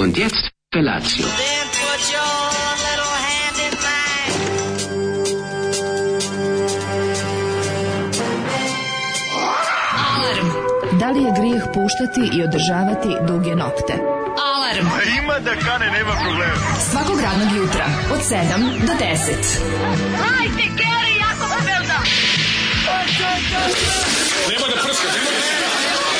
Und jetzt Felatio. Then put your little hand in mine. Alarm. Da li je grijeh puštati i održavati duge nokte? Alarm. Ima da kane, nema problema. Svakog radnog jutra od 7 do 10. Hajde, Geri, jako se velda. Nema da prska, nema da prska.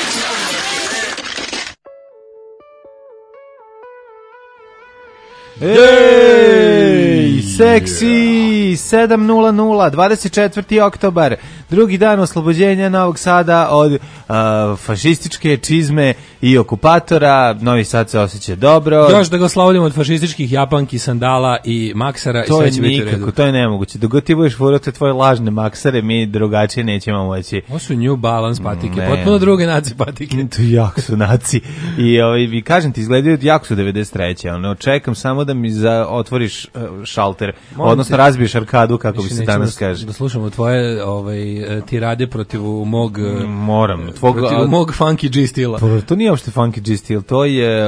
Ej, seksi, 7:00, 24. oktobar, drugi dan oslobođenja Novog Sada od fašističke čizme i okupatora. Novi Sad se osjeća dobro. Još da ga oslovodimo od fašističkih japanki, sandala i maksara To i sve je će biti u redu. nikako, to je nemoguće. Dok ti budeš furati tvoje lažne maksare, mi drugačije nećemo moći. Ovo su New Balance patike, Ne. potpuno druge naci patike. To jako su naci. I kažem ti, izgledaju jako su 93. Ono, čekam samo da mi otvoriš šalter, Molim odnosno te. razbiješ arkadu, kako bi Više se nećemo danas kaže. da slušamo tvoje tirade protiv mog Moram. protiv mog funky G stila. To nije uopšte funky G stil, to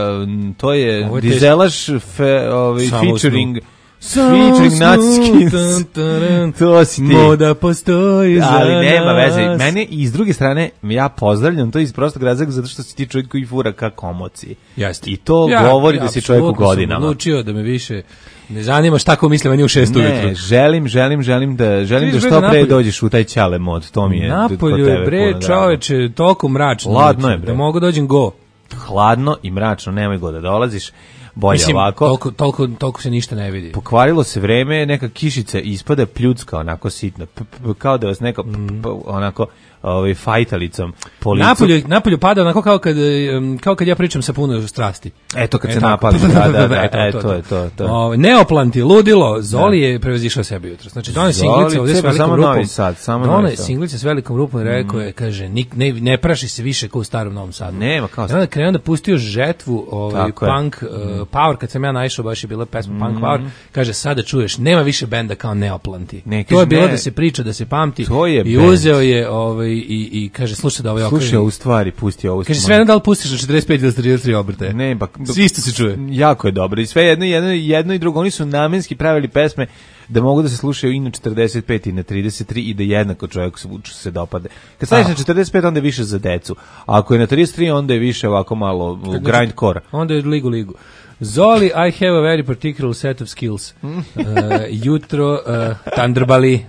je Ovo je dizelaš Samo featuring Samo naciski. To si ti. Moda postoji za Ali nema veze. nas. Mene i s druge strane, ja pozdravljam to iz prostog razloga zato što si ti čovjek koji fura ka komoci. Jeste. I to govori da si čovjek u apsolutno sam godinama. odlučio da me više ne zanima šta ko misle meni u 6 ujutru. Ne, želim da Ti što pre napolju. dođeš u taj ćale mod, to mi je kod Napolju tebe je bre puno drago. čoveče toliko mračno. Hladno je, bre. Da mogu dođem go. Hladno i mračno, nemoj go da dolaziš, bolje Mislim, ovako. toliko se ništa ne vidi. Pokvarilo se vreme, neka kišica ispada pljucka onako sitno, kao da vas neko onako fajtalicom po licu. Napolju pada onako kao kad ja pričam sa puno strasti. Eto kad se tako. napali, da, to. Neoplanti, ludilo, Zoli je prevazišao sebe jutro. Znači, donaj singlica ovdje s treba velikom samo rupom. Novi Sad, samo Donaj Novi Sad. singlica s velikom rupom i rekao je, kaže, ne praši se više kao u starom Novom Sadu. Nema, kao I onda krenuo da pustio žetvu Tako je. punk power, kad sam ja naišao, baš je bila pesma punk power, kaže, sada čuješ, nema više benda kao Neoplanti. Ne, To kaže, je bilo ne. da se priča, da se pamti. To je I bend. uzeo je i kaže, slušaj da ovaj okreži. Slušaj, u stvari, pusti ovo. Kaže, sve da li pustiš na 45 ili 33 obrtaje? Ne, pa Svi isto se čuje. jako je dobro. I sve jedno i drugo. Oni su namenski pravili pesme da mogu da se slušaju i na 45 i na 33 i da jednako čovjeku se dopade. Kad staviš na 45, onda je više za decu. A ako je na 33, onda je više ovako malo grindcore. Onda je ligu. Zoli, I have a very particular set of skills. Jutro Thunderbali.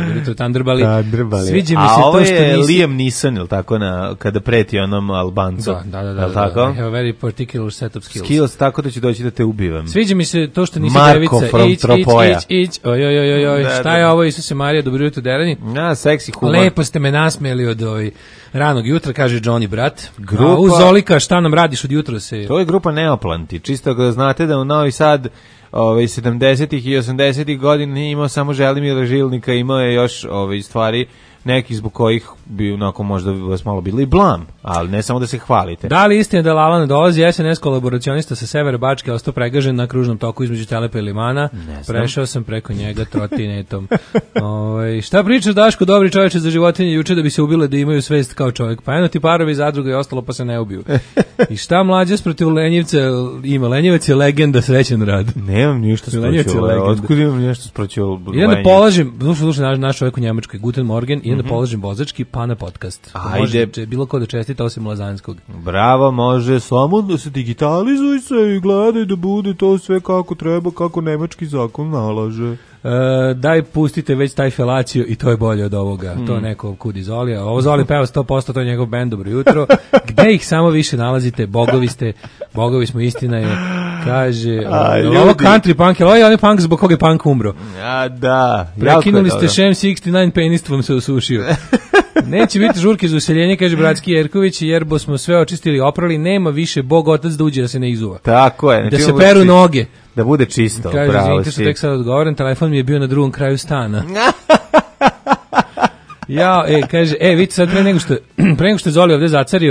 Sviđa mi se ovo to što je nisi... Liam Neeson, ili tako, kada preti onom Albancu. Da. Jel tako? I have a very particular set of skills. Skills, tako da ću doći da te ubivam. Sviđa mi se to što nisi Marko devica. from Tropoja. Oj. Da, Šta da. je ovo, Isuse Marija, dobro jutro, Derani? Seksi humor. Lepo ste me nasmeli od ranog jutra, kaže Johnny brat. Grupa- U Zolika, šta nam radiš od jutra se... To je grupa Neoplanti. Čisto da znate da u Novi Sad 70-ih i 80-ih godina nije imao samo Želimira Žilnika, imao je još stvari nekih zbog kojih bi onako možda vas malo bilo i blam, ali ne samo da se hvalite. Da li istina da Lala ne dolazi? SNS kolaboracionista sa severa Bačke ostao pregažen na kružnom toku između Telepa i Limana. Prešao sam preko njega trotinetom. Šta pričaš, Daško, dobri čoveče za životinje, juče da bi se ubile da imaju svest kao čovjek. Pa eno ti parovi zadruga i ostalo pa se ne ubiju. I šta mlađe protiv Lenjevca ima? Lenjevac je legenda, srećan rad. Nemam ništa Lenjevac je legenda. Otkud imam nešto protiv Idem da polažem, slušaj, naš čovjek u Njemačkoj, Guten Morgen, idem da polažem vozački pa na podcast. Ajde. Može bilo ko da čestita osim Lazanskog. Bravo, može, samo da se digitalizuj se i gledaj da bude to sve kako treba, kako nemački zakon nalaže. Daj pustite već taj felaciju i to je bolje od ovoga. To je neko kudi Zolija. Ovo Zoli peva 100%, to je njegov bend, dobro jutro. Gde ih samo više nalazite, bogovi smo, istina je, kaže, ovo country punk, ali ovo je punk zbog koga je punk umro. A da, Prekinuli ste Šem 69, penist vam se osušio. Neće biti žurke za useljenje, kaže bratski Jerković, jer smo sve očistili, oprali, nema više Bog otac da uđe da se ne izuva. Tako je. Da se peru noge. Da bude čisto, kaže, pravo izvinite si. što tek sad odgovorim, telefon mi je bio na drugom kraju stana. Kaže, vidite sad pre nego što je Zoli ovde zacario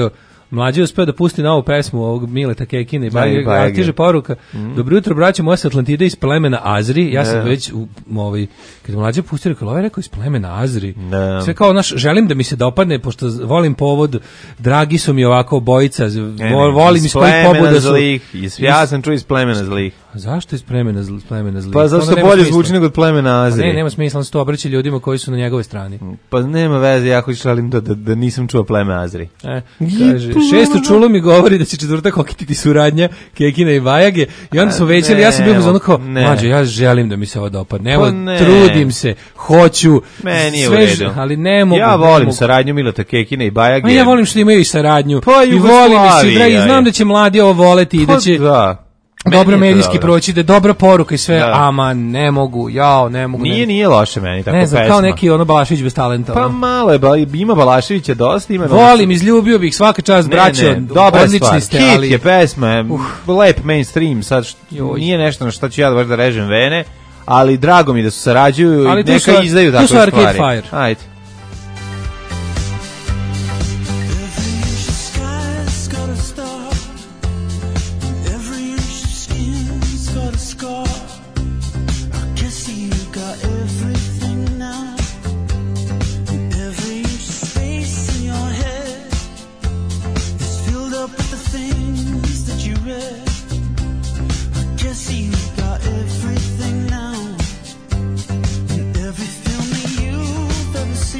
Mlađi uspeo da pusti novu pesmu ovog Mileta Kekina i Bajage. Bajage. Stiže poruka. Dobro jutro, braćo, moja sa Atlantide iz plemena Azri. Ja sam već kad Mlađe pustio, rekao iz plemena Azri. Sve kao želim da mi se dopadne, pošto volim povod, dragi su mi ovako obojica, volim iz kojih pobuda su. Ja sam čuo iz plemena zlih. Zašto iz plemena zlih? Pa zašto bolje zvuči nego od plemena Azri? Pa nema smisla, on se to obraća ljudima koji su na njegove strani. Pa nema veze, ja hoću želim da nisam čuo pleme Azri. Kaže, 600 čulo mi govori da će četvrtak okititi suradnja Kekina i Bajage i onda smo većali, ja sam bio za ono kao, mlađe, ja želim da mi se ovo dopadne, evo, trudim se, hoću, meni je u redu. Ali ne mogu. Ja volim saradnju Mileta Kekina i Bajage. Ja volim što imaju i saradnju. Pa i volim i znam da će mladi ovo voleti i da će dobro medijski proći, da je dobra poruka i sve, ama ne mogu. Nije loše meni tako pesma. Ne znam, kao neki Balašević bez talenta. Pa malo je, ima Balaševića dosta. Volim, izljubio bih, svaka čast, braćo, odlični ste. Hit je pesma, lep mainstream, sad nije nešto na što ću ja baš da režem vene, ali drago mi da su sarađuju i neka izdaju takve stvari. Tu su Arcade Fire. Ajde. Every film that you've ever seen.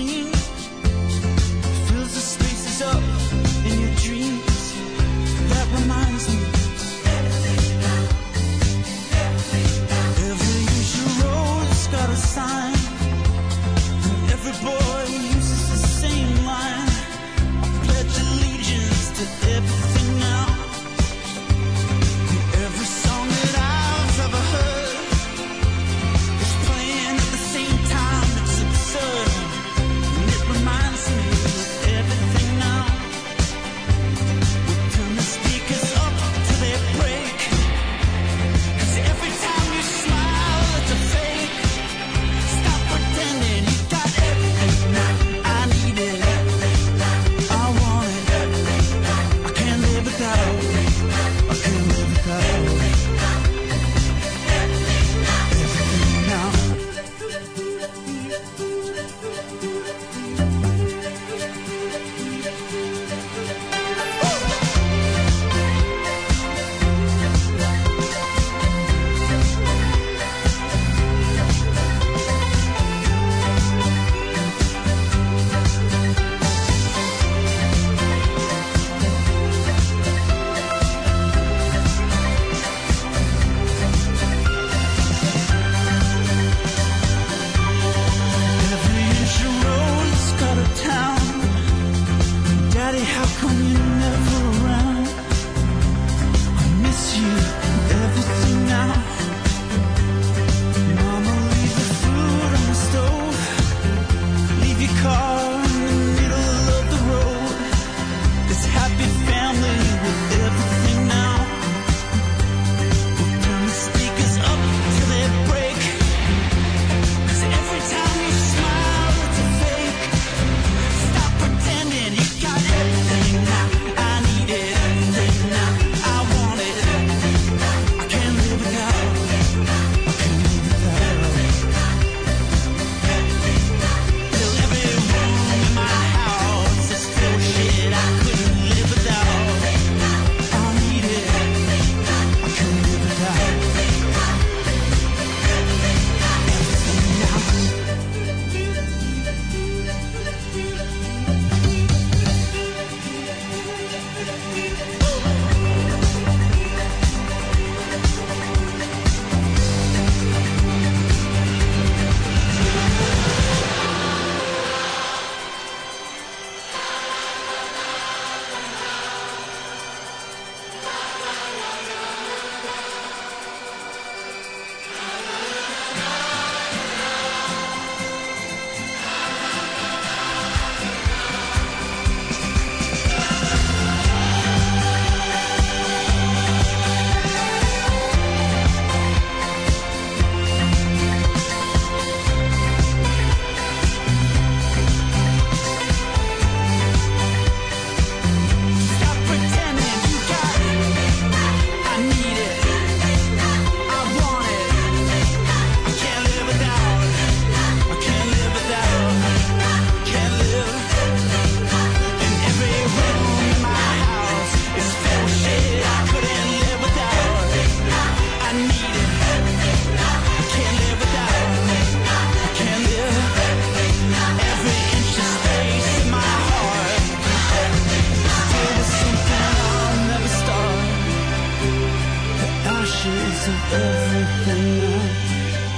ashes of everything else,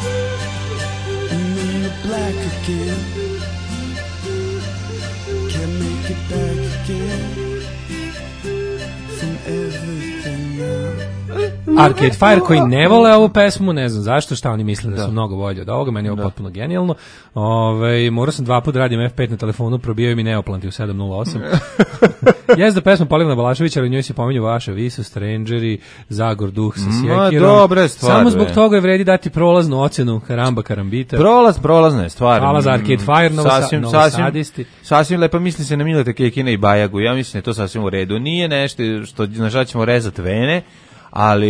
and then the black again. Can't make it back again from everything else. Arcade Fire koji ne vole ovu pesmu, ne znam zašto, šta oni misle da su mnogo bolje od ovoga, meni je ovo potpuno genijalno. Morao sam 2 puta radim F5 na telefonu, probijaju mi neoplanti u 708. Jezda pesma Polivna Balaševića, ali u njoj se pominju vaša Visu, Strangeri, Zagor Duh sa sjekirom. Dobre stvar. Samo zbog toga je vredi dati prolaznu ocenu Karamba Karambita. Prolazna je stvar. Hvala za Arcade Fire, Novosadisti. Sasvim lepo, misli se na Mileta Kekina i Bajagu. Ja mislim da je to sasvim u redu. Nije nešto što nažalost ćemo rezati vene, ali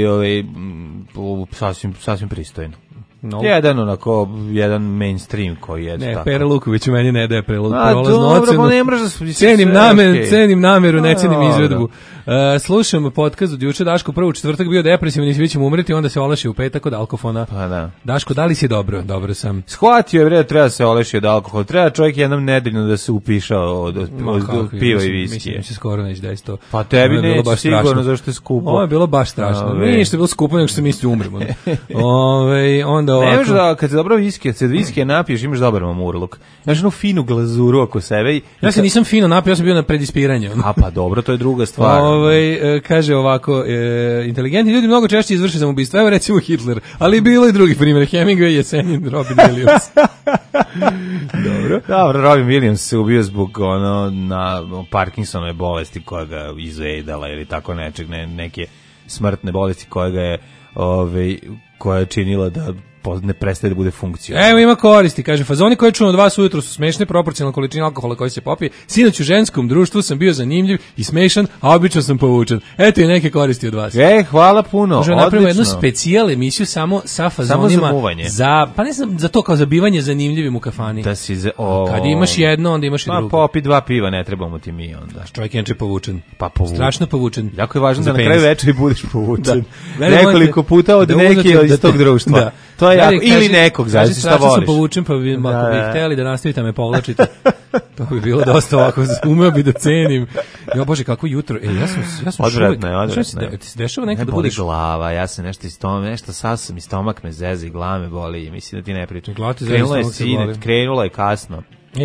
sasvim pristojno. No. Jedan mainstream koji je ne, tako. Pere Luković u meni ne daje prolaznu ocenu. Pa ne mraž da cenim nameru, ne cenim izvedbu. Slušam podcast od juče, Daško prvo u četvrtak bio depresivan i svi ćemo umreti, onda se oleši u petak od alkofona. Pa da. Daško, da li si dobro? Dobro sam. Shvatio je da treba se oleši od alkohola. Treba čovjek jednom nedeljno da se upiša od piva i viskije. Mislim se skoro neće da je to. Pa tebi neće sigurno, zašto je skupo. Ovo je bilo baš strašno. Ništa je bilo skupo, nego što se misli umremo. Onda ovako. Ne možeš da, kad se dobro viskije napiješ, imaš dobar mamurluk. Znaš onu finu glazuru oko sebe. Ja se nisam fino napio, ja sam bio na predispiranju. A pa dobro, to je druga stvar. Kaže ovako, inteligentni ljudi mnogo češće izvrše samoubistva, evo recimo Hitler, ali bilo i drugih primjera, Hemingway, Jesenin, Robin Williams. Dobro, Robin Williams se ubio zbog na Parkinsonove bolesti koja ga izvedala ili tako neke smrtne bolesti koja ga je koja je činila da ne prestaje da bude funkcija. Evo ima koristi, kaže, fazoni koje čujem od vas ujutro su smešne, proporcionalna količina alkohola koji se popije. Sinoć u ženskom društvu sam bio zanimljiv i smešan, a obično sam povučen. Eto i neke koristi od vas. Hvala puno, možemo napravimo jednu specijal emisiju samo sa fazonima pa ne znam, za to kao zabivanje zanimljivim u kafani. Da si kad imaš jedno, onda imaš i drugo. Pa popi 2 piva, ne trebamo ti mi onda. Čovjek je povučen. Pa povučen. Strašno povučen. Jako je važno da na kraju večeri budeš povučen. Nekoliko puta od neke iz tog društva. To je jako, ili nekog, zavisno šta voliš. Sam povučen, pa bi hteli da nastavite me povlačite. To bi bilo dosta ovako, umeo bi da cenim. Jo Bože, kako jutro. Ja sam odvratno. Ti se dešava nekada da budeš... Ne boli glava, ja sam nešto sasam i stomak me zeza i glava me boli. Mislim da ti ne pričam. Krenulo je kasno.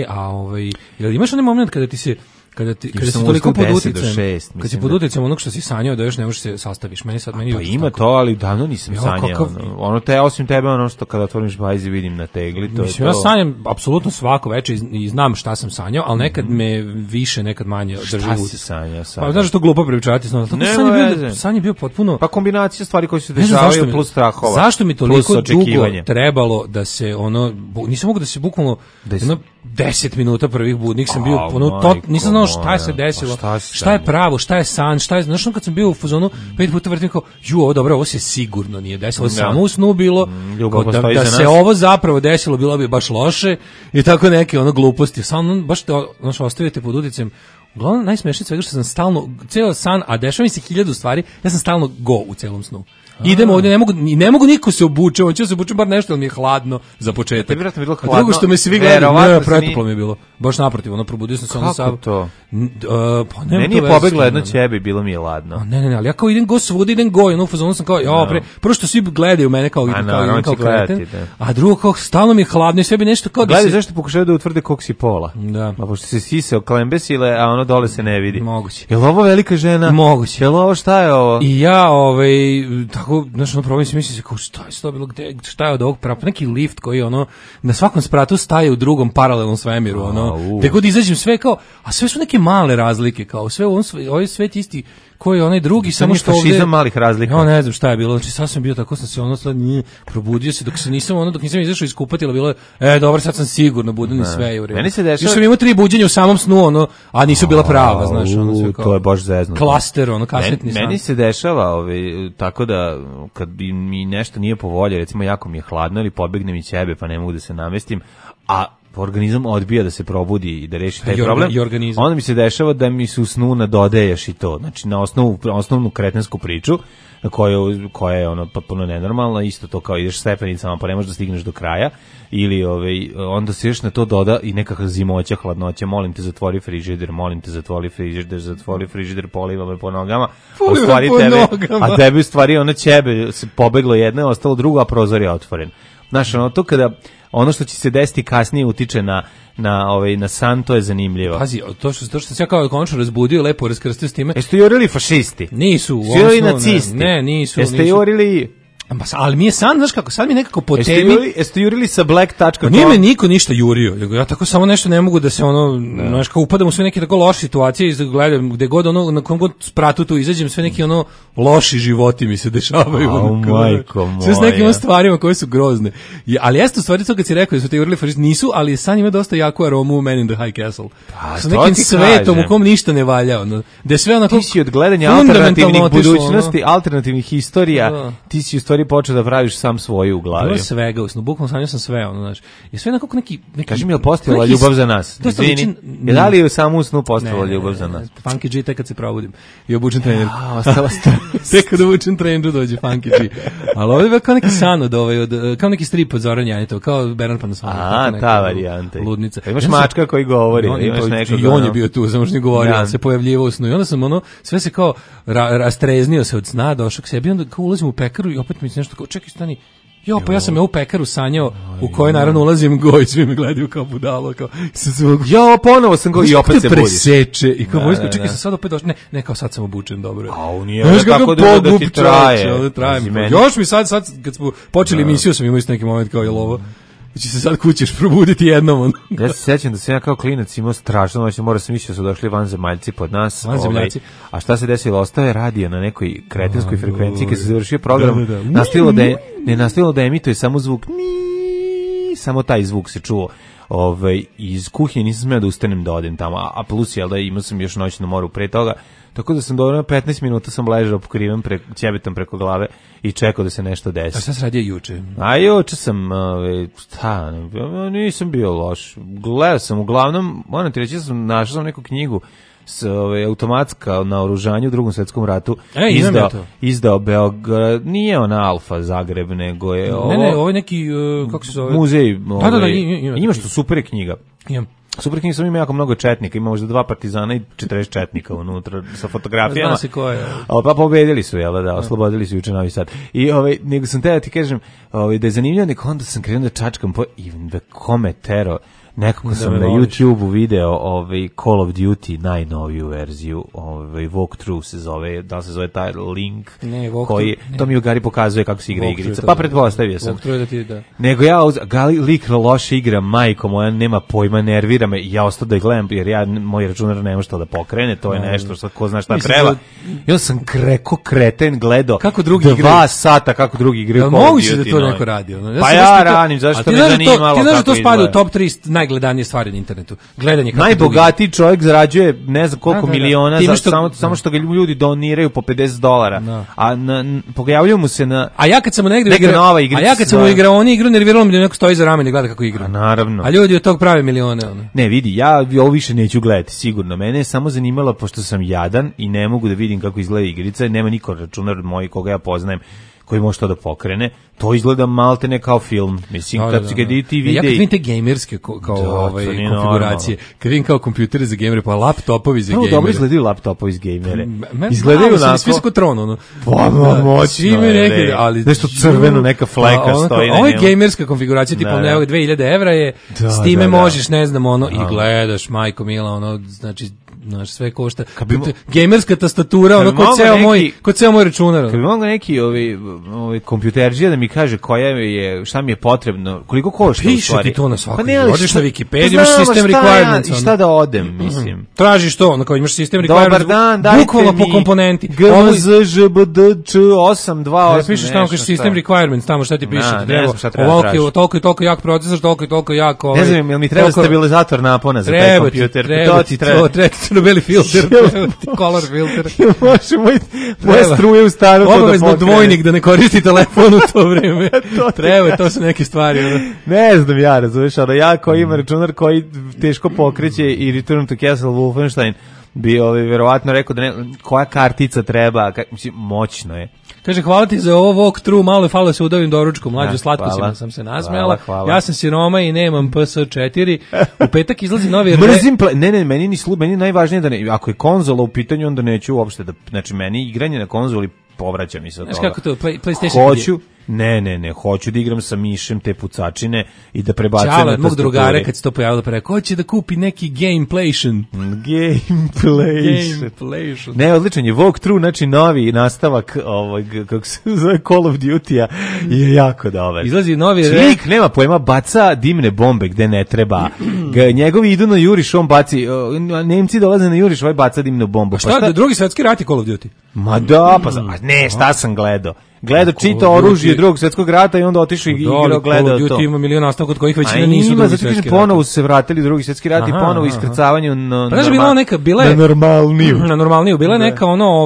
Jel imaš onaj moment kada ti se kada si toliko pod uticajem, kad si pod uticajem onog što si sanjao da još ne možeš se sastaviš, meni pa ima to, ali davno nisam sanjao. Osim tebe, ono što kada otvoriš bajzi vidim na tegli, to je to. Ja sanjam apsolutno svako večer i znam šta sam sanjao, ali nekad me više, nekad manje drži utisak. Šta si sanjao sad? Pa znaš što glupo pričati, san je bio potpuno... Pa kombinacija stvari koje se dešavaju plus strahova. Zašto mi toliko dugo trebalo da se nisam mogu da se bukvalno 10 minuta prvih budnik sam bio nisam znao šta se desilo, šta je pravo, šta je san, šta je, znaš, kad sam bio u fazonu 5 puta vrtim kao, ovo dobro, ovo se sigurno nije desilo, samo u snu bilo, da se ovo zapravo desilo, bilo bi baš loše i tako neke gluposti, samo baš te ostavite pod uticajem. Uglavnom, najsmešnije svega što sam stalno, ceo san, a dešava mi se 1000 stvari, ja sam stalno u celom snu. Idem ovdje, ne mogu niko se obuče, on će se obučem bar nešto, ali mi je hladno za početak. A drugo što me svi gledaju, pretoplo mi je bilo. Baš naprotiv, probudio sam se ono sam. Kako to? Meni je pobegla jedno ćebe i bilo mi je ladno. Ne, ali ja kao idem svuda, idem u fazonu sam kao, prvo što svi gledaju mene kao kreten, a drugo kao stalno mi je hladno i sve bi nešto kao da se... Gledaj, zašto pokušaju da utvrde koliko si pola? Da. Pa pošto se sisao klembesile, a ono dole se ne vidi. Moguće. Je li ovo velika žena? Moguće. Je li ovo, šta je ovo? I ja, tako, znaš, problem si misli se kao, šta je to bilo, šta je od ovog prava, neki lift koji, na svakom spratu staje u drugom paralelnom svemiru, gde god izađem sve kao, a sve su neke male razlike, kao sve ovaj svet isti koji je onaj drugi, samo što ovdje... fašizam malih razlika. Ja ne znam šta je bilo, znači sad sam bio tako, sam se probudio se, dok nisam izašao iz kupatila, bilo je, dobro, sad sam sigurno budan i sve je u redu. Meni se dešava... Još sam imao 3 buđenja u samom snu, a nisu bila prava, znaš, sve kao... To je baš zezno. Klaster, kasetni san. Meni se dešava, tako da, kad mi nešto nije po volji, recimo jako mi je hladno ili pobegnem i ćebe, pa ne mogu da se namestim, a organizam odbija da se probudi i da reši taj I problem, organizam. onda mi se dešava da mi se u snu nadodaješ i to. Znači, na osnovnu kretensku priču, koja je ono potpuno nenormalna, isto to kao ideš stepenicama pa ne možeš da stigneš do kraja, ili onda se još na to doda i nekakva zimoća, hladnoća, molim te zatvori frižider, poliva me po nogama, a tebi u stvari ono ćebe se pobeglo jedno, ostalo drugo, a prozor je otvoren. Znaš, ono to kada ono što će se desiti kasnije utiče na san, to je zanimljivo. Pazi, to što se ja kao konačno razbudio, lepo raskrstio s time. Jeste jurili fašisti? Nisu. Jurili nacisti? Ne, nisu. Jeste jurili... Ali mi je san, znaš kako, sad mi nekako po temi... Jeste jurili sa black.com? Nije me niko ništa jurio, ja tako samo nešto ne mogu da se znaš kao upadam u sve neke tako loše situacije i gledam gde god na kom god spratu tu izađem, sve neki loši životi mi se dešavaju. Majko moja. Sve s nekim stvarima koje su grozne. Ali jeste u stvari to kad si rekao da su te jurili fašisti, nisu, ali san ima dosta jaku aromu Man in the High Castle. Sa nekim svetom u kom ništa ne valja. Da sve onako... Ti si od gledanja alternativnih budućnosti, alternativnih istorija, ti si u stvari počeo da praviš sam svoju u glavi. Bilo je svega, bukvalno sanjao sam sve, znaš. Je sve nekako neki... Kaži mi, je li postojala ljubav za nas? Izvini, je da li je samo u snu postojala ljubav za nas? Funky G tek kad se probudim i obučen trener. Tek kad obučen treneru dođe Funky G. Ali ovdje je kao neki san kao neki strip od Zoran Janjetov, kao Bernard Panasonic. Ta varijanta. Ludnica. Imaš mačka koji govori. I on je bio tu, samo što nije govorio, ali se pojavljivao u snu. I onda sam sve se kao rastreznio se od sna, došao k sebi, onda kao ulazim u pekaru i opet mi se nešto kao, čekaj, stani, pa ja sam u pekaru sanjao, u kojoj naravno ulazim goj, svi me gledaju kao budalo, kao ponovo sam go i opet se budiš. Preseče i kao vojsko, čekaj, sam sad opet došao, ne, kao sad sam obučen, dobro. Nije tako dugo da ti traje. Još mi sad, kad smo počeli emisiju, sam imao isto neki moment kao, jel ovo, će se sad kućeš probuditi jednom. Ja se sjećam da sam ja kao klinac imao strašno, morao sam misliti da su došli vanzemaljci pod nas. A šta se desilo? Ostao je radio na nekoj kretenskoj frekvenciji kad se završio program. Nastavilo da emituje samo zvuk. Samo taj zvuk se čuo. Iz kuhinje nisam smeo da ustanem da odem tamo. A plus je da imao sam još noćnu moru pre toga. Tako da sam dobro 15 minuta sam ležao pokriven ćebetom preko glave i čekao da se nešto desi. A šta se radio juče? A juče sam, nisam bio loš. Gledao sam, uglavnom, moram ti reći, našao sam neku knjigu s automatska naoružanje u Drugom svetskom ratu. Izdao Beograd, nije ona Alfa Zagreb, nego je ovo... Ne, ovo je neki, kako se zove? Muzej. Imaš tu super knjiga. Imam. Super knjiga, sam ima jako mnogo četnika, ima možda 2 partizana i 40 četnika unutra sa fotografijama. Zna se ko je. Pa pobedili su, oslobodili su juče Novi Sad. I nego sam da ti kažem, da je zanimljivo, nego onda sam krenuo da čačkam i da kome tero. Nekako sam na YouTube-u video Call of Duty najnoviju verziju, walkthrough se zove, da li se zove taj link, koji to mi u Gari pokazuje kako se igra igrica, pa pretpostavio sam. Nego ja lik loše igra, majko moja, nema pojma, nervira me, ja ostao da je gledam, jer moj računar nema što da pokrene, to je nešto što ko zna šta treba. I onda sam kreten gledao 2 sata kako drugi igraju Call of Duty. Moguće da to neko radio. Pa ja ranim, zašto me zanimalo. Ti znaš da to spada u top 3 najgledanije stvari na internetu. Gledanje kako najbogatiji čovjek zarađuje ne znam koliko miliona samo što ga ljudi doniraju po $50. A pojavljuju mu se na A ja kad sam negde igrao, oni igru nerviralo me da neko stoji za ramen i gleda kako igra. Naravno. A ljudi od tog prave milione. Ne, vidi, ja ovo više neću gledati sigurno. Mene je samo zanimalo pošto sam jadan i ne mogu da vidim kako izgleda igrica, nema niko računar moj koga ja poznajem koji može to da pokrene, to izgleda maltene kao film. Mislim, kad si ga ti vide... Ja kad vidim te gamerske konfiguracije, kad vidim kao kompjutere za gamere, pa laptopovi za gamere. Dobro izgledaju laptopovi za gamere. Izgledaju onako... Svi su kod tron, Pa, moćno je, nešto crveno, neka fleka stoji na njemu. Ovo je gamerska konfiguracija, tipa 2000 evra je, s time možeš, ne znam, i gledaš, majko mila, znači, sve košta. Gamerska tastatura, kod ceo moj računar. Kad bi mogo neki kompjuterđija da mi kaže šta mi je potrebno, koliko košta u stvari. Piše ti to na svakom. Odeš na Wikipedia, imaš system requirements. I šta da odem, mislim. Tražiš to, kao imaš system requirements. Dobar dan, dajte mi. Bukvalno po komponenti. GMZŽBDČ828. Ne pišeš tamo, kažeš system requirements, tamo šta ti piše. Ne znam šta treba da tražiš. Toliko i toliko jak procesor, toliko i toliko jak... Ne znam, jel mi treba stabilizator napona za taj kompjuter. crno-beli filter, color filter. Može moje struje u stanu to da obavezno pokrene. dvojnik da ne koristi telefon u to vreme. Treba, to su neke stvari. Ne znam ja, razumiješ, ali ja koji ima računar koji teško pokreće i Return to Castle Wolfenstein bi verovatno rekao da ne, koja kartica treba, mislim, moćno je. Kaže, hvala ti za ovo walkthrough, malo je falilo da se udavim doručku, mlađu slatko sam se nasmejala. Hvala. Ja sam siroma i nemam PS4. U petak izlazi novi... Mrzim, meni ni meni najvažnije da ne, ako je konzola u pitanju, onda neću uopšte da, znači meni igranje na konzoli povraća mi se od toga. Znaš kako to, PlayStation hoću, ne, hoću da igram sa mišem te pucačine i da prebacujem na tastaturi. Mog drugara kad se to pojavilo, pa rekao, hoće da kupi neki gameplation. Gameplation. Ne, odličan je walkthrough, znači novi nastavak ovog, kako se zove, Call of Duty-a je jako dobar. Izlazi novi... Lik nema pojma, baca dimne bombe gde ne treba. Njegovi idu na juriš, on baci, Nemci dolaze na juriš, ovaj baca dimnu bombu. Pa šta, drugi svetski rat je Call of Duty? Ma da, ne, šta sam gledao? Čita oružje Drugog svjetskog rata i onda otišao i igrao, gledao to. Ima milion nastavka od kojih većina nisu Drugi svjetski rat. Ponovo su se vratili u Drugi svjetski rat i ponovo iskrcavanju na normalniju. Bila je neka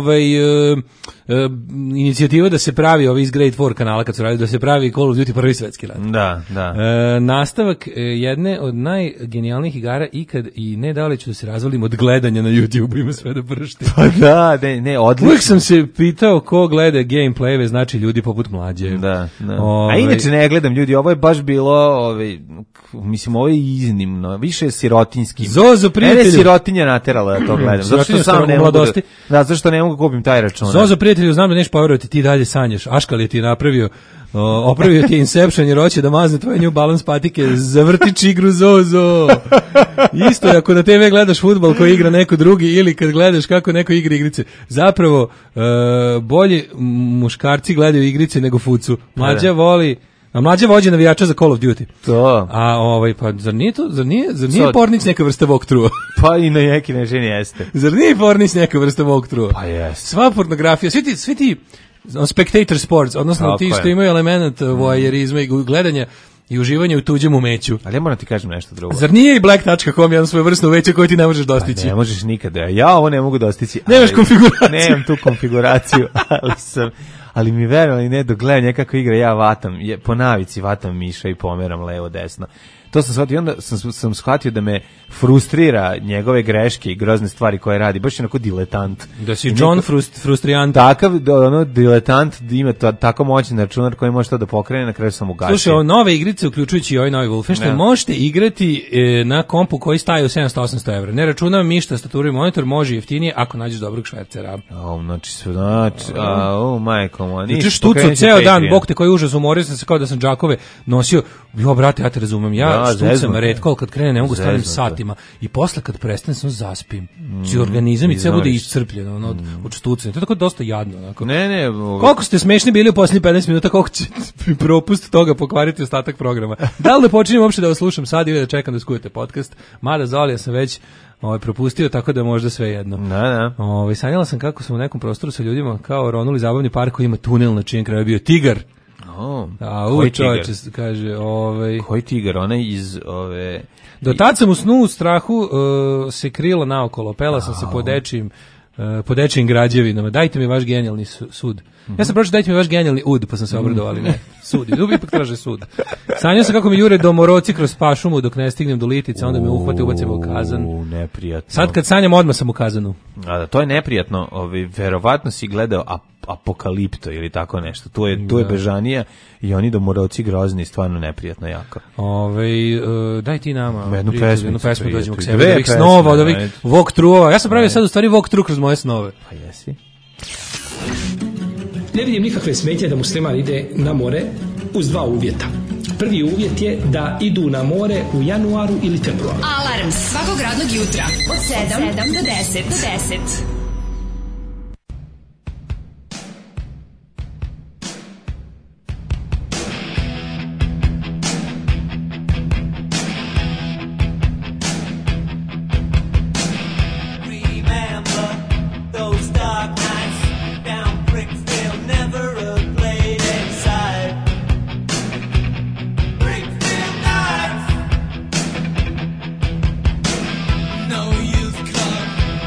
inicijativa da se pravi ovi iz Great War kanala kad su radili, da se pravi Call of Duty Prvi svjetski rat. Da. Nastavak jedne od najgenijalnijih igara ikad i ne da li ću da se razvalim od gledanja na YouTube, ima sve da pršti. Pa da, ne, odlično. Uvijek sam se pitao ko gleda gameplayeve, znači ljudi poput Mlađe. Da. A inače ne gledam ljudi, ovo je baš bilo, mislim, ovo je iznimno, više je sirotinski. Zozo, prijatelju. Mene je sirotinja naterala da to gledam, zato što sam ne mogu zašto ne mogu kupim taj račun. Zozo, prijatelju, znam da neš poverovati, ti dalje sanjaš. Aškal je ti napravio, opravio ti Inception jer hoće da mazne tvoje New Balance patike, zavrtič igru Zozo. Isto je ako na TV gledaš fudbal koji igra neko drugi ili kad gledaš kako neko igra igrice. Zapravo, bolje muškarci gledaju igrice nego fucu. Mlađa voli... A Mlađa vođe navijača za Call of Duty. To. A pa zar nije Pornić neka vrsta walkthrougha? Pa i na neki način jeste. Zar nije Pornić neka vrsta walkthrougha? Pa jeste. Sva pornografija, svi ti spectator sports, odnosno tako ti što imaju element voajerizma i gledanja i uživanje u tuđem umeću. Ali ja moram ti kažem nešto drugo. Zar nije i Black.com jedan svojevrsno uveće koje ti ne možeš dostići? Pa ne možeš nikada. Ja ovo ne mogu dostići. Nemaš konfiguraciju. Nemam tu konfiguraciju, ali mi verovali ne, dok gledam nekako igra, ja vatam, po navici vatam miša i pomeram levo desno. To sam shvatio, onda sam shvatio da me frustrira njegove greške i grozne stvari koje radi, baš onako diletant. Da si John frustrijant. Takav, diletant, ima tako moćan računar koji može to da pokrene, na kraju sam ugasio. Slušaj, nove igrice, uključujući i ovaj novi Wolfenstein, možete igrati na kompu koji staje u 700-800 evra. Ne računam miš, tastaturu i monitor, može jeftinije ako nađeš dobrog švercera. Majko moja. Znači štuco ceo dan, bog te koji užas, umorio sam se kao da sam džakove nosio. Jo, brate, ja te razumem, ja štucam retko, kad krene ne mogu stavim satima i posle kad prestane sam zaspim. Či organizam i sve bude iscrpljen od štucanja. To je tako dosta jadno. Onako. Ne. Koliko ste smešni bili u posljednjih 15 minuta, koliko će propust toga pokvariti ostatak programa. Da li da počinjem uopšte da vas slušam sad ili da čekam da skujete podcast? Mada Zolija sam već propustio, tako da možda sve jedno. Sanjala sam kako sam u nekom prostoru sa ljudima kao ronuli zabavni park koji ima tunel na čijem kraju bio tigar. Koji tigar? Kaže, koji tigar? Onaj iz Do tad sam u snu u strahu se krila naokolo, pela sam se po dečijim građevinama. Dajte mi vaš genijalni sud. Ja sam pročeo dajte mi vaš genijalni ud, pa sam se obradovao, ali ne. Sud. Ipak traže sud. Sanjao sam kako mi jure domoroci kroz pašumu dok ne stignem do Litice, onda me uhvate, ubacimo u kazan. Neprijatno. Sad kad sanjam, odmah sam u kazanu. To je neprijatno. Verovatno si gledao Apokalipto ili tako nešto. Tu je bežanija i oni domoroci grozni, stvarno neprijatno jako. Daj ti nama jednu pesmu dođemo k sebi, od ovih snova, od ovih walkthroughova. Ja sam pravio sad u stvari walkthrough kroz moje snove. Pa jesi. Ne vidim nikakve smetnje da musliman ide na more uz dva uvjeta. Prvi uvjet je da idu na more u januaru ili februaru. Alarm svakog radnog jutra od 7 do 10. No youth club.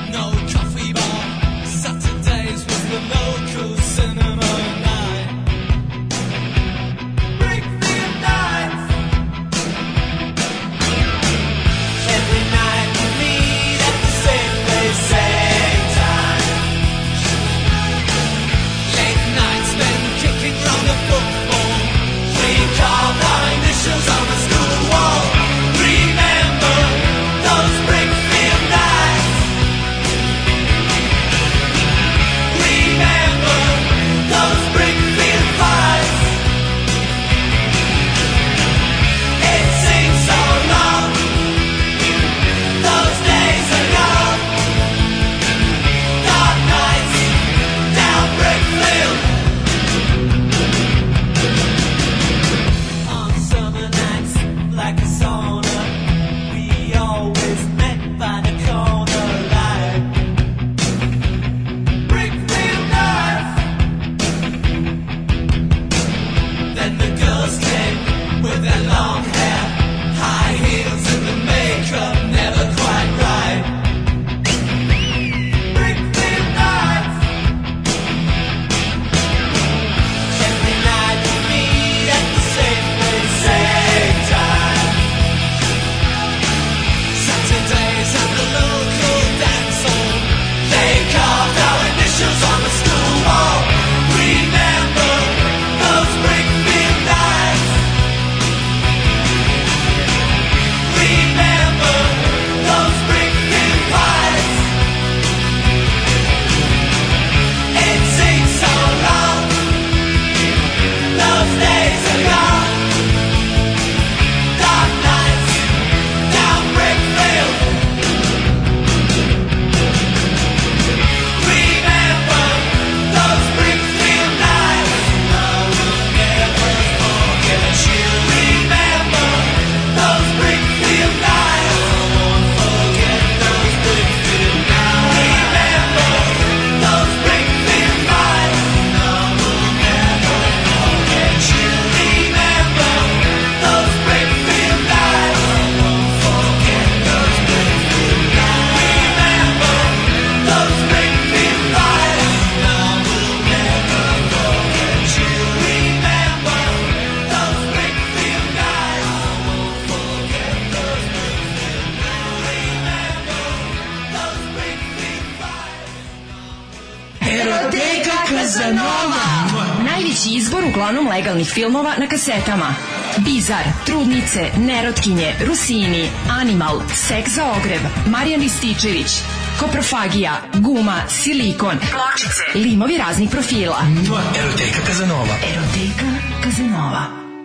Najveći izbor uglavnom legalnih filmova na kasetama. Bizar, Trudnice, Nerotkinje, Rusini, Animal, Seks za ogrev, Marijan Rističević, Koprofagija, Guma, Silikon, Pločice, limovi raznih profila. Eroteka Kazanova. Eroteka Kazanova.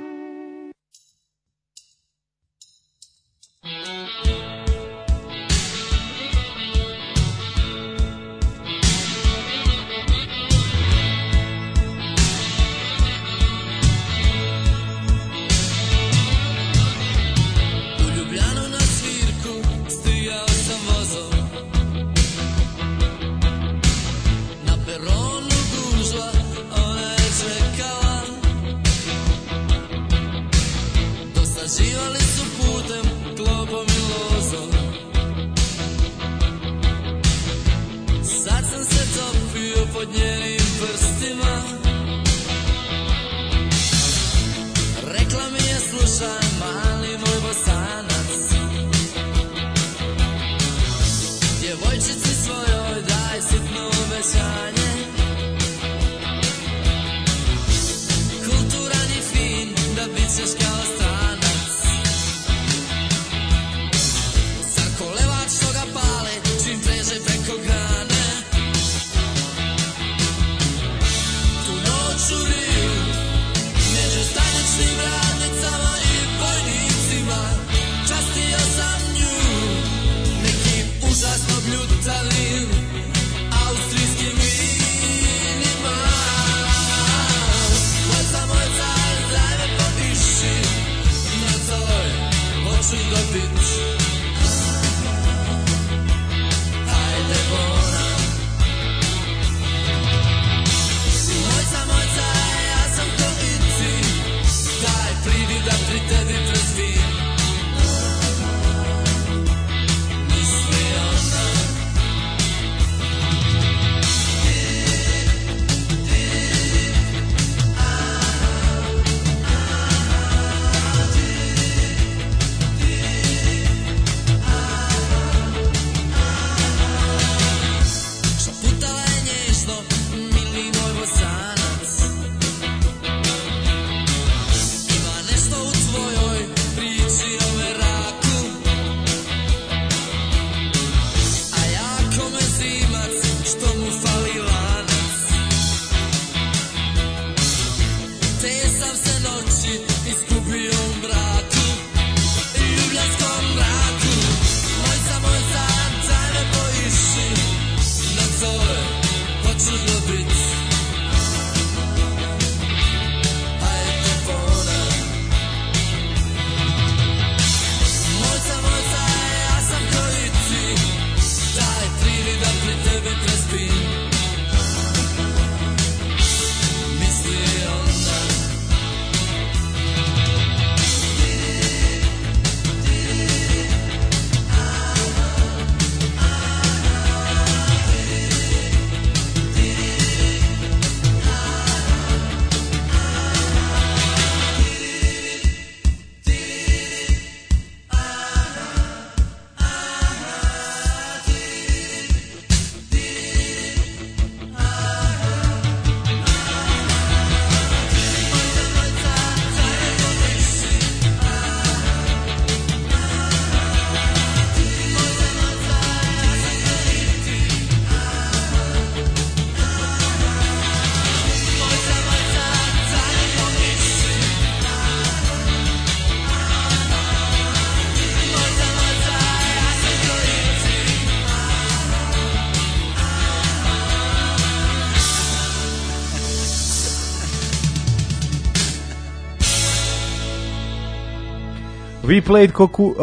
We played Koku,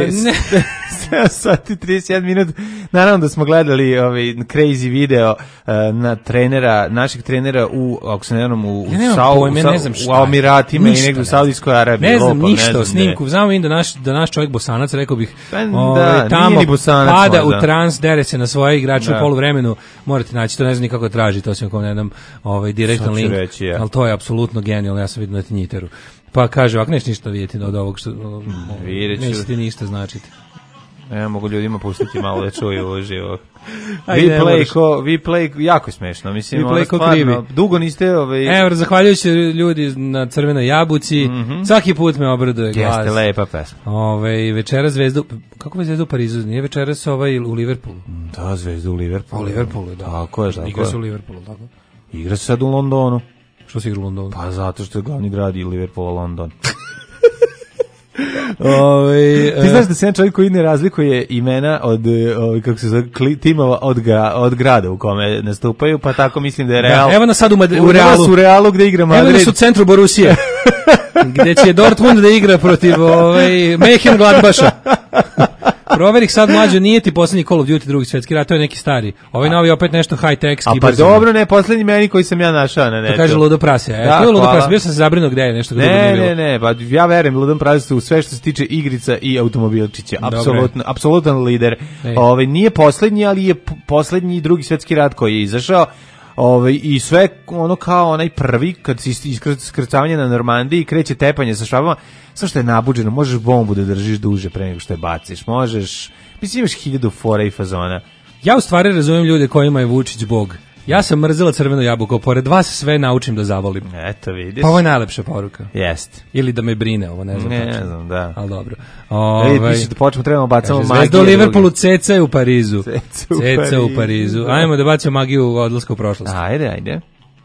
sati 31 minut. Naravno da smo gledali crazy video na trenera, našeg trenera ako se ne znam, u Emiratima i negdje u Saudijskoj Arabiji. Ne znam ništa o snimku. Znamo da naš čovjek Bosanac, rekao bih, tamo Bosanac, pada u trans, dere se na svoje igrače u poluvremenu. Morate naći, to ne znam nikako traži, to sam ne dam direktan link, ali to je apsolutno genijalno, ja sam vidio na Tinjiteru. Pa kaže, ovako neće ništa vidjeti od ovog što neće ti ništa značiti. Mogu ljudima pustiti malo da čuju uživo. Ajde, Vi play, jako je smešno. Mislim, We play ko krivi. Dugo niste... Evo, zahvaljujući ljudi na Crvenoj jabuci, svaki put me obraduje glas. Jeste, lepa pesma. Večera zvezdu... Kako je zvezda u Parizu? Nije večeras u Liverpoolu? Da, zvezda u Liverpoolu. U Liverpoolu, da. Tako je. Igra se u Liverpoolu, tako? Igra se sad u Londonu. Što se igra u Londonu? Pa zato što je glavni grad i Liverpool, London. Ti znaš da se jedan čovjek koji ne razlikuje imena od kako se zove, timova od grada u kome nastupaju, pa tako mislim da je Real. Da, evo nas sad u Realu. U Realu gde igra Madrid. Evo nas u centru Borusije. Gde će Dortmund da igra protiv Mönchengladbacha. Proveri sad, mlađo, nije ti poslednji Call of Duty Drugi svjetski rat, to je neki stari. Ovaj novi opet nešto high-tech. A pa dobro, ne, poslednji meni koji sam ja našao na netu. To kaže Ludo Prase. To je Ludo Prase, bio sam se zabrinuo gde je nešto. Ne, pa ja verujem Ludo Prase u sve što se tiče igrica i automobilčića. Apsolutno lider. Nije poslednji, ali je poslednji Drugi svjetski rat koji je izašao. I sve ono kao onaj prvi kad se iskrcavanje na Normandiji kreće tepanje sa švabama, sve što je nabuđeno, možeš bombu da držiš duže pre nego što je baciš, možeš, mislim imaš 1000 fora i fazona. Ja u stvari razumijem ljude kojima je Vučić bog. Ja sam mrzela crveno jabuko, pored vas sve naučim da zavolim. Eto, vidiš. Pa ovo je najlepša poruka. Jest. Ili da me brine, ovo ne znam. Ne znam, da. Ali dobro. Piše da počnemo, trebamo bacamo magiju. Zvezda u Liverpoolu, ceca u Parizu. Ceca u Parizu. Ajmo da bacimo magiju odlaska u prošlost. Ajde.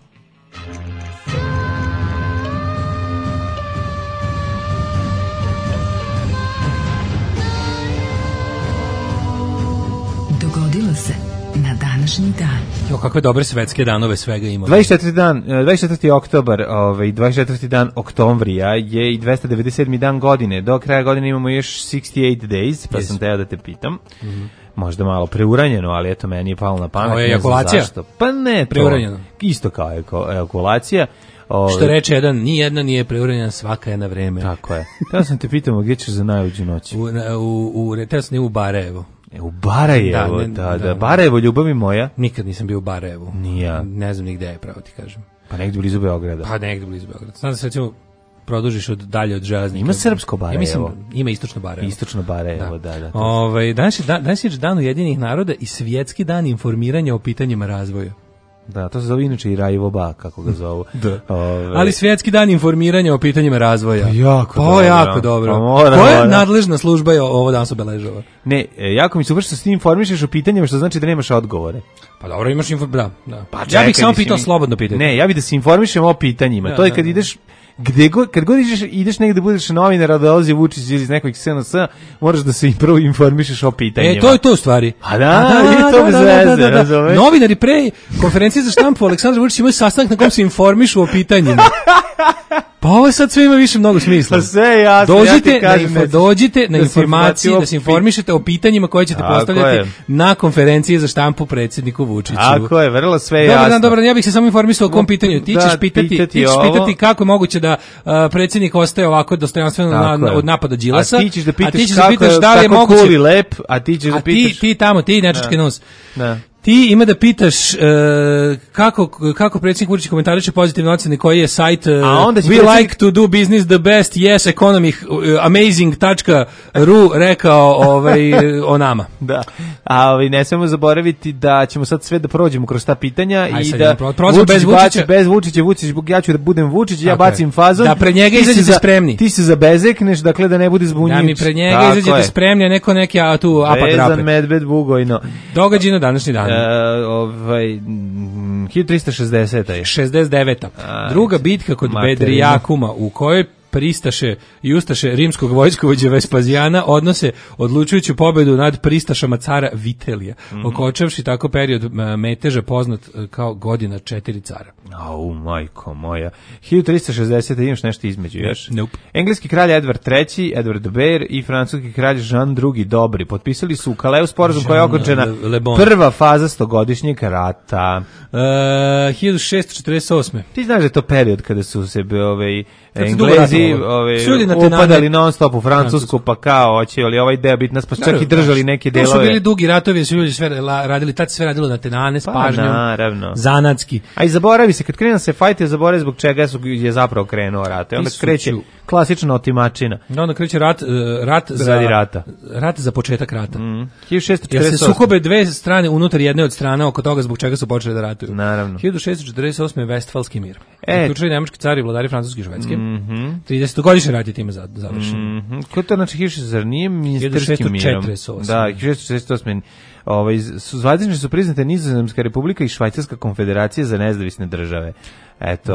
Dogodilo se na današnji dan. Jo, kakve dobre svetske danove svega ima. 24. oktobar, 24. dan oktomvrija je i 297. dan godine. Do kraja godine imamo još 68 days, pa sam teo da te pitam. Možda malo preuranjeno, ali eto, meni je palo na pamet. Ovo je ejakulacija? Pa ne, preuranjeno. Isto kao ejakulacija. Što reče jedan, ni jedna nije preuranjena, svaka je na vreme. Tako je. Teo sam te pitamo gdje ćeš za najluđu noć. Teo sam u Barajevo. U Barajevo, da. Barajevo, ljubavi moja. Nikad nisam bio u Barajevu. Nija. Ne znam ni gde je, pravo ti kažem. Pa negdje blizu Beograda. Znam da se recimo produžiš dalje od železnika. Ima srpsko Barajevo. Ja mislim, ima istočno Barajevo. Istočno Barajevo, da. Danas je dan Ujedinjenih naroda i svjetski dan informiranja o pitanjima razvoja. Da, to se zove inače i Rajevo Ba, kako ga zovu. Da. Ali svjetski dan informiranja o pitanjima razvoja. Jako dobro. Koja nadležna služba je ovo danas obeležava? Ne, jako mi super što se ti informišeš o pitanjima, što znači da nemaš odgovore. Pa dobro, imaš da. Pa ja bih samo pitao slobodno pitanje. Ne, ja bih da se informišem o pitanjima. To je kad ideš kad god ideš negde da budeš novinar, da dolazi Vučić iz nekog SNS, moraš da se prvo informišeš o pitanjima. To je to u stvari. A je to bez veze, razumeš? Novinari pre konferencije za štampu Aleksandar Vučić imaju sastanak na kom se informišu o pitanjima. Pa ovo sad sve ima više mnogo smisla. Pa sve jasno, dođite na informaciju, da se informišete o pitanjima koje ćete postavljati na konferenciji za štampu predsjedniku Vučiću. Tako je, vrlo sve jasno. Dobar dan, ja bih se samo informisao o kom pitanju. Ti ćeš pitati kako je moguće da predsjednik ostaje ovako dostojanstveno od napada Đilasa. A ti ćeš da pitaš da li je moguće kuli lep, a ti ćeš da pitaš ti tamo, ti nečački nos. Da. Ti ima da pitaš kako predsjednik Vučić komentariše pozitivne ocene, koji je sajt We like to do business the best, yes, economy, amazing.ru rekao o nama. Da, a ne smemo zaboraviti da ćemo sad sve da prođemo kroz ta pitanja i da bez Vučića, ja ću da budem Vučić, ja bacim fazon. Da pred njega izađete spremni. Ti se zabezekneš, dakle da ne bude zbunjujući. Da mi pred njega izađete spremni, a neki tu apad raper. Vezan medved bugojno. Događaj na današnji dan. 1360. je. 69. Druga bitka kod Bedrijakuma, u kojoj pristaše i ustaše rimskog vojskovođe Vespazijana odnose odlučujuću pobedu nad pristašama cara Vitelija, okončavši tako period meteža poznat kao godina 4 cara. Au, majko moja. 1360. imaš nešto između još? Nope. Engleski kralj Edward III, Edward the Bear i francuski kralj Jean II Dobri potpisali su u Kaleu sporazum koja je okončena prva faza 100-godišnjeg rata. 1648. Ti znaš da je to period kada su se Englezi bili upadali non stop u Francusku, pa kao hoće li ovaj deo biti nas, pa čak i držali neke delove. To su bili dugi ratovi, su ljudi sve radili, tad sve radilo na tenane s pažnjom. Naravno. Zanatski. A i zaboravi se, kad krenu se fajte, zaboravi zbog čega je zapravo krenuo rat. Onda kreće klasična otimačina. Onda kreće rat za početak rata. 1648. Jer se sukobe dve strane unutar jedne od strana oko toga zbog čega su počeli da ratuju. Naravno. 1648. je Vestfalski mir. Uključili nemački cari i vladari Francuske i Švedske. 30-godišnji rat je time završen. Ko to znači zar nije ministarskim mirom? 1648. Da, 1648. Zvanično su priznate Nizozemska republika i Švajcarska konfederacija za nezavisne države. Eto,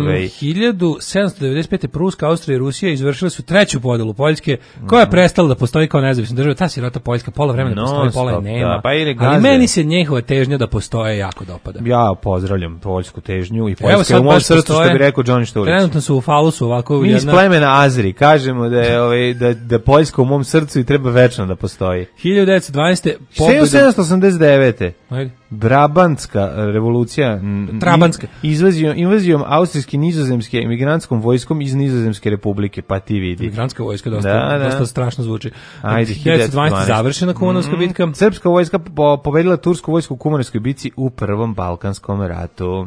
1795. Pruska, Austrija i Rusija izvršile su treću podelu Poljske, koja je prestala da postoji kao nezavisna država. Ta sirota Poljska pola vremena postoji, pola je nema. Da, pa ali meni se njihova težnja da postoje jako dopada. Ja pozdravljam poljsku težnju i Poljska u mom srcu, što bi rekao Johnny Štulić. Trenutno su u falusu ovako. Mi iz plemena Azri kažemo da Poljska u mom srcu i treba večno da postoji. 1912. 1789. Brabantska revolucija. Trabanska. Invazijom austrijske nizozemske emigrantskom vojskom iz Nizozemske republike, pa ti vidi. Emigrantska vojska dosta strašno zvuči. Ajde, 1912. završena Kumanovska bitka. Srpska vojska pobedila tursku vojsku u Kumanovskoj bitci u Prvom Balkanskom ratu.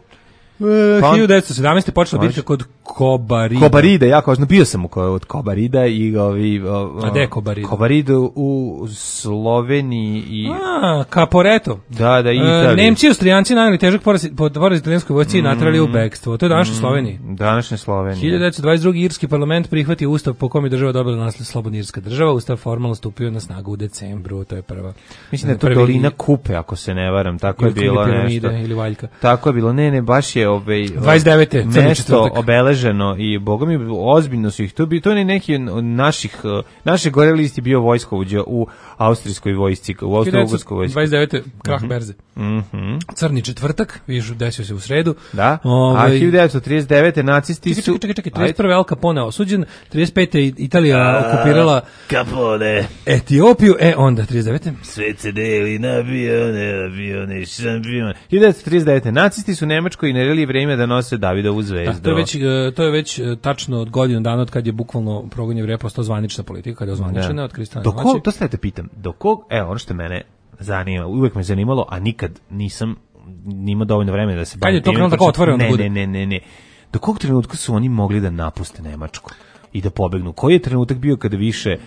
1917. počela bitka kod Kobarida. Kobarida, jako važno. Bio sam od Kobarida i a gde je Kobarida? Kobarida u Sloveniji i... Caporetto. Da, Italija. Nemci i Austrijanci naneli težak poraz italijanskoj vojsci i natrali u bekstvo. To je današnja Slovenija. Današnja Slovenija. 1922. Irski parlament prihvatio ustav po kom je država dobila naslov slobodna irska država. Ustav formalno stupio na snagu u decembru. To je prva. Mislim da je to dolina Kupe, ako se ne varam. Tako je bilo nešto. Ili Valjka. Tako je bilo. Ne, baš je 29. mesto obeleženo i boga mi ozbiljno su ih to je neki naše gore listi bio vojskovođa u austrijskoj vojsci, u austro-ugarskoj vojsci. 29. krah berze. Crni četvrtak, vidiš, desio se u sredu. Da. A 1939. nacisti su... Čekaj, 31. Al Capone osuđen, 35. Italija okupirala Capone Etiopiju, onda 39. Sve se deli na avione, šampion. 1939. nacisti su Nemačkoj inerili vreme da nose Davidovu zvezdu. To je već tačno od godinu dana od kad je bukvalno progon Jevreja postao zvanična politika, kad je ozvaničena od Kristana Domaći. To ste te pitam, ono što mene zanima, uvek me zanimalo, a nikad nisam imao dovoljno vremena da se bavim. Kad je to krenulo tako otvoreno da bude? Ne. Do kog trenutka su oni mogli da napuste Nemačku i da pobegnu? Koji je trenutak bio kada više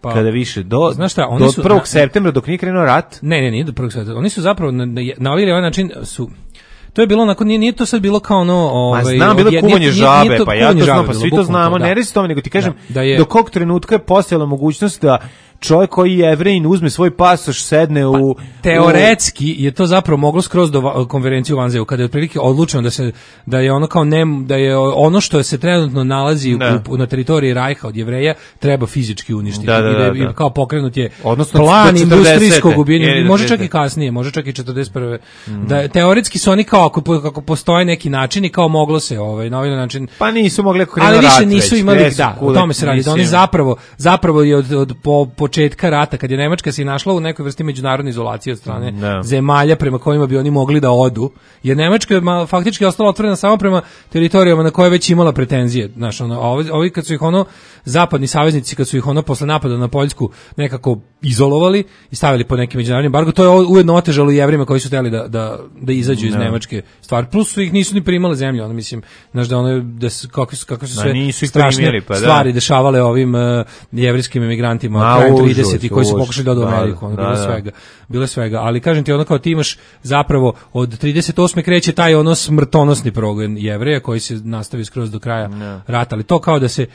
do 1. septembra dok nije krenuo rat? Ne, nije do 1. septembra. Oni su zapravo na ovaj način su... To je bilo onako, nije to sad bilo kao ono... znam, bilo kuvanje žabe, pa ja to znam, pa svi to znamo, ne rezi tome, nego ti kažem, do kog trenutka je postojala mogućnost da čovjek koji je Jevrejin uzme svoj pasoš, sedne u... Teoretski je to zapravo moglo skroz do konferencije u Vanzeju, kada je otprilike odlučeno da je ono kao da je ono što se trenutno nalazi na teritoriji Rajha od Jevreja treba fizički uništiti. I kao pokrenut je plan industrijskog ubijanja, može čak i kasnije, može čak i 41. Da teoretski su oni kao ako postoje neki način i kao moglo se na ovaj način. Pa nisu mogli ali više nisu imali, o tome se radi, da oni zapravo je od početka rata, kad je Nemačka se našla u nekoj vrsti međunarodne izolacije od strane zemalja prema kojima bi oni mogli da odu, jer Nemačka je faktički ostala otvorena samo prema teritorijama na koje već imala pretenzije. Znaš, ovi kad su ih zapadni saveznici, kad su ih posle napada na Poljsku nekako izolovali i stavili pod neki međunarodni embargo, to je ujedno otežalo i Jevrima koji su hteli da izađu iz Nemačke stvari. Plus su ih nisu ni primale zemlje, mislim, znaš kako su sve strašne stvari dešavale ovim jevrijskim emigrantima krajem 30-ih koji su pokušali da odu u Ameriku, bilo svega, ali kažem ti, kao ti imaš zapravo od 38. kreće taj smrtonosni progon Jevreja koji se nastavi skroz do kraja rata, ali to kao da se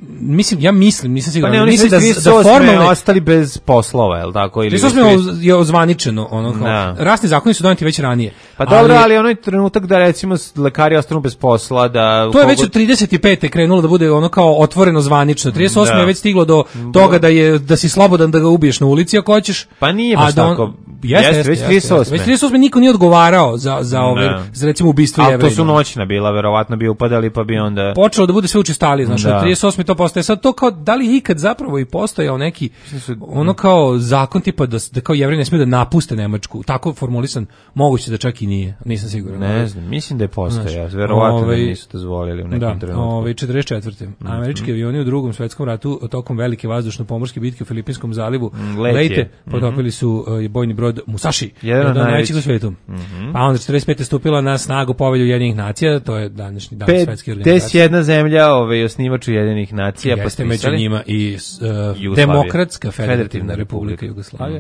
nisam siguran. Pa oni su 38. ostali bez poslova, je li tako? 38. je ozvaničeno, rasni zakoni su doneti već ranije. Pa dobro, ali onaj trenutak da recimo lekari ostanu bez posla, da... To je već od 35. krenulo da bude kao otvoreno zvanično. 38. je već stiglo do toga da si slobodan da ga ubiješ na ulici ako hoćeš. Pa nije baš tako. Jeste, već 38. Već 38. niko nije odgovarao za recimo ubistvo Jevreja. Ali to su noćna bila, verovatno bi upadali pa bi onda... Počelo da bude sve učestalije, znači od 38. to postaje. Sad to kao, da li ikad zapravo i postojao neki, ono kao zakon tipa da kao Jevreji ne smiju da napuste Nemačku, tako formulisan, moguće da čak i nije, nisam siguran. Ne znam, mislim da je postojao, verovatno da nisu dozvolili u nekom trenutku. 44. Američki avioni u Drugom svetskom ratu tokom velike vazdušno-pomorske bitke u Filipinskom zalivu Leyte potopili su bojni brod Musashi, jedan od najvećih u svetu. Pa onda 45. stupila na snagu Povelja Ujedinjenih nacija, to je današnji dan svetske organizacije. 51 zemlja, osnivač Ujedinjenih nacija, jeste među njima i Demokratska federativna republika Jugoslavija.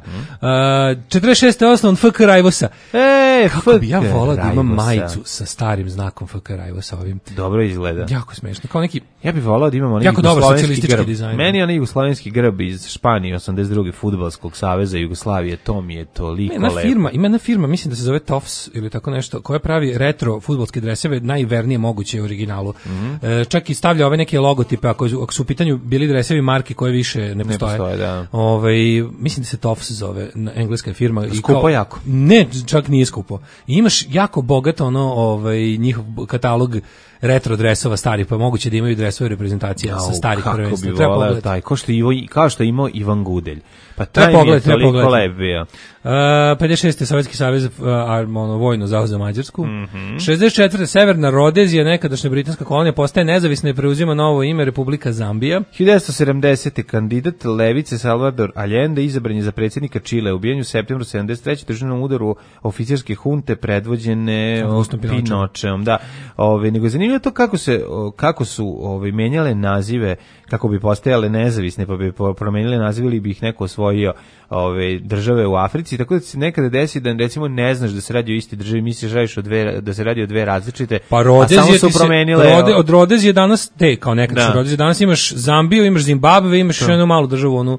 46. osnovan FK Rajvosa. Kako bi ja volao da imam majicu sa starim znakom FK Rajvosa ovim. Dobro izgleda. Jako smešno. Kao neki, ja bih volao da imamo onaj jugoslovenski grb. Meni je onaj jugoslovenski grb iz Španije 82. Fudbalskog saveza Jugoslavije, to mi je toliko lepo. Ima jedna firma, mislim da se zove Tofs ili tako nešto, koja pravi retro fudbalske dreseve, najvernije moguće u originalu. Čak i stavlja ove neke logotipe, ako su u pitanju bili dresevi marke koje više ne postoje. Da. Mislim da se Tofs zove, engleska firma. Skupo jako? Ne, čak nije skupo. I imaš jako bogat njihov katalog retro dresova starih, pa moguće da imaju dresove reprezentacija sa starih prvenstva. Kako bi voleo taj, kao što je imao Ivan Gudelj. Pa taj mi je toliko lep bio. 56. Sovjetski savez vojno zauzeo Mađarsku. 64. Severna Rodezija, nekadašnja britanska kolonija, postaje nezavisna i preuzima novo ime Republika Zambija. 1970. kandidat levice Salvador Allende izabran je za predsjednika Čile, ubijen u septembru 73. državnom udaru oficirske hunte predvođene Pinočeom. Da. Nego je zanimljivo to kako su menjale nazive, kako bi postajale nezavisne, pa bi promenile nazive ili bi ih neko osvojio države u Africi, tako da se nekada desi da recimo ne znaš da se radi o isti državi, misliš da se radi o dve različite, pa samo su promenile. Od Rodezije danas, kao nekada su Rodezije, danas imaš Zambiju, imaš Zimbabve, imaš još jednu malu državu,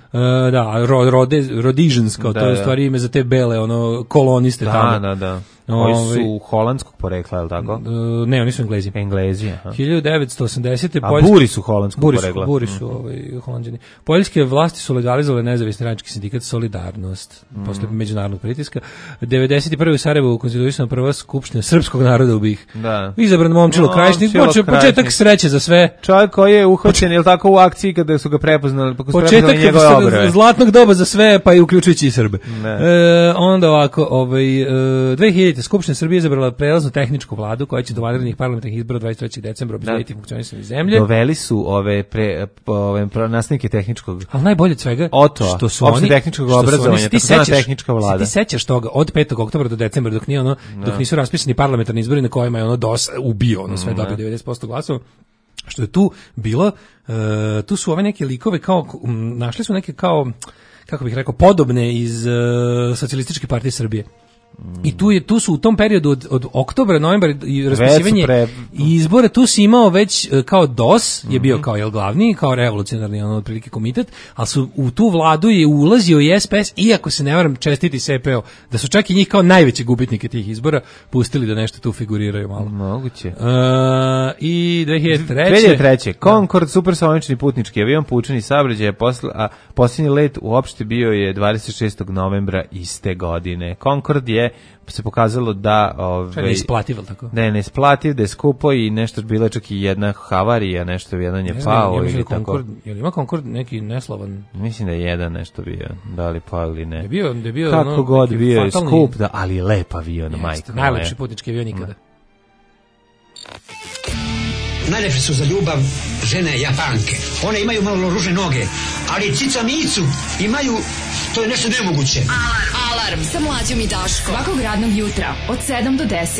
Rhodesians, kao to je u stvari ime za te bele, koloniste tamo. Da. Koji su holandskog porekla, je li tako? Ne, oni su Englezi. Englezi, aha. 1980. A Buri su holandskog porekla. Buri su holanđani. Poljske vlasti su legalizovale nezavisni radnički sindikat Solidarnost posle međunarodnog pritiska. 91. u Sarajevu konstituisana prva skupština srpskog naroda u BiH. Da. Izabran Momčilo Krajišnik, početak sreće za sve. Čovjek koji je uhvaćen, je li tako, u akciji kada su ga prepoznali, pa početak zlatnog doba za sve, pa i uključujući i Srbe. Onda ovako, 2000. Skupština Srbije izabrala prelaznu tehničku vladu koja će do vanrednih parlamentarnih izbora 23. decembra obezbediti funkcionisanje zemlje. Doveli su ove nastavnike tehničkog. Ali najbolje od svega što su oni tehničkog obrazovanja, takozvana tehnička vlada. Ti sećaš toga od 5. oktobra do decembra dok nisu raspisani parlamentarni izbori na kojima je DOS ubio sve dobio 90% glasova. Što je tu bilo, tu su ove neke likove kao našli su neke kao, kako bih rekao, podobne iz Socijalističke partije Srbije. I tu su u tom periodu od oktobra, novembra i raspisivanje i izbora, tu si imao već kao DOS je bio kao glavni, kao revolucionarni otprilike komitet, ali su u tu vladu je ulazio i SPS, iako se ne varam čestiti SPO, da su čak i njih kao najveće gubitnike tih izbora pustili da nešto tu figuriraju malo. Moguće. I 2003. Concorde, supersonični putnički avion, pučeni saobraćaj, a posljednji let uopšte bio je 26. novembra iste godine. Concorde je se pokazalo da neisplativ, tako? Neisplativ, da je skupo i nešto bilo čak i jedna havarija, nešto jedan je pao ili tako. Je li ima Concorde neki neslavan? Mislim da je jedan nešto bio, da li pao ili ne. Je bio kako god bio je skup, da, ali lep avion, majko. Najlepši putnički avion nikada. Najlepše su za ljubav žene Japanke. One imaju malo ružne noge, ali cica micu imaju, to je nešto nemoguće. Alarm sa Mlađom i Daškom. Svakog radnog jutra od 7 do 10.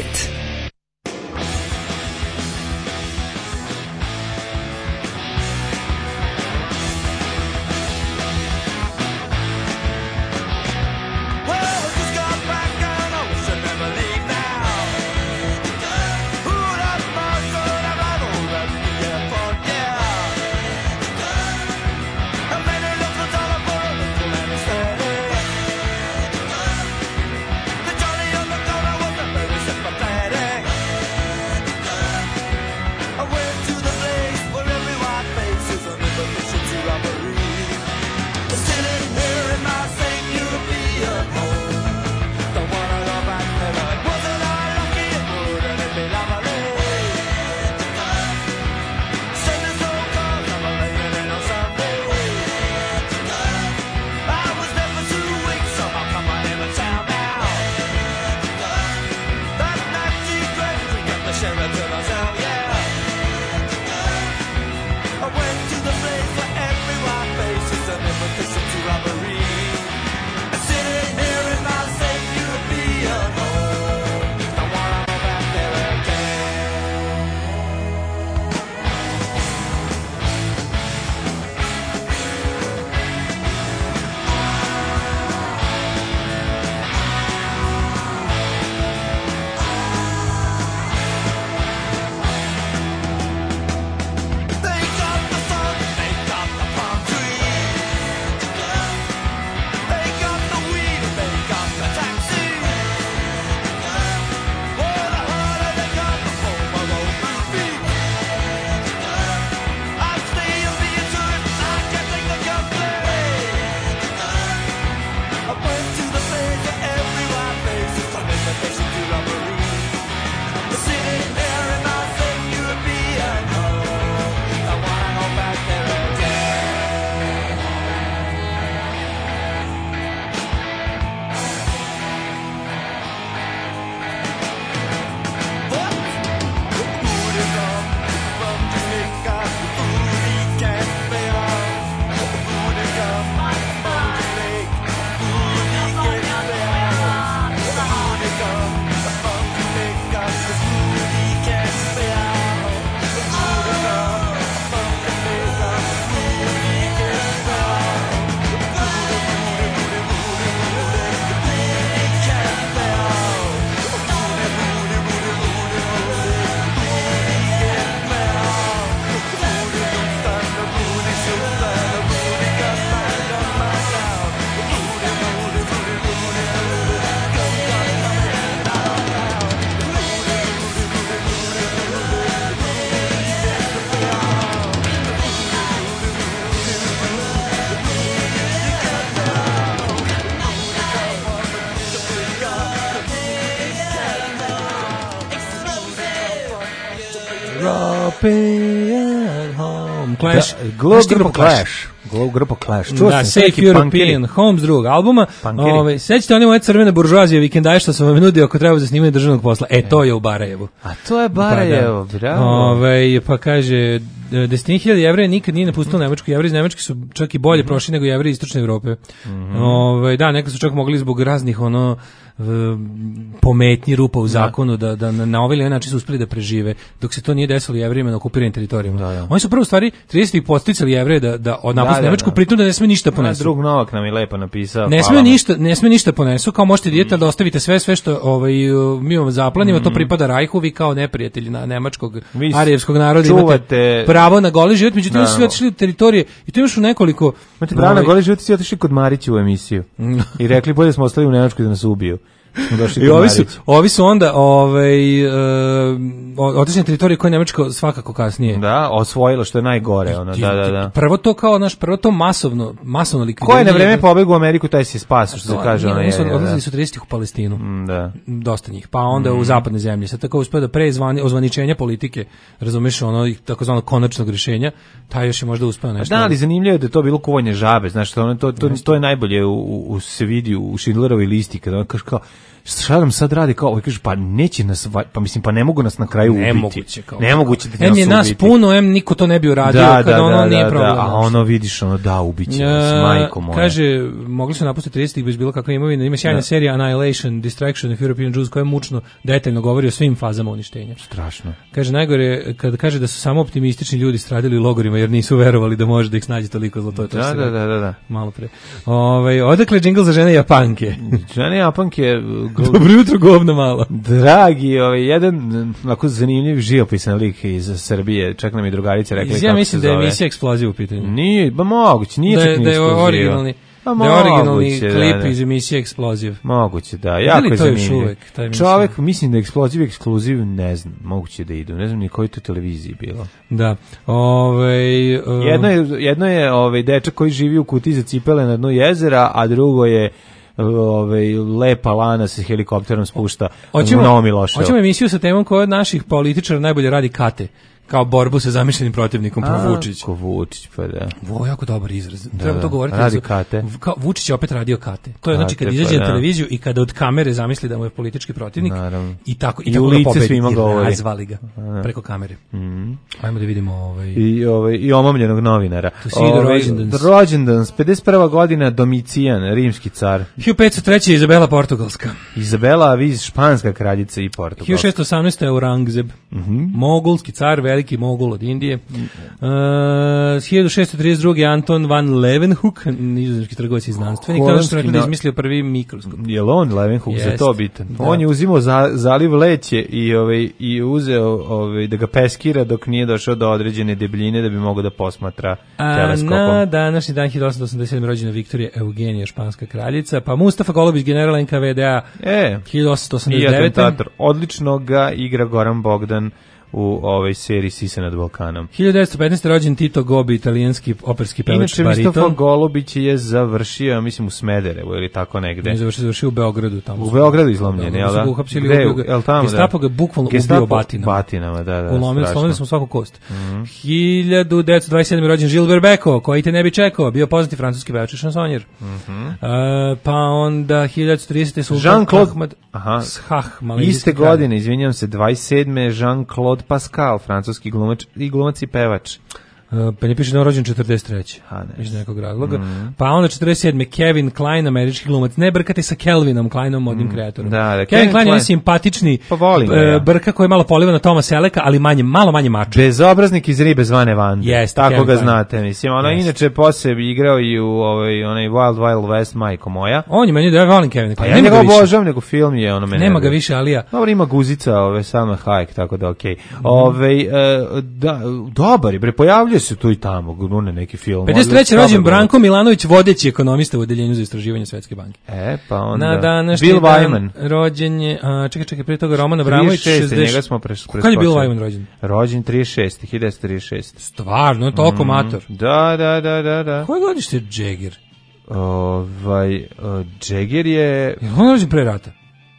Friday. stay at home. Clash. Grupa Clash. Čuo Da, sam Safe European, Homes drugog albuma. Sećate one moje crvene buržoazije vikendaje što sam vam nudio ako treba za snimanje državnog posla. To je u Barajevu. A to je Barajevo, bravo. Pa kaže, desetine hiljada Jevreja nikad nije napustilo Nemačku. Jevreji iz Nemačke su čak i bolje prošli nego Jevreji iz Istočne Evrope. Da, nekad su čak mogli zbog raznih pometnji rupa u zakonu da na ovaj način su uspeli da prežive, dok se to nije desilo Jevrejima na okupiranim teritorijama. Oni su prvo stvari 30-ih podsticali Jevreje da napuste Nemačku, pritom da ne sme ništa ponesu. Drug Novak nam je lepo napisao. Ne sme ništa ponesu, kao možete idete da ostavite sve što mi vam zaplanimo, to pripada Rajhu, vi kao neprijatelji nemačkog arijevskog naroda imate pravo na goli život, međutim oni su svi otišli u teritorije i tu imaš u nekoliko... Imate pravo na goli život i svi otišli kod Marića u emisiju i rekli bolje smo ostali u Nemačku da nas ubiju. I ovi su onda otišli na teritorije koje je Nemačko svakako kasnije. Da, osvojilo što je najgore. Da. Prvo to prvo to masovno likvidiranje. Ko je na vreme pobegao u Ameriku, taj se spasao, što se kaže. Oni su odlazili su 30-ih u Palestinu. Da. Dosta njih. Pa onda u zapadne zemlje. Sad tako uspeo da pre ozvaničenja politike, razumeš, takozvanog konačnog rješenja, taj još je možda uspeo nešto. Da, ali zanimljivo je da je to bilo kuvanje žabe. Znaš, to je najbolje se vidi u Schindlerovoj listi, kada on kaže kao, šta nam sad radi, kao, kaže, pa neće nas, pa ne mogu nas na kraju ubiti. Nemoguće da nas ubiti. Je nas puno, niko to ne bi uradio, kada nije problem. A vidiš, ubiće nas, majko moja. Kaže, mogli su napustiti 30-ih bez bilo kakve imovine, ima sjajna serija Annihilation, Distraction of European Jews, koja je mučno detaljno govori o svim fazama uništenja. Strašno. Kaže, najgore, kada kaže da su samo optimistični ljudi stradili u logorima, jer nisu verovali da može da ih snađe toliko zlo, to je to što da. Malo pre. Odakle džingl za žene Japanke? Žene Japanke... Dobro jutro, govno malo. Dragi, jedan onako zanimljiv živopisan lik iz Srbije, čak nam i drugarica rekla kako se zove. Ja mislim da je emisija Eksploziv u pitanju. Nije, moguće, nije čak ni Eksploziv. Da je originalni klip iz emisije Eksploziv. Moguće, da. Jako je zanimljiv. Čovjek, mislim da je Eksploziv, Ekskluziv, ne znam, moguće da idu. Ne znam ni koji to televiziji bilo. Da. Jedno je dečak koji živi u kutiji za cipele na dnu jezera, a drugo je lepa lana se helikopterom spušta u Novom Miloševu. Hoćemo emisiju sa temom koja od naših političara najbolje radi kate, kao borbu sa zamišljenim protivnikom Vučić. Ko Vučić, pa da. Ovo je jako dobar izraz. Treba to govoriti. Radi kate. Vučić je opet radio kate. To je znači kad izađe na televiziju i kada od kamere zamisli da mu je politički protivnik i tako i u lice svima govori. Razvali ga preko kamere. Ajmo da vidimo i omamljenog novinara. Rođendans 51. godina, Domicijan, rimski car. 1503. Izabela Portugalska. Izabela Aviz, španska kraljica i Portugalska. 1618. Aurangzeb. Mogulski car, veliki mogul od Indije. 1632. Anton van Leeuwenhoek, nizozemski trgovac i znanstvenik, kada što rekli da je izmislio prvi mikroskop. Je li on Leeuwenhoek za to bitan? Da. On je uzimao zaliv Leće i uzeo da ga peskira dok nije došao do određene debljine da bi mogao da posmatra teleskopom. Na današnji dan 1887. rođena Viktorija Eugenija, španska kraljica, pa Mustafa Golubić, general NKVD-a, 1889. Odlično ga igra Goran Bogdan u ovoj seriji Sisa nad Balkanom. 1915. rođen Tito Gobi, italijanski operski pevač bariton. Inače, Mustafa Golubić je završio, mislim, u Smederevu ili tako negde. Ne završio u Beogradu. Tamo u Beogradu izlomljen, jel da? Gestapo ga bukvalno ubio batinama. Batinama, da. Slomili smo svaku kost. 1927. rođen Gilbert Bécaud, koji te ne bi čekao, bio poznati francuski pevač i šansonjer. Pa onda 1930. Sultan Ahmad Shah, iste godine, izvinjam se, 27. Jean-Claude Pascal, francuski glumac i pevač. Pa ne piše da je rođen 43. Iz nekog razloga. Pa onda 47. Kevin Kline, američki glumac. Ne brkate sa Kelvinom Kleinom, modnim kreatorom. Kevin Kline je simpatični brka koji je malo poliva na Toma Seleka, ali malo manje mačo. Bezobraznik iz Ribe zvane Vande. Yes, tako Kevin ga znate. Mislim, inače posebno igrao i u onaj Wild Wild West, majko moja. On je meni da ja volim Kevin Kline. Ja njega obožavam, nego film je ono mene. Nema ga više, ali ja. Dobro, ima guzica, Salma Hayek, tako da okej. Dobar je, pojavljuje se tu i tamo, grune neki film. 53. rođen Branko Milanović, vodeći ekonomista u odeljenju za istraživanje Svetske banke. Pa onda na današnji Bill dan Wyman. Rođen je, čekaj, prije toga Roman Abramović, 66. Njega smo preskočili. Kad je Bill Wyman rođen? Rođen 1936. Stvarno, toliko mator. Da. Koje godište je Jagger? Jagger je... On rođen pre rata?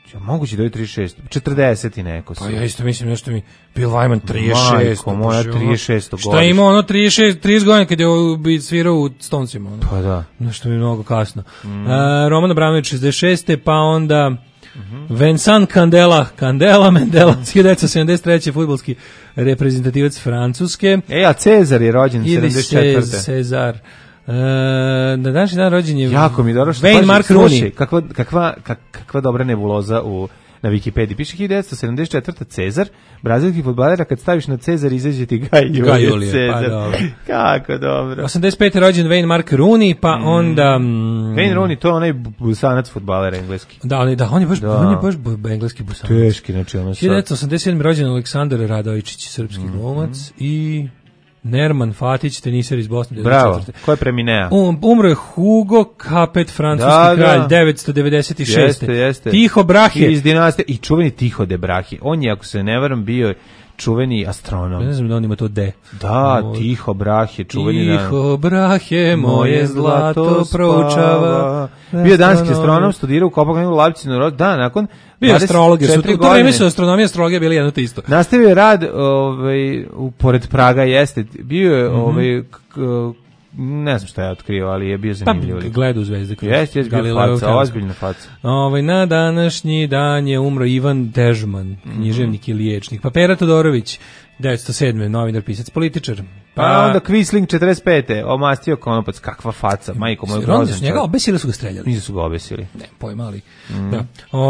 Moguće da je 36, 40 i neko. Pa ja isto mislim nešto mi Bill Wyman 36. Majko moja 36. godište. Šta ima ono 30 godina kad je svirao u Stonesima. Ono. Pa da. Nešto mi je mnogo kasno. Roman Abramović 66. Pa onda Vincent Candela Mandela 1973. fudbalski reprezentativac Francuske. A Cezar je rođen 74. Cezar. Na današnji dan rođen je jako mi dobro što Wayne Mark Rooney. Kakva dobra nebuloza na Wikipediji. Piše 1974. Cezar, brazilski fudbaler, kad staviš na Cezar izađe ti Gaj Julije Cezar. Pa dobro. Kako dobro. 85. rođen Wayne Mark Rooney, pa onda... Wayne Rooney, to je onaj busanac fudbaler engleski. Da, on je baš engleski busanac. Teški, znači ono sad. 1987. rođen Aleksandar Radojčić, srpski glumac, i... Nerman Fatić, teniser iz Bosne. Bravo, ko je preminea? Umro je Hugo Capet, francuski kralj, 996. Jeste. Tiho Brahe. Iz dinastije, i čuveni Tiho de Brahe. On je, ako se ne varam, bio čuveni astronom. Ne znam da on ima to D. Da, Tiho Brahe, čuveni. Tiho Brahe, moje zlato proučava. Bio danski astronom, studirao u Kopenhagenu, u Leipzigu, da, nakon bio astrolog, u to vreme su astronomija i astrologija bili jedno te isto. Nastavio je rad, pored Praga jeste, bio je, ne znam šta je otkrio, ali je bio zanimljiv. Pa, gleda u zvezde. Jeste, bio faca, ozbiljna faca. Na današnji dan je umro Ivan Dežman, književnik i liječnik. Pa Pera Todorović, 1907. novinar, pisac, političar. Pa onda Quisling 45. omastio konopac, kakva faca, majko moj grozan. Su njega obesili, su ga streljali? Nisu ga obesili. Ne, pojma, ali... Da.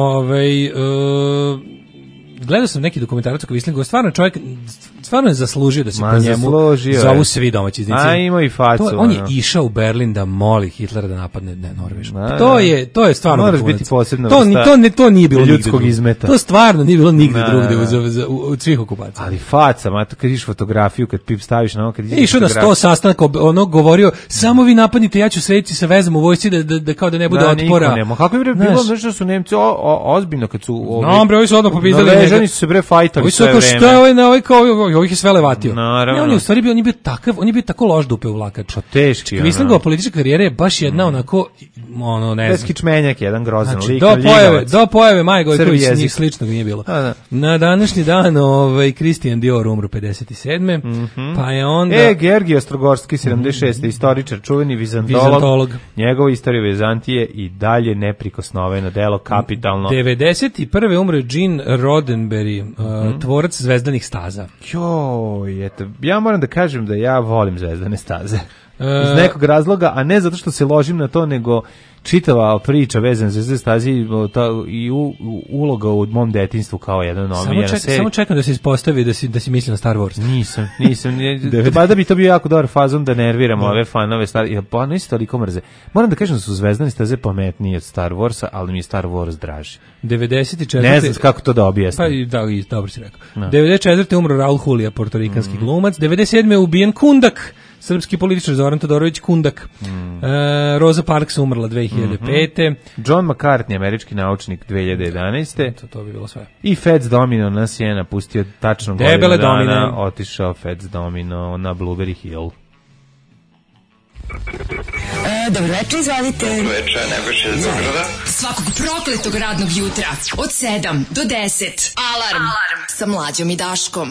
Gledao sam neki dokumentarac o Quislingu, stvarno je zaslužio da se po njemu zovu svi domaći iznici. A ima i facu. On je išao u Berlin da moli Hitlera da napadne Norvešku. To je stvarno. Moraš biti posebno to nije bilo ljudskog izmeta. To stvarno nije bilo nigde drugde od svih okupacija. Ali faca, kad vidiš fotografiju, kad pip staviš na ono, kad vidiš išao na 100 sastanaka, ono govorio, samo vi napadnite, ja ću srediti sa vezom u vojsci da kao da ne bude otpora. Kako je bilo, nešto su Nemci ozbiljno kad su ovi su odmah popizdali. Oni su se bre fajtali sve vreme. Što je ovih je sve levatio. Ne, on je u stvari bio, on je bio tako loš dupe uvlakač. Pa teški. Quislingova politička karijera je baš jedna onako, ne znam. Skičmenjak, jedan grozan lik. Do pojave Maje Gojković njih sličnog nije bilo. Na današnji dan Christian Dior umro 57. Pa je onda... Georgij Ostrogorski, 76. Istoričar, čuveni vizantolog. Njegova istorija Vizantije i dalje neprikosnoveno delo, kapitalno. 91. umro Gene Roddenberry, tvorac Zvezdanih staza. Ja moram da kažem da ja volim Zvezdane staze. Iz nekog razloga, a ne zato što se ložim na to, nego čitava priča vezana za Zvezdane staze i uloga u mom detinjstvu kao jedan omiljena serija. Samo čekam da se ispostavi da si misli na Star Wars. Nisam. Da bi to bio jako dobar fazon da nerviramo ove fanove Star. Pa nisi toliko mrze. Moram da kažem da su Zvezdane staze pametnije od Star Warsa, ali mi je Star Wars draži. 94. Ne znam kako to da objasnim. Pa da, dobro si rekao. 94. umro Raul Julia, portorikanski glumac. 97. je ubijen Kundak, srpski političar Zoran Todorović Kundak. Rosa Parks umrla 2005. John McCartney, američki naučnik, 2011. To bi bilo sve. I Fats Domino nas je napustio tačno godinu dana. Otišao Fats Domino na Blueberry Hill. Dobro večer, izvalite. Dobro večer, Nebojša iz Beograda. Svakog prokletog radnog jutra od 7 do 10. Alarm sa Mlađom i Daškom.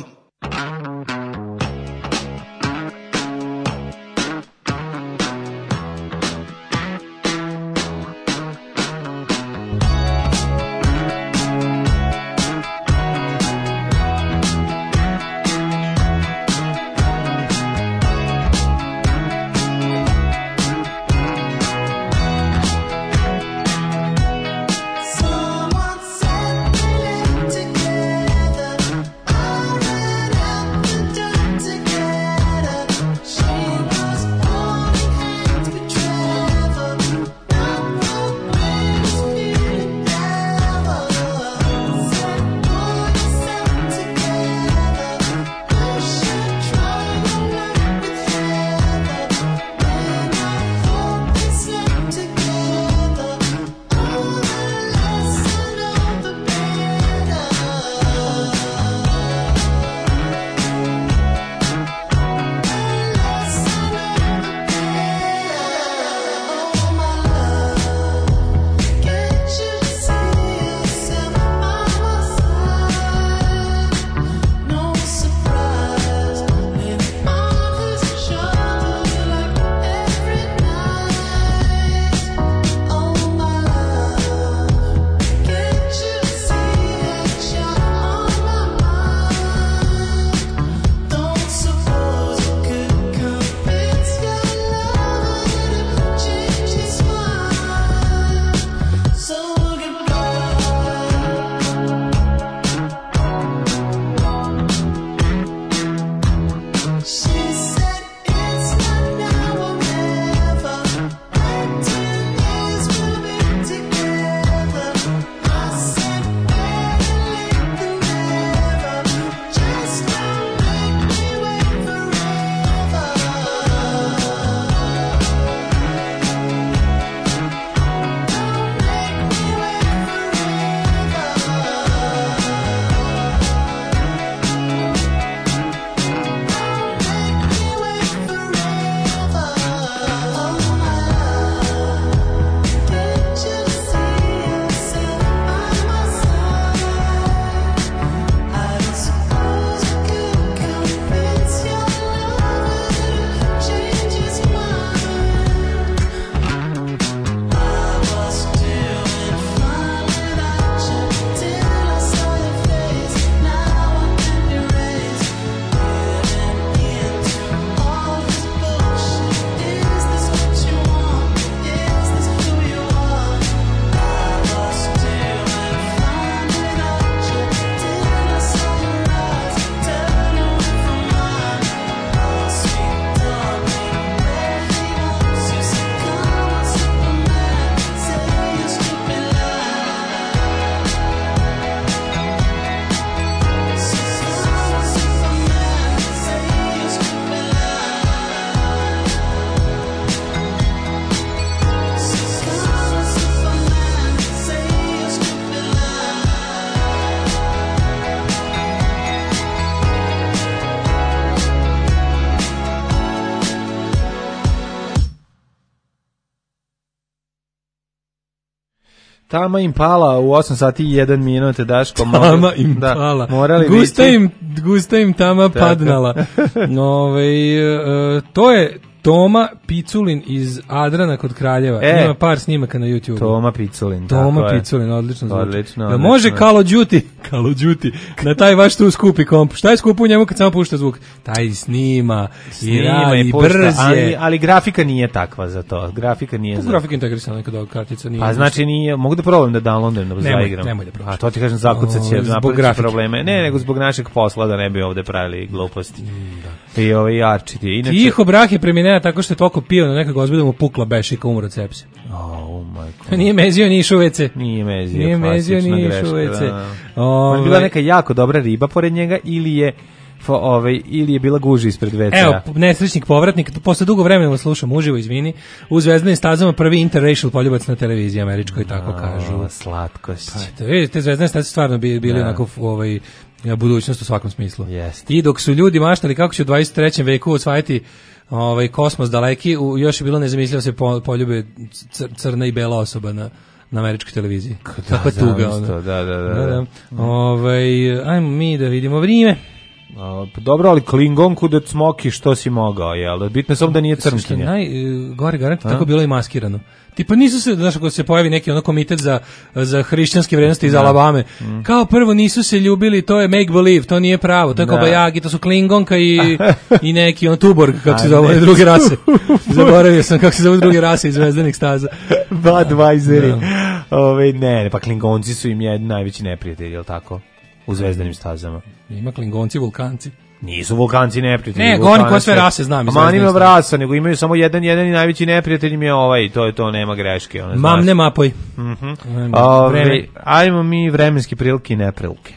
Someone said we live together. Tama Impala u 8 sati i 1 minut, Daško. Tama Impala. Morali Gusta im tama padnala. To je Toma Piculin iz Adrana kod Kraljeva. Ima par snimaka na YouTube. Toma Piculin, Toma Piculin, odlično zvuči. Odlično. Može Call of Duty, na taj vaš tu skupi komp. Šta je skupo u njemu kad samo pušta zvuk? Taj snima i radi, brz je. Ali grafika nije takva za to. Grafika nije za... Grafika integrisana nekada kartica nije. Pa znači nije, mogu da probam da downloadujem, da zaigram. Nemoj da probaš. A to ti kažem, zakucat će napraviti probleme. Ne, nego zbog našeg posla da ne bi ovde pravili gluposti. I arčiti. Tiho brah je premineo tako što je toliko pio na nekog ozbiljno mu pukla bešika, umro od sepse. Nije mezio ni išao u WC. Nije mezio ni išao u WC. Bila neka jako dobra riba pored njega ili je bila guža ispred WC-a. Evo, nesrećnik povratnik, posle dugo vremena slušam uživo, izvini, u Zvezdanim stazama prvi interracial poljubac na televiziji američkoj, tako kažu. Slatkost. Pa, te Zvezdane staze stvarno bili onako budućnost u svakom smislu. Jest. I dok su ljudi maštali kako će u 23. veku osvajati kosmos daleki, još je bilo nezamislivo se poljube crna i bela osoba na američkoj televiziji. Tako je tuga. Da. Ajmo mi da vidimo vrijeme. Dobro, ali Klingonku da cmoki što si mogao, jel? Bitno je samo da nije crnkinja. Gore garant, tako bilo i maskirano. Tipa nisu se, znaš, ako se pojavi neki komitet za hrišćanske vrednosti iz Alabame, kao prvo nisu se ljubili, to je make believe, to nije pravo, to je Kobajagi, to su Klingonka i neki Tuborg, kako se zove druge rase. Zaboravio sam kako se zove druge rase iz Zvezdanih staza. Budweiseri. Ne, pa Klingonci su im najveći neprijatelji, jel tako? U Zvezdanim stazama. Ima Klingonci, vulkanci. Nisu vulkanci neprijatelji. Ne, govorim koje sve rase znam. Manima vrasa, nego imaju samo jedan i najveći neprijatelj im je to nema greške. Mamne mapoj. Ajmo mi vremenski prilike i neprilike.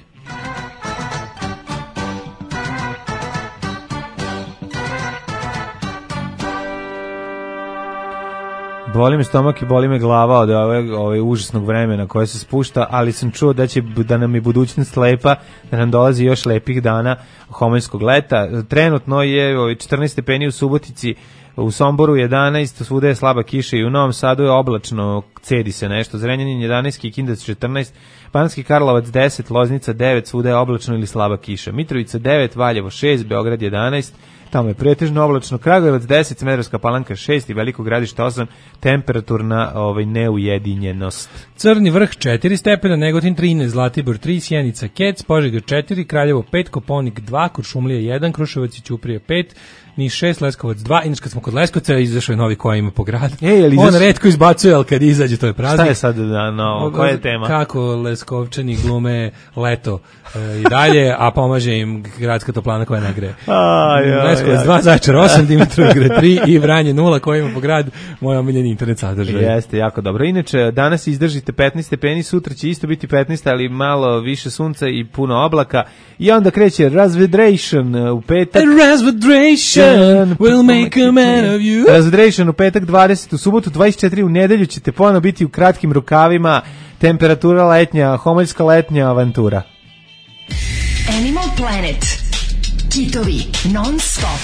Boli me stomak i boli me glava od ove užasnog vremena koje se spušta, ali sam čuo da nam je budućnost lepa, da nam dolazi još lepih dana homoljskog leta. Trenutno je 14 stepeni u Subotici, u Somboru 11, svuda je slaba kiša i u Novom Sadu je oblačno, cedi se nešto. Zrenjanin 11, Kikinda 14, Banatski Karlovac 10, Loznica 9, svuda je oblačno ili slaba kiša. Mitrovica 9, Valjevo 6, Beograd 11, tamo je pretežno oblačno, Kragujevac 10, Smederevska Palanka 6 i Veliko Gradište 8, temperaturna neujedinjenost. Crni vrh 4 stepena, Negotin 13, Zlatibor 3, Sjenica Kec, Požega 4, Kraljevo 5, Koponik 2, Kuršumlija 1, Kruševac i Ćuprija 5, Niš 6, Leskovac 2, inače kad smo kod Leskovca izašao je novi koji ima po gradu. On retko izbacuje, ali kad izađe to je praznik. Šta je sad novo? Koja je tema? Kako Leskovčani glume leto i dalje, a pomaže im gradska toplana koja ne greje. Leskovac 2, Zaječar 8, Dimitrovgrad 3 i Vranje 0 koji ima po gradu, moj omiljeni internet sadržaj. Jeste, jako dobro. Inače, danas izdržite 15 stepeni, sutra će isto biti 15, ali malo više sunca i puno oblaka. I onda kreće Razvedration u petak. Razvedration will make a man of you. Razvedration u petak 20, u subotu 24, u nedelju ćete ponovno biti u kratkim rukavima, temperatura letnja, homoljska letnja avantura. Animal Planet. Kitovi non stop.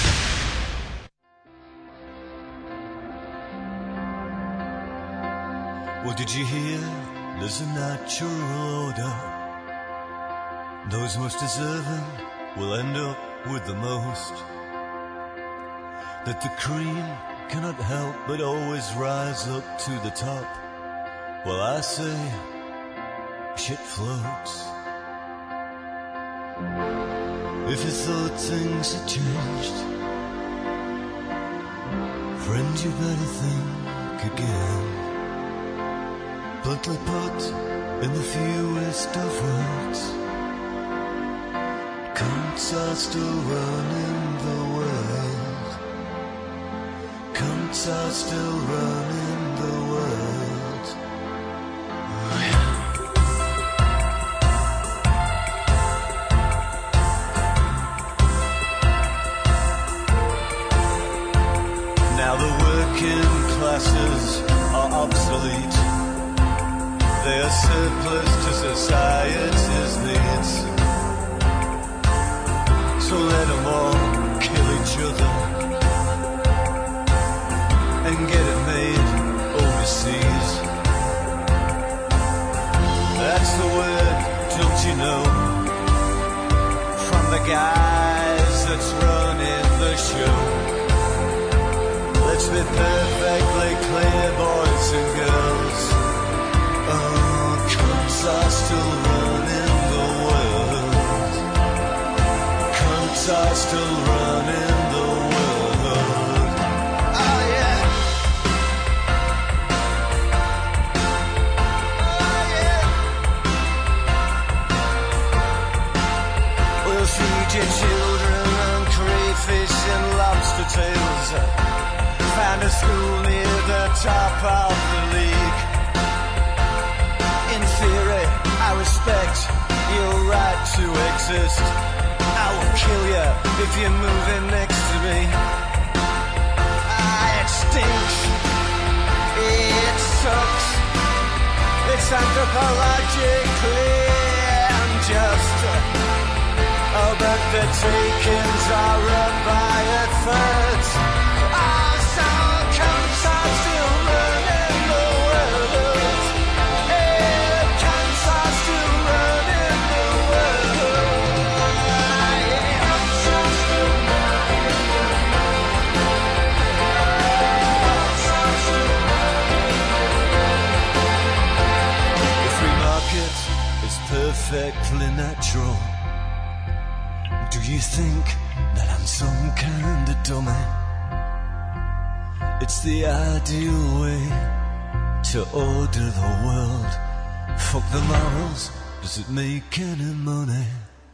What did you hear? There's a natural order. Those most deserving will end up with the most. That the cream cannot help but always rise up to the top. Well, I say, shit floats. If you thought things had changed, friend, you better think again. Bluntly put in the fewest of words, counts are still running the world. Counts are still running the world. Oh, yeah. Now the working classes are obsolete. They are surplus to society's needs. So let them all kill each other and get it made overseas. know from the guys that's running the show. Let's be perfectly clear, boys and girls. Oh, cunts are still running the world. Cunts are still running the world. Oh yeah. Oh yeah. We'll feed your children on crayfish and lobster tails. Found a school near the top of the league. In theory, I respect your right to exist. I will kill you if you're moving next to me. It stinks. It sucks. It's anthropologically unjust. Oh, but the takings are up by a third. Perfectly natural. Do you think that I'm some kind of dummy? It's the ideal way to order the world. Fuck the morals, does it make any money?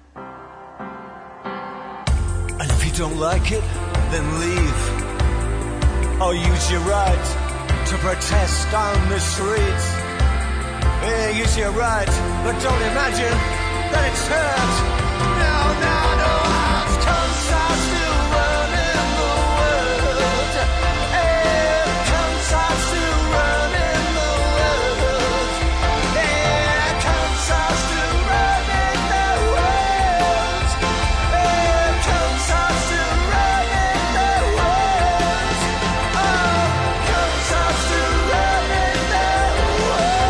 And if you don't like it, then leave. Or use your right to protest on the streets. Yeah, use your right, but don't imagine that it's hurt. No, no, no, cunts are still running the world. Yeah, cunts are still running the world. Yeah, cunts are still running the world. Yeah, cunts are still running the world. Oh, cunts are still running the world.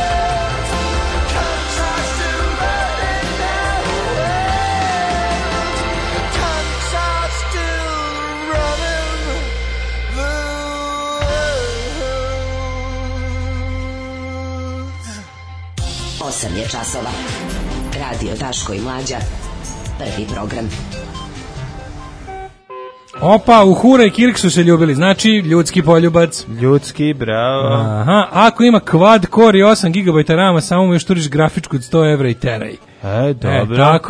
Osam je časova. Radio Daško i Mlađa. Prvi program. Opa, Uhura i Kirk su se ljubili, znači ljudski poljubac. Ljudski, bravo. Aha, ako ima quad core i 8 GB rama, samo mu još turiš grafičku od 100 evra i teraj. Dobro. Tako,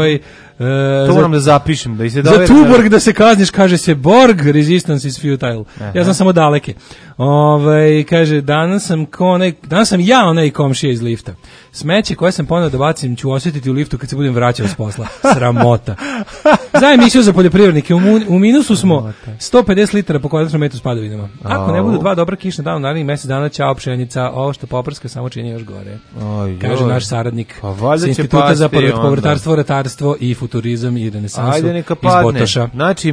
to moram da zapišem, da i se za Tuborg da se kazniš, kaže se Borg, resistance is futile. Aha. Ja znam samo daleke. Kaže, danas sam ja onaj komšija iz lifta. Smeće koje sam poneo da bacim ću osjetiti u liftu kad se budem vraćao s posla. Sramota. Za emisiju za poljoprivrednike. U minusu smo 150 litara po kvadratnom metru s padavinama. Ako ne budu dva dobra kišna dana u narednih mjesec dana, ćao pšenica, ovo što poprska samo čini još gore. Kaže naš saradnik sa Instituta za povrtarstvo, ratarstvo i futurizam i renesansu iz Botoša.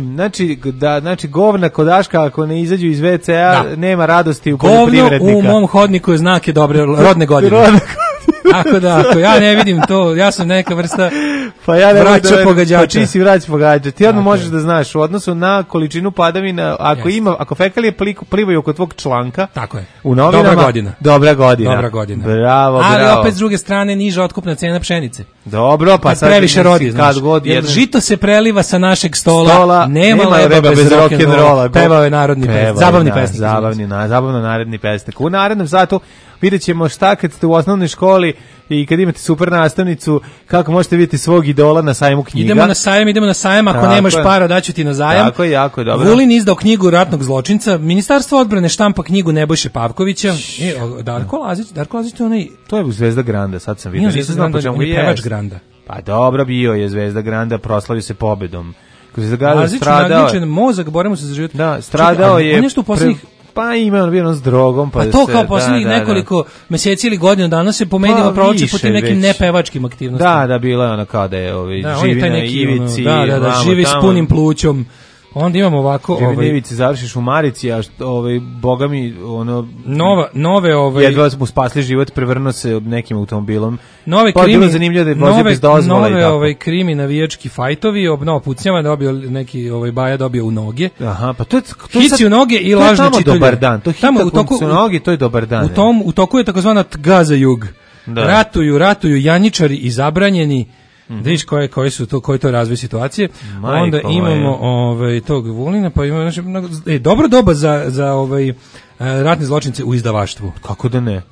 Znači govna kodaška ako ne izađu iz WC-a nema radosti u poljoprivrednika. Govno u mom hodniku je znak je dobre rodne godine. Tako da, ako ja ne vidim to, ja sam neka vrsta vraća pogađača. Pa čiji si vrać pogađača. Ti odmah možeš da znaš, u odnosu na količinu padavina, ako fekalije plivaju oko tvog članka, tako je. U novinama, dobra godina. Bravo. Ali opet s druge strane niža otkupna cena pšenice. Dobro, pa sad previše rodi, znaš. Jer žito se preliva sa našeg stola nema leba bez rock'n'rolla. Pevao je narodni pesnik, zabavni pesnik. Zabavno narodni pesnik. U narednom satu vidjet ćemo šta kad ste u osnovnoj školi i kad imate super nastavnicu, kako možete vidjeti svog idola na sajmu knjiga. Idemo na sajam, ako nemaš para daću ti na zajam. Tako je, jako dobro. Vulin izdao knjigu ratnog zločinca, Ministarstvo odbrane štampa knjigu Nebojše Pavkovića. Darko Lazić onaj... To je Zvezda Granda, sad sam vidio. On je pevač Granda. Pa dobro, bio je Zvezda Granda, proslavio se pobedom. Lazić nagličen mozak, borimo se za život. Da, stradao je... On je što u posljednjih... Pa ima on bio s drogom. Pa to kao posljednjih nekoliko mjeseci ili godina danas se po medijima provlači po tim nekim nepevačkim aktivnostima. Da, bila je ona kao da je živi na ivici. Živi s punim plućom. Onda imamo ovako... Ivici, završiš u Marici, a boga mi, nove jedva mu spasli život, prevrnuo se nekim automobilom. Nove pa bilo zanimljivo da je vozio bez dozvola i tako. Nove krimi navijački fajtovi, pucnjama dobio neki Baja dobio u noge. Aha, pa to hici u noge i lažne čitulje. To je dobar dan. To hici u noge, to je dobar dan. U toku je takozvana Gaza jug. Da. Ratuju janjičari i zabranjeni. Vidiš koji je to razvoj situacije. Majko, onda imamo tog Vulina, pa imamo dobro doba za ratne zločince u izdavaštvu. Kako da ne?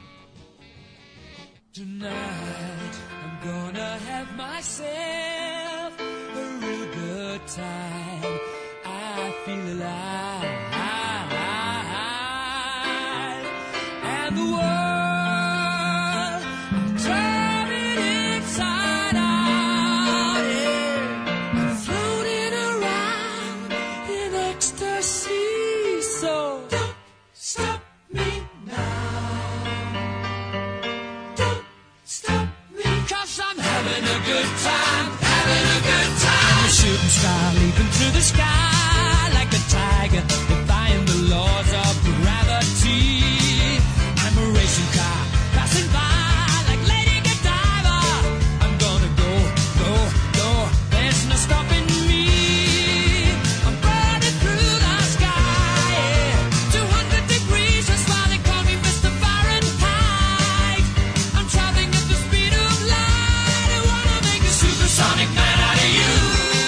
Shooting star leaping through the sky like a tiger, defying the laws of gravity. I'm a racing car passing by like Lady Godiva. I'm gonna go, go, go. There's no stopping me. I'm burning through the sky, yeah. 200 degrees, that's why they call me Mr. Fahrenheit. I'm traveling at the speed of light. I wanna make a supersonic man out of you.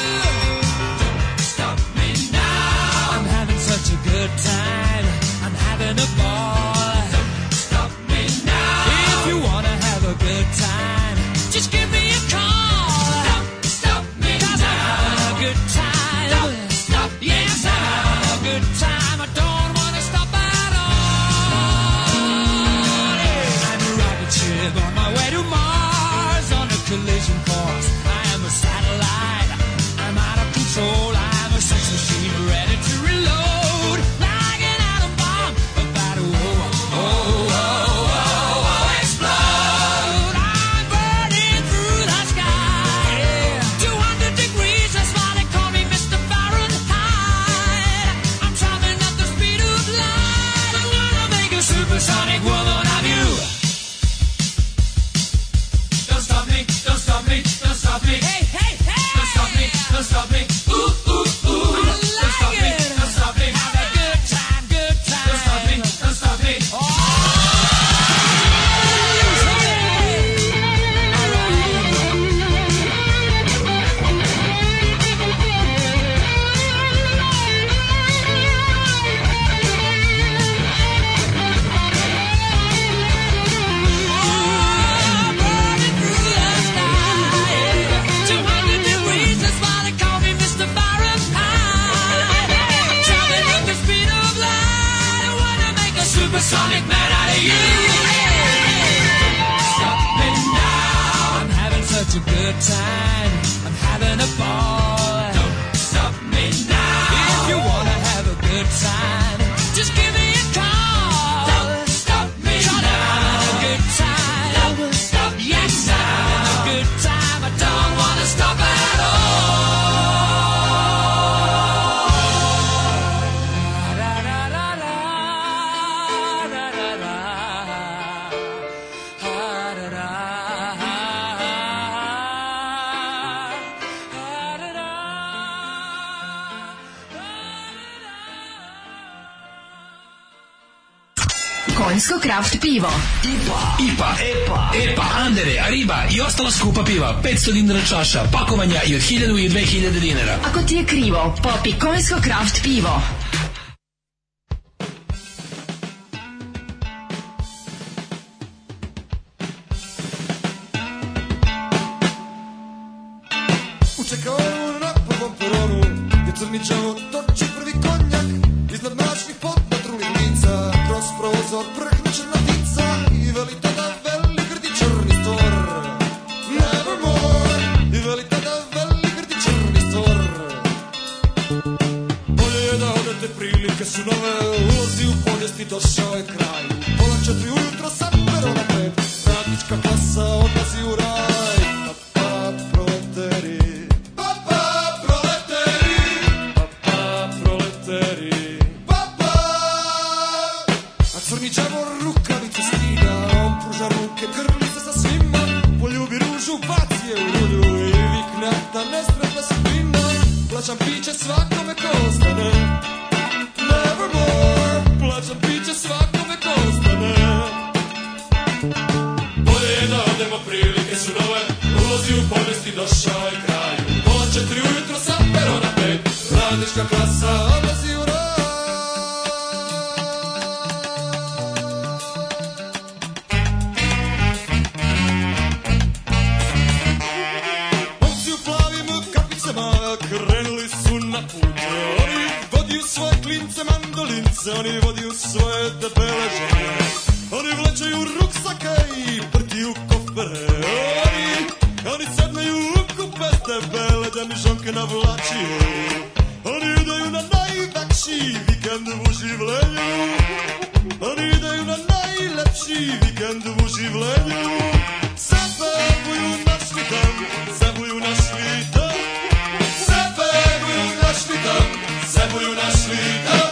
Good time, I'm having a ball. Don't stop me now. If you wanna have a good time, just give me a call. Don't stop me now. 'Cause I'm having a good time. Don't stop me now. Yes, I'm having a good time. I don't wanna stop at all. Yeah. I'm a rocket ship on my way to Mars on a collision course. I am a satellite. I'm out of control. I'm a sex machine ready to reload. Supersonic woman of you. Don't stop me, don't stop me, don't stop me. Hey, hey, hey. Don't stop me, don't stop me. Ooh, ooh, ooh. Don't stop me, don't stop me. Have a good time, good time. Don't stop me, don't stop me. Oh. Supersonic man out of you. Stop me now. I'm having such a good time. I'm having a ball. Don't stop me now. If you wanna have a good time, just give me a call. Don't stop me now. I'm having a good time. Don't stop me. Yes, I'm having a good time. I don't wanna stop at all. Konjsko kraft pivo. IPA, EPA, Andere, Ariba i ostala skupa piva. 500 dinara čaša, pakovanja i od 1000 i 2000 dinara. Ako ti je krivo, popi Konjsko kraft pivo. Učekao na prvom peronu, gdje crničavo toči prvi konjak, iznad mračnih podpatrulnih lica, kroz prozor prhne crna ptica i veli tada veli grdi crni stor. Nevermore, i veli tada veli grdi crni stor. Bolje je da odete, prilike su nove, ulazi u povijest i došao je kraj. Pola 4 ujutro sa perona 5, radnička klasa odlazi u raj. Papa proleteri, papa proleteri, papa Sviđamo rukavice skida, on pruža ruke, grli se sa svima, poljubi ružu, baci je u rudu i vikne da nesretna sudbina. Plaćam piće svakome ko ostane, nevermore. Plaćam piće svakome ko ostane. Bolje je da odemo, prilike su nove, ulazi u povijest i došao je kraj. Pola 4 ujutro sa perona 5, radnička klasa odlazi u raj. Momci u plavim kapicama krenuli su na put. Oni vodiju svoje klince, mandolince, oni vodiju svoje debele žene. Oni vlečaju ruksake i prtiju kofere. Oni sedneju u kupe debele da mi žonke navlačiju. Oni idaju na najveći vikend u življenju. Oni idaju na najlepši vikend u življenju. Sebe buju našli tam, sebuju našli tam. Sebe buju našli tam, sebuju našli tam.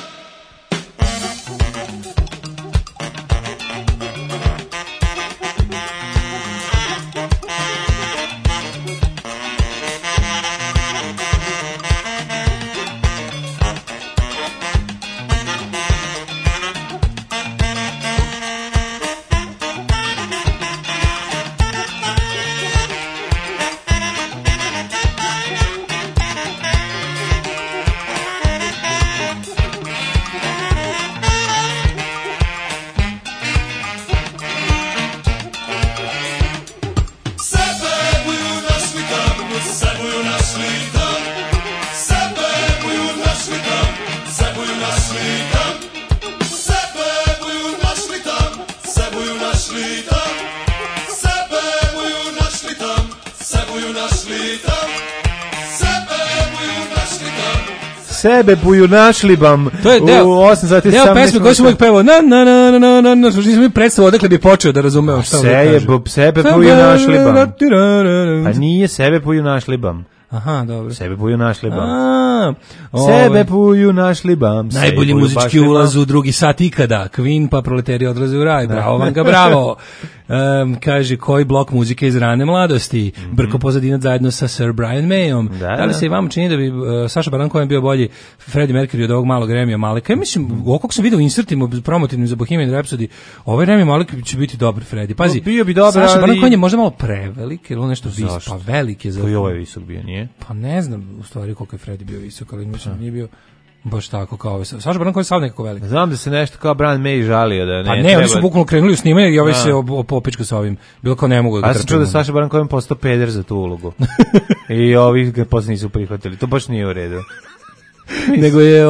Sebe buju našli bam. To je deo, u 8 sati 18 pesme koji sam uvijek pevao na nisam mi predstavu odakle bi počeo da razumeo šta kaže. Sebe buju našli bam. Pa nije sebe buju našli bam. Aha, dobro. Sebe buju našli bam. Sebe buju našli bam. Najbolji muzički ulaz u drugi sat ikada. Queen pa proleteri odlaze u raj. Bravo vam ga, bravo. Kaže, koji blok muzike iz rane mladosti? Brko pozadinac zajedno sa Sir Brian Mayom. Da li se i vama čini da bi Saša Baron Cohen bio bolji Freddie Mercury od ovog malog Remija Maleka? Ja mislim, ovog sam vidio u insertima promotivnim za Bohemian Rhapsody, ovaj Remi Malek će biti dobar Freddie. Pazi, bio bi dobar, Saša Baron Cohen je možda malo prevelik, ili on nešto visok, pa velik je za... Koji ovaj visok bio, nije? Pa ne znam u stvari koliko je Freddie bio visok, ali mislim nije bio baš tako kao ovaj. Saša Baron Cohen je sad nekako velik. Znam da se nešto kao Brian May žalio da ne. Pa ne, oni su bukvalno krenuli u snimanje i ovaj se popička sa ovim. Bilo kao ne mogu da trpim. Ja sam čuo da Saša Baron Cohen postao peder za tu ulogu. I ovi ga posle nisu prihvatili. To baš nije u redu. Nego je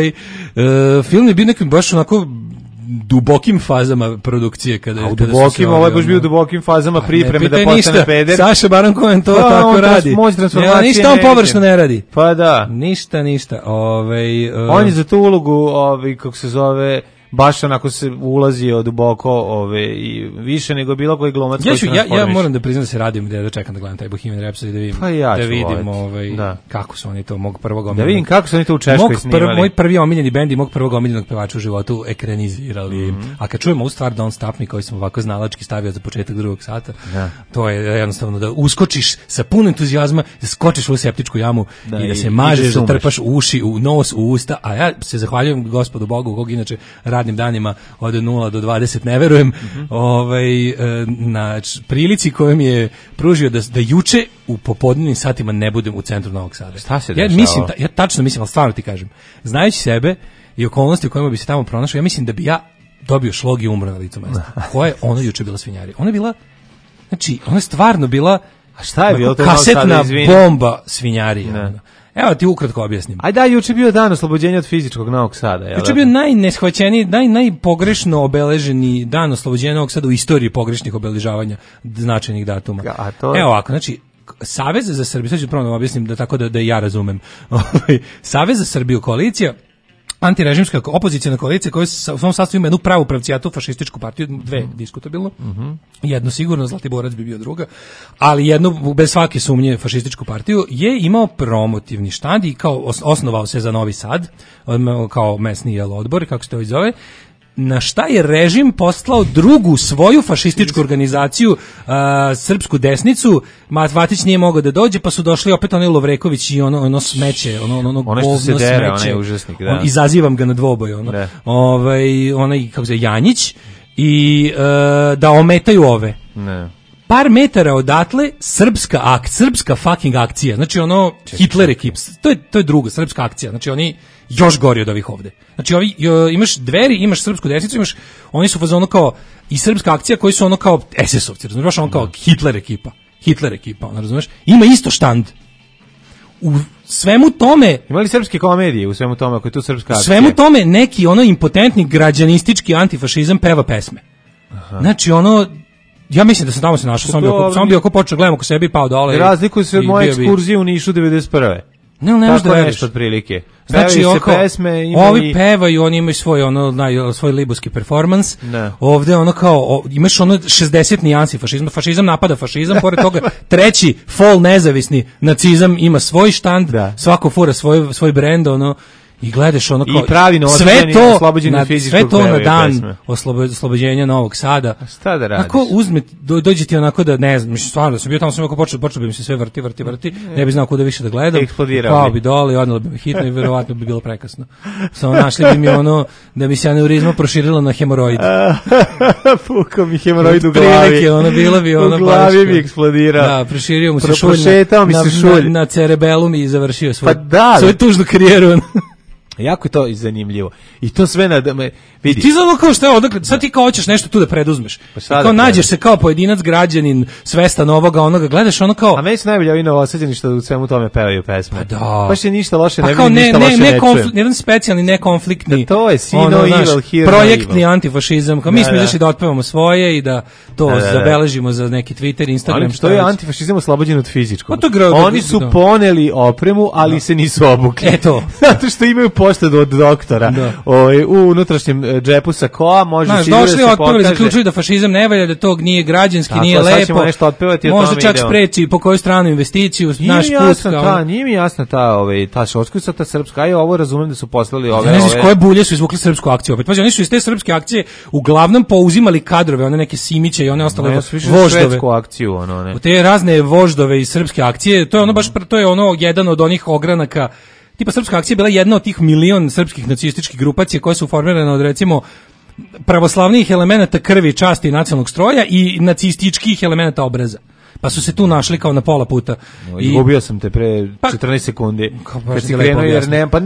film je bio nekim baš onako dubokim fazama produkcije kada u dubokim, ovo je baš bio u dubokim fazama pripreme da postane peder. Saša Baron Cohen to tako radi. Ništa on površno ne radi. Pa da. Ništa. On je za tu ulogu, kako se zove, baš onako se ulazio duboko i više nego bilo koji glumac koji se ja moram da priznam da se radim da čekam da gledam taj Bohemian Rhapsody da vidim, pa ja da vidim kako su oni to mog prvog omiljenog. Da vidim kako su oni to u Češkoj snimali. Moj prvi omiljeni bend i mog prvog omiljenog pevača u životu ekranizirali. A kad čujemo ovu stvar Don't Stop Me koji sam ovako znalački stavio za početak drugog sata, to je jednostavno da uskočiš sa puno entuzijazma, da skočiš u septičku jamu i da se mažeš, da trpaš uši, u nos, u usta, a ja se zahvaljujem gospodu Bogu, kog inače radnim danima od 0 do 20 ne verujem, na prilici koju mi je pružio da juče u popodnevnim satima ne budem u centru Novog Sada. Šta se dešava? Ja tačno mislim, ali stvarno ti kažem, znajući sebe i okolnosti u kojima bi se tamo pronašao, ja mislim da bi ja dobio šlog i umro na licu mesta. Koja je ono juče bila svinjarija? Ona je bila, znači, ona je stvarno bila, a šta je bilo? Kasetna bomba svinjarija. Evo ti ukratko objasnim. Ajde, juče bio dan oslobođenja od fizičkog Novog Sada. Juče bio najneshvaćeniji, najpogrešno obeleženi dan oslobođenja Novog Sada u istoriji pogrešnih obeležavanja značajnih datuma. Evo ovako, znači, Savez za Srbiju, sad ću prvo da objasnim da tako da ja razumem. Savez za Srbiju, koalicija, antirežimska opozicijna koalicija koja u svom sastavu ima jednu pravu pravcijatu fašističku partiju, dve diskutabilno, jedno sigurno, Zlatiborac bi bio druga, ali jednu bez svake sumnje fašističku partiju, je imao promotivni štand i kao osnovao se za Novi Sad, kao mesni odbor, kako se to zove, na šta je režim poslao drugu svoju fašističku organizaciju, srpsku desnicu. Vatić nije mogao da dođe, pa su došli opet onaj Lovreković i ono smeće, ono što se dere, smeće. onaj užasnik, da. Izazivam ga na dvoboj, onaj, kako se Janjić, i da ometaju ove. Ne. Par metara odatle srpska fucking akcija. Znači ono Hitler ekips. To je druga srpska akcija. Znači oni još gori od ovih ovde. Znači ovi imaš Dveri, imaš srpsku desnicu, oni su fazonu kao i srpska akcija koji su ono kao SS-ovci, razumeš, baš ono kao Hitler ekipa, ono, razumeš? Ima isto štand. U svemu tome... Imali srpske komedije u svemu tome, ako je tu srpska akcija? U svemu tome neki ono impotentni građanistički antifašizam peva pesme. Aha. Znači ono... Ja mislim da sam tamo se našao, samo bio ako počeo gledam oko sebi i pao dole. Razlikuju se od moje ekskurzije u Nišu 91. Ne možeš da veriš. Nešto otprilike. Znači, ovi pevaju, oni imaju svoj libuski performans. Ovde ono kao, imaš ono 60 nijansi fašizma. Fašizam napada fašizam, pored toga treći, fol nezavisni nacizam ima svoj štand, svako fura svoj brend, ono, i gledaš ono kao, i pravi sve to na dan oslobođenja Novog Sada. A šta da radiš? Ako dođe ti onako da ne znam, mislim stvarno da sam bio tamo, sam ako počeo bi mi se sve vrti, ne bi znao kuda više da gledam. Eksplodirao bi dole i odnelo bi me hitno i verovatno bi bilo prekasno. Samo našli bi mi ono da mi se aneurizma proširila na hemoroid. Pukao mi hemoroid u glavi. Prilike, ono bilo bi ono u glavi mi eksplodirao. Da, proširio mu se šulj na cerebelum i završio svoju tužnu karijeru. Jako je to zanimljivo. I to sve vidi. Ti znamo kao što je odakle, sad ti kao hoćeš nešto tu da preduzmeš. Pa kao nađeš se kao pojedinac, građanin, svestan ovoga, onoga, gledaš ono kao... A meni su najbolje ovi novosađeni što u svemu tome pevaju pesme. Pa da. Baš je ništa loše, pa ne vidim ništa loše ne čujem. Jedan specijalni, nekonfliktni... Da to je sino evil, hero projektni antifašizam. Kao mi smo izašli da otpevamo svoje i da to zabeležimo za neki Twitter, Instagram. Ali što je antifašizam oslobođen od fizičkog. Oni su poneli opremu, ali se nisu obukli. Eto. Zato što imaju poštedu od doktora. U unutrašnjem džepu sakoa može se da se pokaže. Zaključuju da fašizam ne valja, da tog nije građanski, nije lepo. Možda čak spreči po koju stranu investiciju, naš put. Nije mi jasna ta šorskujca, ta srpska. Ja ovo razumem da su poslali ove... Ne znaš koje bulje su izvukli srpsku akciju opet. Pazi, oni su iz te srpske akcije uglavnom pouzimali kadrove, one neke Simiće i one ostale voždove. U te razne voždove iz srpske akcije, to je ono baš, to je ono jedan od onih ogranaka. Tipa srpska akcija je bila jedna od tih milion srpskih nacističkih grupacija koje su formirane od recimo pravoslavnih elemenata krvi, časti i nacionalnog stroja i nacističkih elemenata obraza. Pa su se tu našli kao na pola puta. Izgubio sam te pre 14 sekundi. Kad si krenuo jer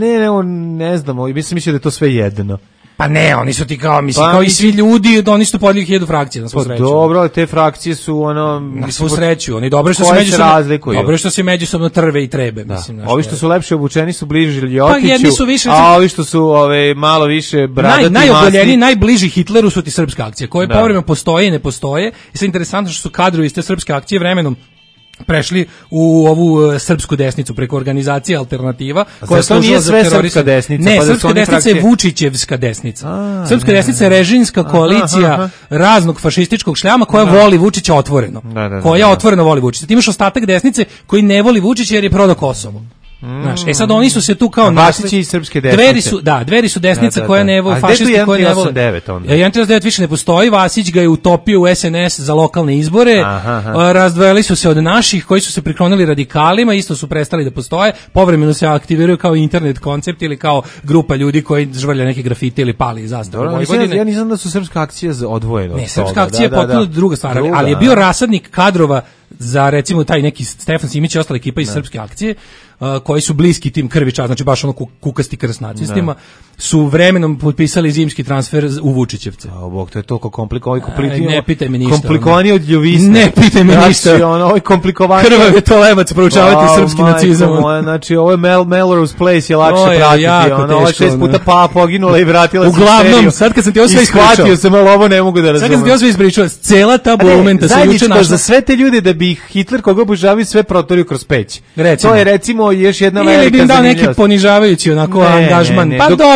ne znam, mislio da je to sve jedno. Pa ne, oni su ti kao, mislim, kao i svi ljudi, oni su podijeli 1000 frakcija, na svu sreću. Dobro, te frakcije su ono... Na svu sreću, oni dobro što se međusobno trve i trebe, mislim. Ovi što su lepše obučeni su bliži Ljotiću, a ovi što su malo više bradati, najogoljeniji, najbliži Hitleru su ti srpske akcije, koje povremeno postoje i ne postoje. I sad interesantno što su kadrovi iz te srpske akcije vremenom prešli u ovu srpsku desnicu preko organizacije Alternativa, koja služila za terorista. Ne, srpska desnica je Vučićevska desnica. Srpska desnica je režimska koalicija raznog fašističkog šljama koja voli Vučića otvoreno. Koja otvoreno voli Vučića. Ti imaš ostatak desnice koji ne voli Vučića jer je prodao Kosovo. Znaš, sad oni su se tu kao našli srpske desnice. Dveri su desnica koja ne voli, fašisti koji ne vole. 139 više ne postoji, Vasić ga je utopio u SNS za lokalne izbore. Razdvojili su se od naših koji su se priklonili radikalima, isto su prestali da postoje, povremeno se aktiviraju kao internet koncept ili kao grupa ljudi koji žvrlja neke grafite ili pali zastavu Vojvodine. Ja nisam da su srpska akcija odvojena od toga. Ne, srpska akcija je potpuno druga stvar, ali je bio rasadnik kadrova za recimo taj neki Stefan Simić i ostala ekipa iz srpske akcije, koji su bliski tim krviča, znači baš ono kukasti krst nacistima, su vremenom potpisali zimski transfer u Vučićevce. Bog, to je toliko komplikovano. Ne pitaj me ništa. Komplikovanije od Ljovisne. Ne pitaj me ništa. Znači, ovo je komplikovanje. Krvav je to lemac, proučavati srpski nacizam. Znači, ovo je Melrose Place, je lakše pratiti. Ovo je 6 puta pa poginula i vratila se. Uglavnom, sad kad sam ti ovo sve ispričao. Ishvatio sam, ali ovo ne mogu da razumem. Sad kad sam ti ovo sve ispričao, cela ta bolumenta se juče našla. Za sve te ljude da bi Hitler koga obožavaju sve protorio kroz peć. To je recimo još jedna velika zanimljivost. Ili bi im dao neki ponižavajući onako angažman. Pa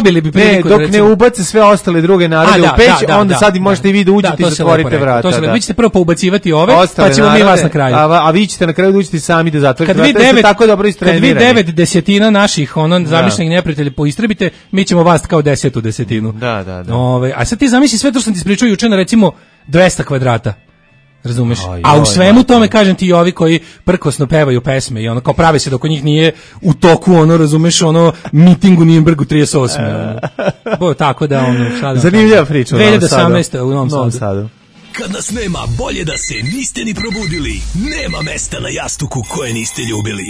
dobili bi priliku dok ne ubace sve ostale druge narode u peć, onda sad možete i vi da uđete i zatvorite vrata. Vi ćete prvo poubacivati ove, pa ćemo mi vas na kraju. A vi ćete na kraju uđeti sami da zatvorite vrata, jer ste tako dobro istrenirani. Kad vi 9/10 naših zamišljenih neprijatelja poistrebite, mi ćemo vas kao 10/10. Da. A sad ti zamisli sve to što sam ti ispričao juče na recimo 200 kvadrata. Razumeš? A u svemu tome, kažem ti, i ovi koji prkosno pevaju pesme i ono kao prave se dok njih nije u toku, ono, razumeš, ono, miting u Nijembergu 38. Tako da, ono, zanimljiva priča 2018. u Novom Sadu. Kad nas nema, bolje da se niste ni probudili. Nema mesta na jastuku koje niste ljubili.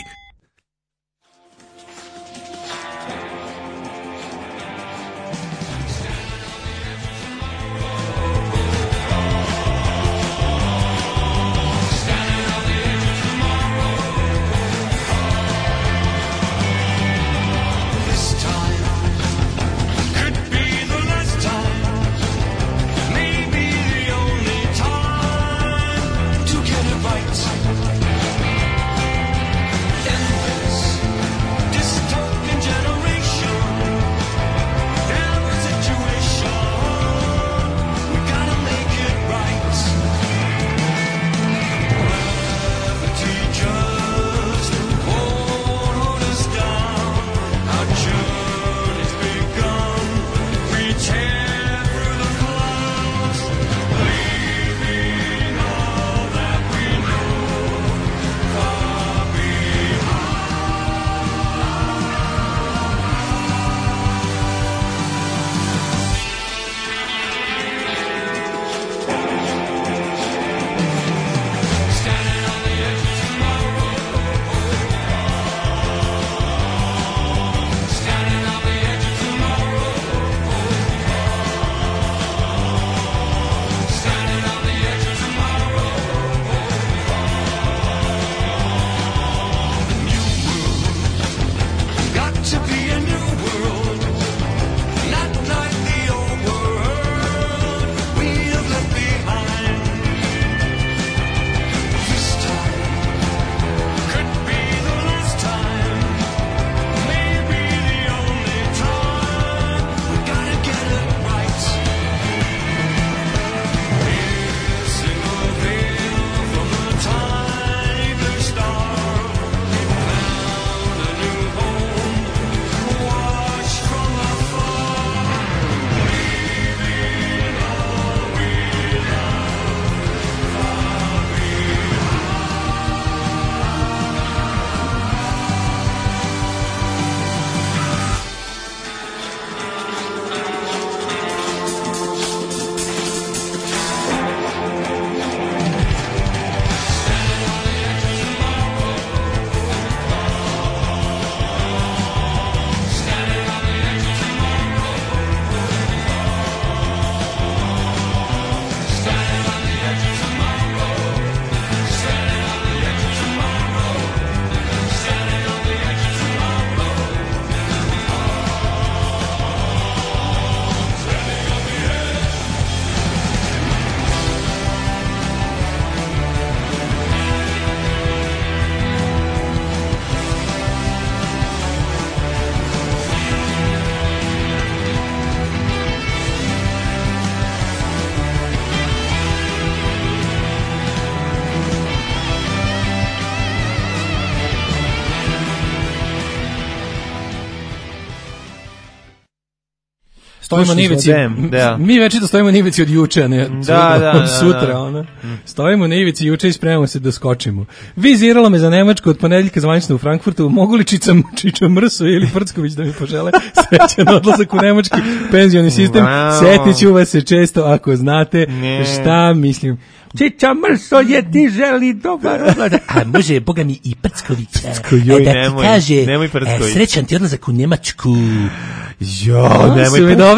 Stojimo na ivici. Mi večito stojimo na ivici od juče, ne od sutra. Ona. Stojimo na ivici juče i spremamo se da skočimo. Viziralo me za Nemačku od ponedeljka zvanično u Frankfurtu. Mogu li Čiča Mrso ili Frcković da mi požele srećan odlazak u nemački penzioni sistem? Setit ću vas se često ako znate šta mislim. Čiča Mrso je ti želi dobar odlazak. A može, boga mi, i Prcković. Da ti kaže, srećan ti odlazak u Nemačku. Jo, nemoj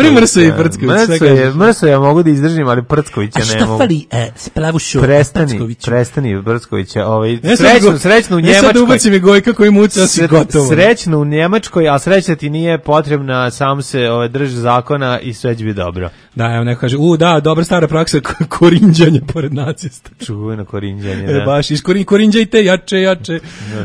Dobri Mrso i Prcković. Mrso ja mogu da izdržim, ali Prckovića ne mogu. A što fali Splavušu Prestani Prckovića. Srećno u Njemačkoj. Ne sad ubaci mi Gojka koji muca, si gotovo. Srećno u Njemačkoj, a sreća ti nije potrebna, sam se drži zakona i sve će biti dobro. Da, evo neko kaže, da, dobra stara praksa korinđanja pored nacista. Čuveno korinđanje, da. Baš, korinđajte, jače.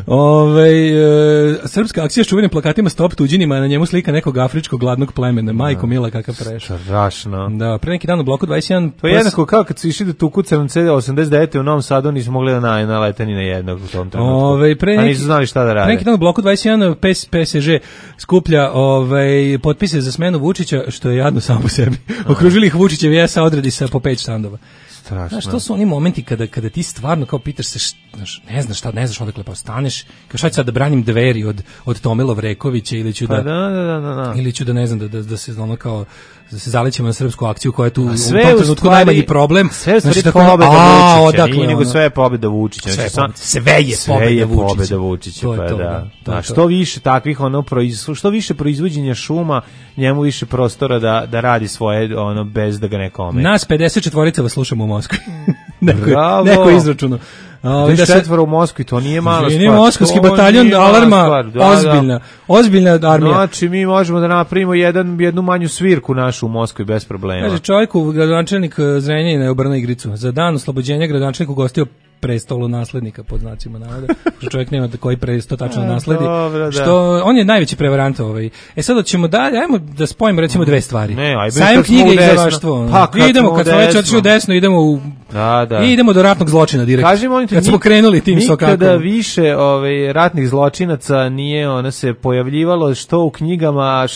Srpska akcija s čuvenim plakatima Stop tuđinima, na njemu slika nekog afričkog gladnog plemena. Majko mila, kakav prešao. Strašno. Da, pre neki dan u bloku 21... To je jednako kao kad su išli da tuku Crnoncede 89. u Novom Sadu, nisu mogli da nalete ni na jednog u tom trenutku. A nisu znali šta da rade. Pre neki dan u bloku 21 PSG skuplja potpise za smenu Vučića, što je jadno samo po sebi. Okružili ih Vučićev SA odredi sa po 5 štandova. Strašno. Znaš, to su oni momenti kada ti stvarno kao pitaš se, ne znaš odakle pa staneš, kao šta ću sad da branim Dveri od Tomila Vrekovića ili ću ili ću da ne znam da se ono kao da se zalećemo na srpsku akciju koja je tu u tom trenutku najmanji problem. Sve je znači, pobeda Vučića, nije nego sve je pobeda Vučića. Sve je pobeda Vučića. Što više takvih, što više proizvođenja šuma, njemu više prostora da radi svoje bez da ga neko ometi. Nas 54 vas slušamo u Moskvi. Neko izračuno. 24 u Moskvi, to nije mala stvar. Moskovski bataljon Alarma, ozbiljna armija. Znači, mi možemo da napravimo jednu manju svirku našu u Moskvi bez problema. Kaže, čovjeku, gradonačelnik Zrenjanina je obrnuo igricu. Za dan oslobođenja gradonačelnik ugostio prestolu naslednika, pod znacima navoda, što čovjek nema koji presto tačno nasledi. Što on je najveći prevarant sad ćemo dalje, ajmo da spojimo recimo dve stvari. Sajam knjige i izdavaštvo. Idemo, kad smo već otišli u desno, idemo u i idemo do ratnog zločina direktno. Kad smo krenuli tim sokakom. Nikada više ratnih zločinaca nije se pojavljivalo što u knjigama,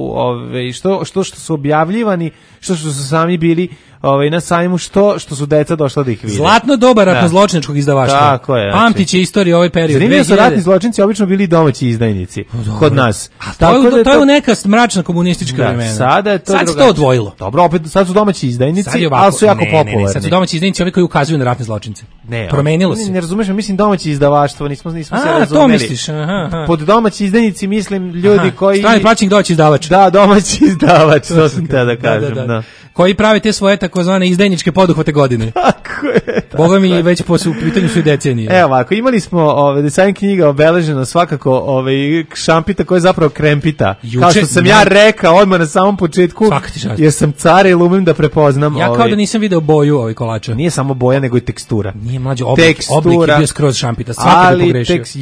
što su objavljivani, što su sami bili na sajmu, što su deca došla da ih vide. Zlatno doba ratno-zločinačkog izdavaštva. Tako je. Pamtiće istoriju ovaj period. Zanimljivo su ratni zločinci obično bili domaći izdajnici kod nas. To je u neka mračna komunistička vremena. Sad se to odvojilo. Dobro, opet sad su domaći izdajnici, ali su jako popularni. Sad su domaći izdajnici ovi koji ukazuju na ratne zločince. Promenilo se. Ne razumeš, mislim domaći izdavaštvo, nismo se razumeli. To misliš. Pod domaći izdajnici mislim ljudi koji... Strani plaćenik domaći izdavač. Da, domaći izdavač, to sam te da kažem, da. Koji prave te svoje takozvane izdajničke poduhvate godine. Tako je. Boga mi već po pitanju su i decenije. Evo ovako, imali smo dizajn knjiga obeleženo svakako šampita koja je zapravo krempita. Kao što sam ja rekao odmah na samom početku, jer sam cara i lumim da prepoznam. Ja kao da nisam video boju kolača. Nije samo boja, nego i tekstura. Nije mlađe oblik je bio skroz šampita. Ali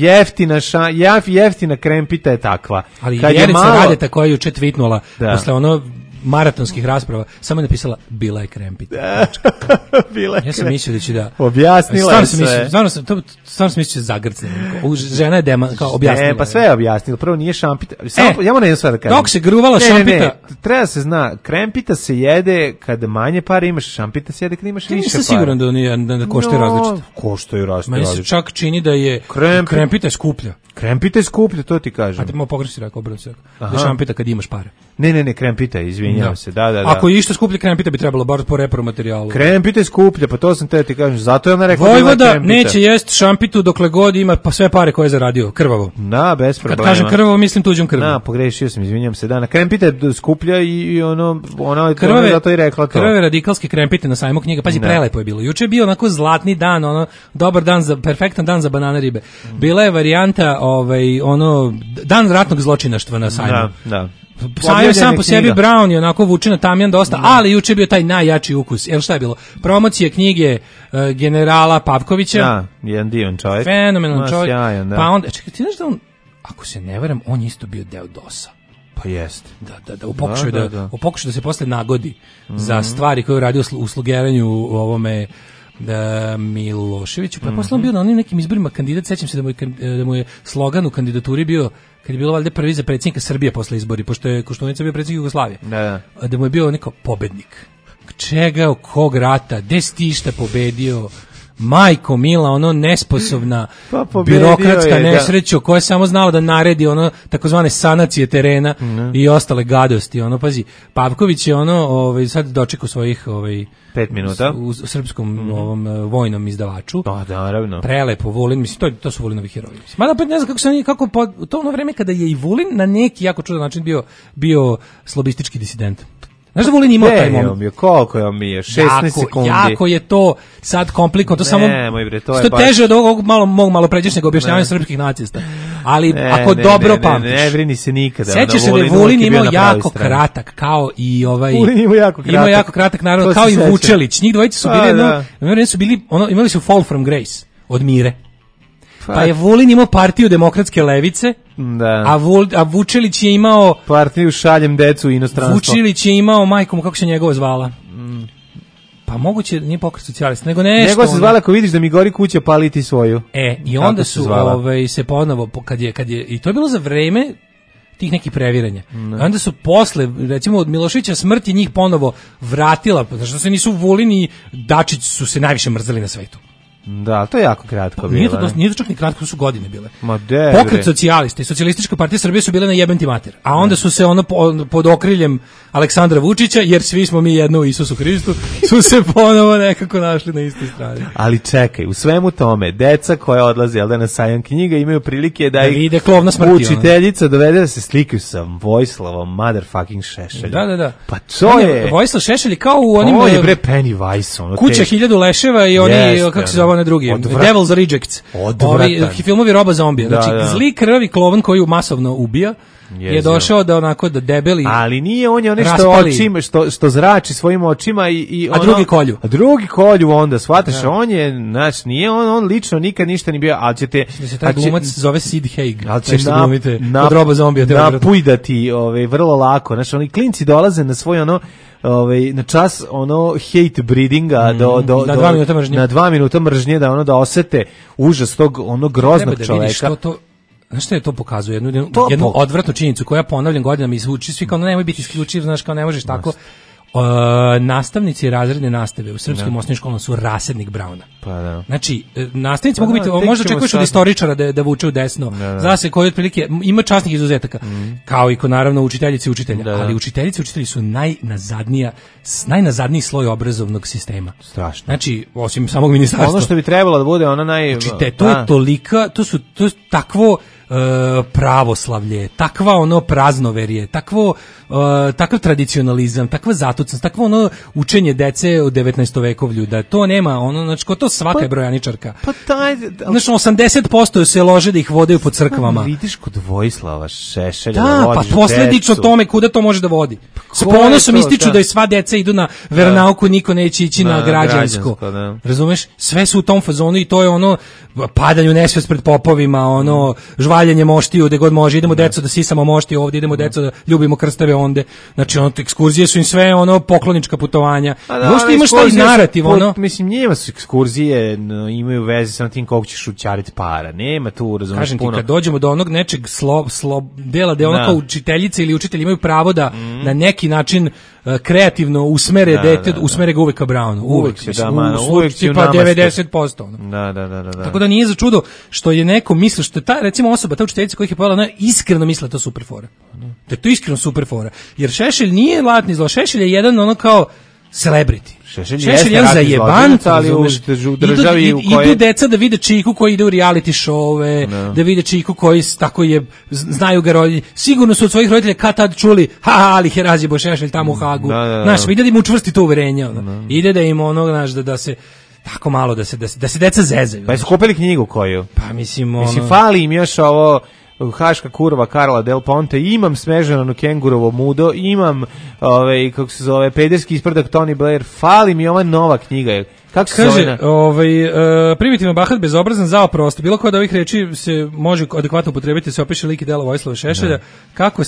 jeftina krempita je takva. Ali Vjerica Radeta koja je juče tvitnula posle maratonskih rasprava, samo je napisala bila je krempita. Ja sam mislio da će da... Objasnila je sve. Stvarno sam mislio da će zagrcati. Žena je kao objasnila. Pa sve je objasnila. Prvo nije šampita. Ja moram jednu stvar da kažem. Dok se gruvala šampita... Ne, treba se zna, krempita se jede kad manje pare imaš, šampita se jede kad imaš više para. Nisam siguran da koštaju različito. Koštaju različito. Meni se čak čini da je krempita skuplja. Krempita je skuplja, to ti kažem. A ti malo pogrešno rekao, obrnuto se rekao. Da šampita kad imaš pare. Ne, krempita, izvinjavam se. Da. Ako je išta skuplje krempita bi trebalo bar po repromaterijalu. Krempita je skuplja, pa to sam te ti kažem. Zato je ona rekla Vojvoda neće jest šampitu dokle god ima pa sve pare koje je zaradio, krvavo. Da, bez problema. Kad kažem krvavo, mislim tuđom krvom. Da, pogrešio sam, izvinjavam se. Da, na krempita je skuplja i ona je zato i rekla to. Krvave radikalske krempite na sajmu knjiga, pazi, prelepo je bilo. Juče je bio onako zlatni dan, dobar dan perfektan dan za banana ribe. Bila je varijanta dan ratnog zločinaštva na sajmu. Da. Sam po sebi Brown je onako vuče na tamjan dosta, ali juče je bio taj najjači ukus. Evo šta je bilo? Promocije knjige generala Pavkovića. Da, jedan divan čovjek. Fenomenalan čovjek. Sjajan, da. Pa onda, čekaj, ti znaš da on, ako se ne varam, on je isto bio deo DOS-a. Pa jeste. Da, u pokušaju da se posle nagodi za stvari koje je radio u slugeranju u ovome Miloševiću, pa posle on bio na onim nekim izborima kandidat, sećam se da mu je slogan u kandidaturi bio, kad je bilo valjda prvi za predsjednika Srbije posle izbori, pošto je Koštunica bio predsjednik Jugoslavije, da mu je bio neko pobednik. Čega, kog rata, gde si ti šta pobedio? Majko mila, nesposobna birokratska nesreća koja je samo znala da naredi takozvane sanacije terena i ostale gadosti. Pazi, Pavković je sad dočekao svojih 5 minuta u srpskom vojnom izdavaču. Da, naravno. Prelepo, Vulin, mislim, to su Vulinovi heroji. Mada opet ne znam kako u to vreme kada je i Vulin na neki jako čudan način bio slobistički disident. Znaš da Vulin imao taj moment? Koliko je on bio? 16 sekundi. Jako je to sad komplikovano, to samo što teže od ovog malo pređašnjeg objašnjavanja srpskih nacista. Ali ako dobro pamtiš. Ne vrini se nikada. Sećaš se da je Vulin imao jako kratak, kao i Vulin imao jako kratak, naravno, kao i Vučelić. Njih dvojica su bili, imali su Fall from Grace od Mire. Pa je Vulin imao partiju demokratske levice, a Vučelić je imao partiju šaljem decu u inostranstvo. Vučelić je imao majkom, kako se njegova zvala? Pa moguće nije Pokret socijalista, nego nešto. Nego se zvala, ako vidiš da mi gori kuća, pali ti svoju. I onda su se ponovo, kad je, i to je bilo za vreme tih nekih previranja. Onda su posle, recimo od Miloševića smrti njih ponovo vratila, zato se nisu Vulin i Dačić su se najviše mrzeli na svetu. Da, to je jako kratko bilo. Nije to čak ni kratko, to su godine bile. Pokret socijalista i Socijalistička partija Srbije su bile na jebem ti mater. A onda su se pod okriljem Aleksandra Vučića, jer svi smo mi jedno u Isusu Hristu, su se ponovo nekako našli na istoj strani. Ali čekaj, u svemu tome, deca koja odlaze na sajam knjiga imaju prilike da ih vide Klovna smrti, učiteljica dovede da se slikaju sa Vojislavom motherfucking Šešeljom. Da. Pa to je... Vojislav Šešelj kao u onim... To je bre Pennywise. Kuća 1000 leševa i oni, kako se zove drugi, Devil's Rejects. Ovi filmovi Roba zombija. Znači, zli krvavi klovan koji masovno ubija je došao da onako da debeli. Ali nije on je onaj što očima, što zrači svojim očima i a drugi kolju. A drugi kolju onda, shvataš, on je, znači, nije on lično nikad ništa ni bio, ali ćete... Da se taj glumac zove Sid Haig. Ali će od Roba zombija. Napujdati vrlo lako. Znači, oni klinci dolaze na svoj na čas hate breedinga na 2 minuta mržnje. Na 2 minuta mržnje da osete užas tog groznog čoveka. Znaš što je to pokazuje? Jednu odvratnu činjenicu koja ponavljam godinama izvuči svi kao nemoj biti isključiv, znaš kao ne možeš tako. Nastavnici razredne nastave u srpskim osnovnim školama su rasadnik Brauna. Pa da. Znači, nastavnici mogu biti, možda očekuješ od istoričara da vuče u desno. Zna se koji otprilike, ima časnih izuzetaka, kao i ko naravno učiteljice i učitelja, ali učiteljice i učitelji su najnazadniji sloj obrazovnog sistema. Strašno. Znači, osim samog ministarstva. Ono što bi trebalo da bude ona Znači, to je tolika, to je takvo pravoslavlje, takva praznoverje, takav tradicionalizam, takva zatucanost, takvo učenje dece u 19. vekovlju, da to nema, znači ko to svaka je brojaničarka. Znači 80% se lože da ih vodaju po crkvama. Vidiš kod Vojislava Šešelja da vodiš posledično tome kuda to može da vodi. S ponosom ističu da i sva deca idu na veronauku, niko neće ići na građansko. Razumeš? Sve su u tom fazonu i to je padanje u nesvest pred popovima, žvaljenje moštiju gde god može, idemo deco da sisamo moštiju ovdje, idemo deco da ljubimo krstave onde. Znači ekskurzije su im sve poklonička putovanja. Možda imaš taj narativ mislim njima su ekskurzije imaju veze sa tim koliko ćeš ućariti para. Nema tu, razumeš, kažem puno. Ti, kad dođemo do onog nečeg dela da kao učiteljice ili učitelji imaju pravo da na neki način kreativno usmere dete, usmere ga uvek ka Brownu. Uvek će pa 90%. Da. Tako da nije za čudo što je neko mislio, što je ta, recimo osoba, ta učiteljica koja ih je pojela, ona iskreno misla to super fora. Da je to iskreno super fora. Jer Šešelj nije latni zlo, Šešelj je jedan kao celebrity. Šešelj je zajebant, ali u državi u kojoj idu deca da vide Čiku koji ide u reality showe, da vide Čiku koji tako je, znaju ga roditelji. Sigurno su od svojih roditelja kad tad čuli, ali Herazi bo Šešelj tamo u Hagu. Znaš, ide da im učvrsti to uverenje. Ide da im znaš, da se tako malo, da se deca zezaju. Pa su kupili knjigu koju? Pa mislim, fali im još ovo Haška kurva Karla Del Ponte, imam Smežanu Kengurovo mudo, imam kako se zove, pederski isprdak Tony Blair, fali mi ova nova knjiga. Kako se kaže, primitivan, bahat, bezobrazan, zao prosto. Bilo koja od ovih reči se može adekvatno upotrebiti, se opiše lik i delo Vojislava Šešelja. Kako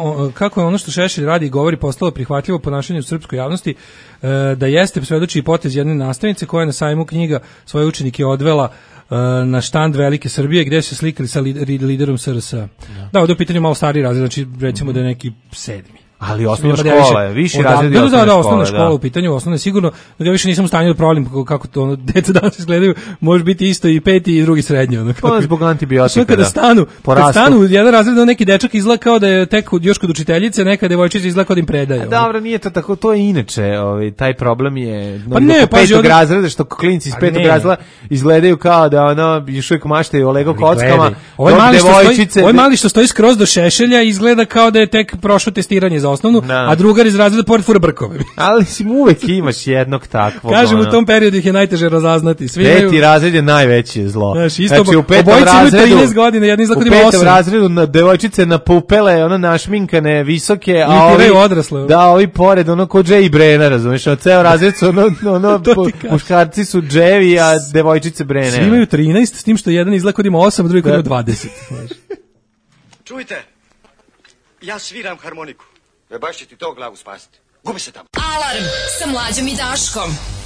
je ono što Šešelj radi i govori postalo prihvatljivo ponašanje u srpskoj javnosti, da jeste svedoči i potez jedne nastavnice koja je na sajmu knjiga svoje učenike odvela na štand Velike Srbije gde se slikali sa liderom SRS. Da, ovdje u pitanju malo stariji razred, znači recimo da je neki 7. Ali osnovna škola je, viši razred je osnovna škola u pitanju, osnovna je sigurno, da ja više nisam u stanju da provalim kako to deca danas izgledaju, može biti isto i 5. i drugi srednji. To je zbog antibiotika, kada stanu jedan razred, neki dečak izgleda kao da je tek još kod učiteljice, neka devojčica izgleda kao da im predaje. Dobro, nije to tako, to je inače, taj problem je pa ne, kod 5. razreda, što klinci iz 5. razreda izgledaju kao da još uvijek maštaju o Lego kockama, ovaj mali što stoji skroz do Šešelja izgleda kao da je tek prošlo testiranje za osnovnu, a drugar iz razreda pored fura brkove. Ali si uvek imaš jednog takvog. Kažem, u tom periodu ih je najteže razaznati. Svi peti razred je najveće zlo. Znači, u petom razredu 13 godina, jedni izgleda ima 8. U petom razredu na devojčice napupele, ono našminkane, visoke, a ovi odrasle. Da, ovi pored, ono ko Džej i Brena, razumiješ, ceo razred su ono muškarci su dževi, a devojčice Brene. Svi imaju 13, s tim što jedan izgleda kod ima 8, drugi kod ima 20. Čujte, ja sviram harmoniku. Baš će ti to glavu spasiti. Gubi se tamo. Alarm sa Mlađom i Daškom.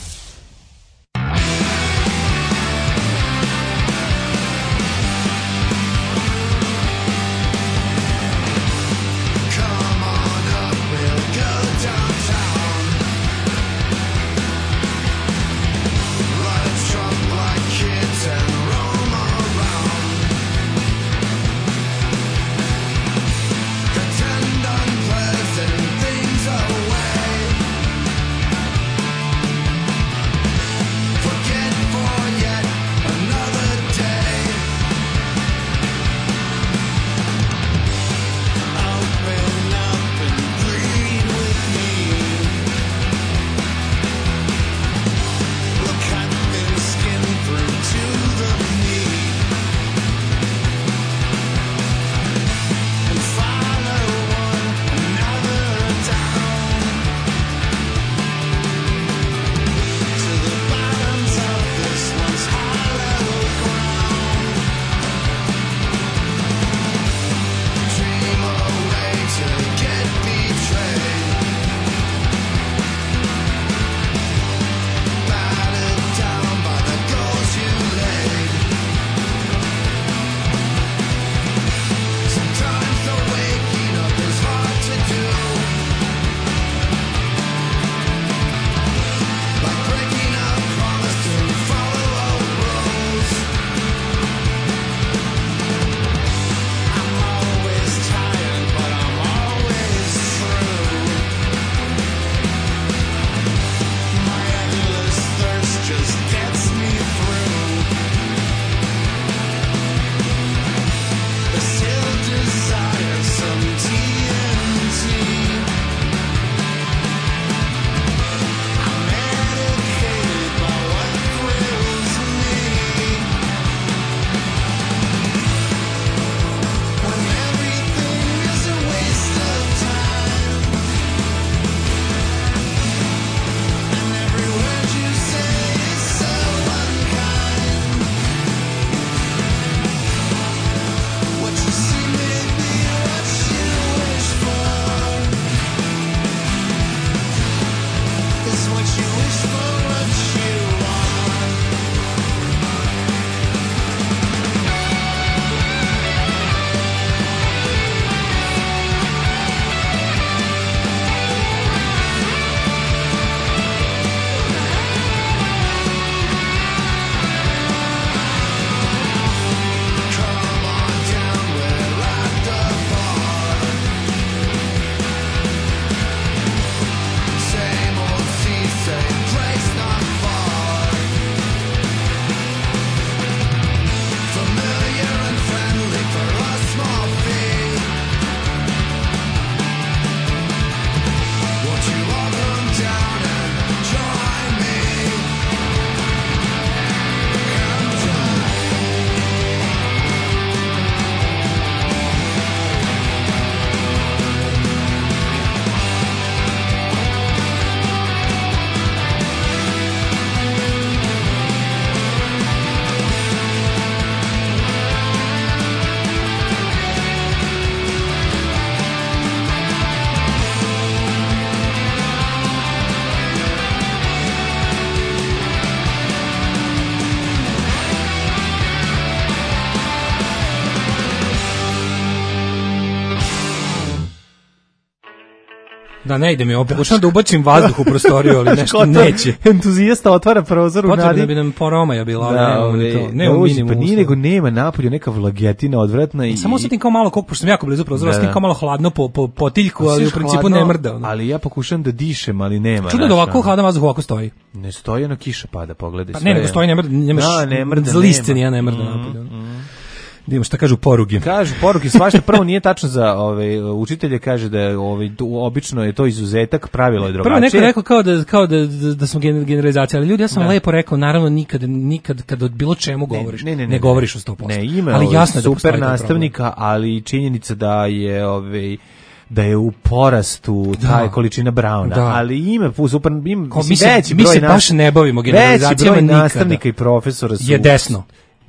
Da, ne ide mi ovo, pokušam da ubacim vazduh u prostoriju, ali nešto neće. Entuzijasta otvara prozor u nadi. Potrebno bi nam poromaja bila, ali ne u minimumu. Pa nije nego nema napolju, neka vlagetina odvratna. I samo osetim kao malo, pošto sam jako blizu prozora, osetim kao malo hladno po potiljku, ali u principu ne mrda. Ali ja pokušam da dišem, ali nema. Čudno da ovako hladan vazduh ovako stoji. Ne stoji, ono kiša pada, pogledaj. Pa ne, nego stoji, ne mrda, nemaš zliste, nije ne mrda napolju. Da imamo šta kažu poruge. Kažu poruke, svašta. Prvo nije tačno za učitelje, kaže da je obično je to izuzetak, pravilo je drugačije. Prvo neko rekao kao da smo generalizacija, ali ljudi, ja sam lepo rekao, naravno nikad kad o bilo čemu govoriš, ne govoriš o 100%. Ne, ima ali jasno super nastavnika, ali činjenica da je u porastu taj količina Brauna, ali ima super, veći broj se baš ne bavimo generalizacijama nikada. Nastavnika i profesora je desno.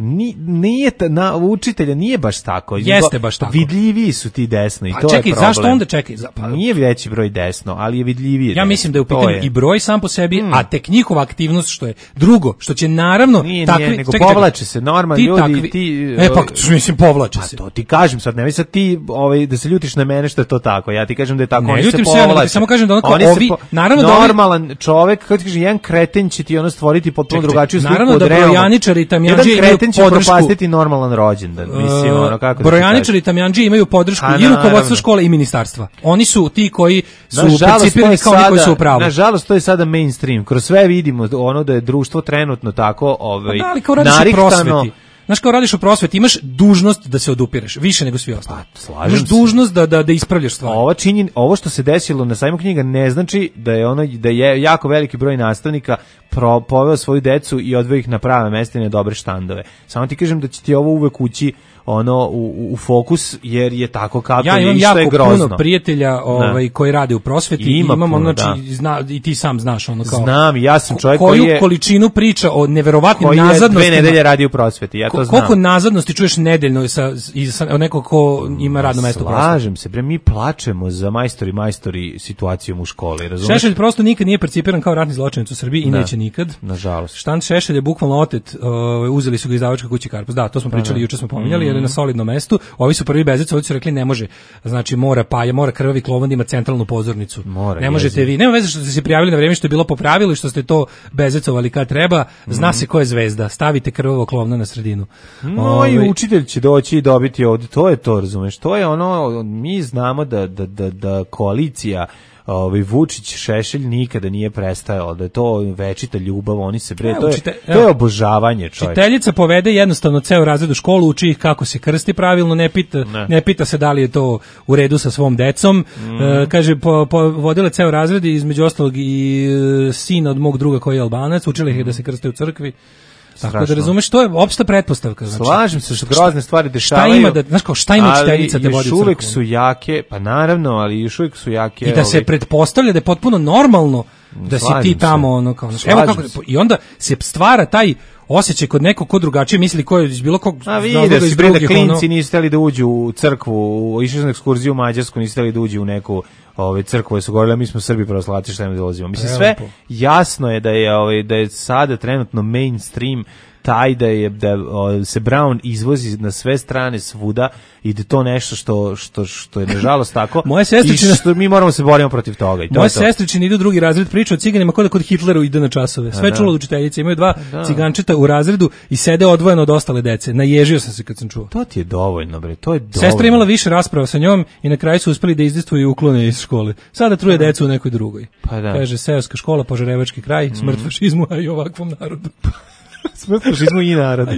Nije učitelja nije baš tako. Jeste baš tako. Vidljiviji su ti desno i to je problem. Čekaj, zašto onda nije veći broj desno, ali je vidljiviji. Ja mislim da je u pitanju i broj sam po sebi, a tek njihova aktivnost što je drugo, što će naravno takvi nego povlače se normalni ljudi ti. Mislim povlače se. To ti kažem sad, ne sad ti da se ljutiš na mene što je to tako. Ja ti kažem da je tako, oni se povlače. Samo kažem da ovi naravno normalan čovjek, kako ti kažeš, jedan kreten će ti stvoriti potpuno drugačiju sliku od realnog. Naravno da brojaničari i tamjandži će propastiti normalan rođendan. Mislim, kako brojaničari i tamjandži imaju podršku i rukovodstva škole i ministarstva. Oni su ti koji su percipirani kao oni koji su u pravu. Nažalost, to je sada mainstream. Kroz sve vidimo da je društvo trenutno tako narihtano. Znaš, kao radiš u prosveti, imaš dužnost da se odupireš, više nego svi ostali. Imaš dužnost da ispravljaš stvari. Ovo što se desilo na sajmu knjiga ne znači da je jako veliki broj nastavnika poveo svoju decu i odveo ih na prave mesta i na dobre štandove. Samo ti kažem da će ti ovo uvek ući u fokus, jer je tako kako je i što je grozno. Ja imam jako puno prijatelja koji rade u prosveti i imam i ti sam znaš kao. Znam, ja sam čovjek koji je količinu priča o neverovatnim nazadnostima. Koji je 2 nedelje radio u prosveti, ja to znam. Koliko nazadnosti čuješ nedeljno sa nekog ko ima radno mesto u prosveti? Slažem se, mi plačemo za majstori situacijom u školi, razumiješ? Šešelj prosto nikad nije percipiran kao ratni zločinac u Srbiji i neće nikad. Nažalost. Štand Šešelj je bukvalno otet, uzeli su ga izdavačka kuća Karpus. Da, to smo pričali, juče smo pominjali, jer je na solidnom mestu. Ovi su prvi Bezec, ovdje su rekli ne može. Znači mora krvavi klovan da ima centralnu pozornicu. Ne možete vi. Nema veze što ste se prijavili na vrijeme, što je bilo po pravilu i što ste to bezecovali kad treba. Zna se ko je zvezda. Stavite krvavo klovna na sredinu. I učitelj će doći i dobiti ovdje. To je to, razumeš? To je mi znamo da koalicija Vučić Šešelj nikada nije prestajao, da je to večita ljubav, oni se to je obožavanje, čovjek. Učiteljica povede jednostavno ceo razred u školu, uči ih kako se krsti pravilno, ne pita se da li je to u redu sa svom decom. Kaže, vodila ceo razred, između ostalog i sin od mog druga koji je Albanac, učila ih da se krste u crkvi. Tako da razumeš, to je opšta pretpostavka. Znači, slažem se što grozne stvari dešavaju. Šta ima učiteljica da vodi crkvu? Još uvek su jake, pa naravno, ali još uvek su jake. I da se pretpostavlja da je potpuno normalno da si ti tamo evo kako, i onda se stvara taj osjećaj kod nekog ko drugačije misli, ko je bilo kog vidi iz drugih, da klinci nisu htjeli da uđu u crkvu, išli su na ekskurziju u Mađarsku, nisu htjeli da uđu u neku crkve su govorili, mi smo Srbi pravoslavci, šta im dolazimo. Mislim, sve jasno je da je sada trenutno mainstream taj da se Brown izvozi na sve strane svuda i da to nešto što je nažalost tako i što mi moramo se borimo protiv toga. Moje sestričine idu u drugi razred, priča o ciganima kao da kod Hitleru ide na časove. Sve čulo od učiteljice, imaju 2 cigančeta u razredu i sede odvojeno od ostale dece. Naježio sam se kad sam čuo. To ti je dovoljno, bre, to je dovoljno. Sestra imala više rasprava sa njom i na kraju su uspeli da izdejstvuju i uklone iz škole. Sada truje decu u nekoj drugoj. Kaže, seoska škola, Požarevački kraj, smrt fašizmu, a i ovakvom narodu. Smrt fašizmu i narodu.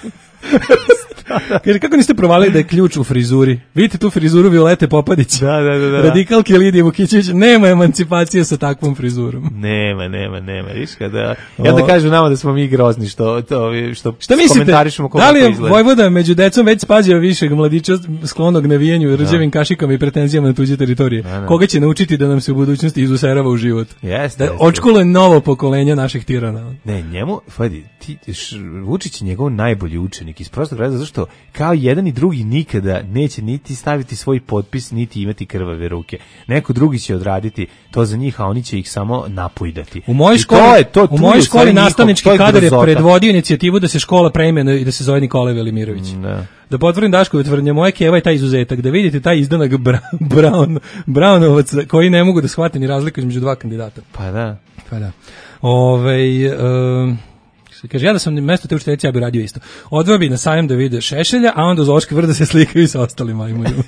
Kaže, kako niste provalili da je ključ u frizuri? Vidite tu frizuru Violete Popadić? Da. Radikalke Lidije Vukićević, nema emancipacije sa takvom frizurom. Nema. Viš kada, ja da kažem nama da smo mi grozni što komentarišemo kako to izgleda. Da li je Vojvoda među decom već spazio višeg mladića sklonog navijenju, rđavim kašikama i pretenzijama na tuđe teritorije? Koga će naučiti da nam se u budućnosti izuserava u život? Da očkuluje novo pokolenje naših tirana. Ne, njemu, Vučić je njegov najbolji učenik iz prostog razloga zašto kao jedan i drugi nikada neće niti staviti svoj potpis, niti imati krvave ruke. Neko drugi će odraditi to za njih, a oni će ih samo napojdati. U mojoj školi nastavnički kadar je predvodio inicijativu da se škola preimenuje i da se zove Nikolaj Velimirović. Da potvrdim Daškovu tvrdnju, moje Keva je taj izuzetak, da vidite taj izdanak Brownovac koji ne mogu da shvate ni razliku između 2 kandidata. Pa da. Kaže, ja da sam na mesto te učiteljice, ja bih radio isto. Odveo bi na sajam da vide Šešelja, a onda u Zoološki vrt da se slikaju sa ostalim majmunima.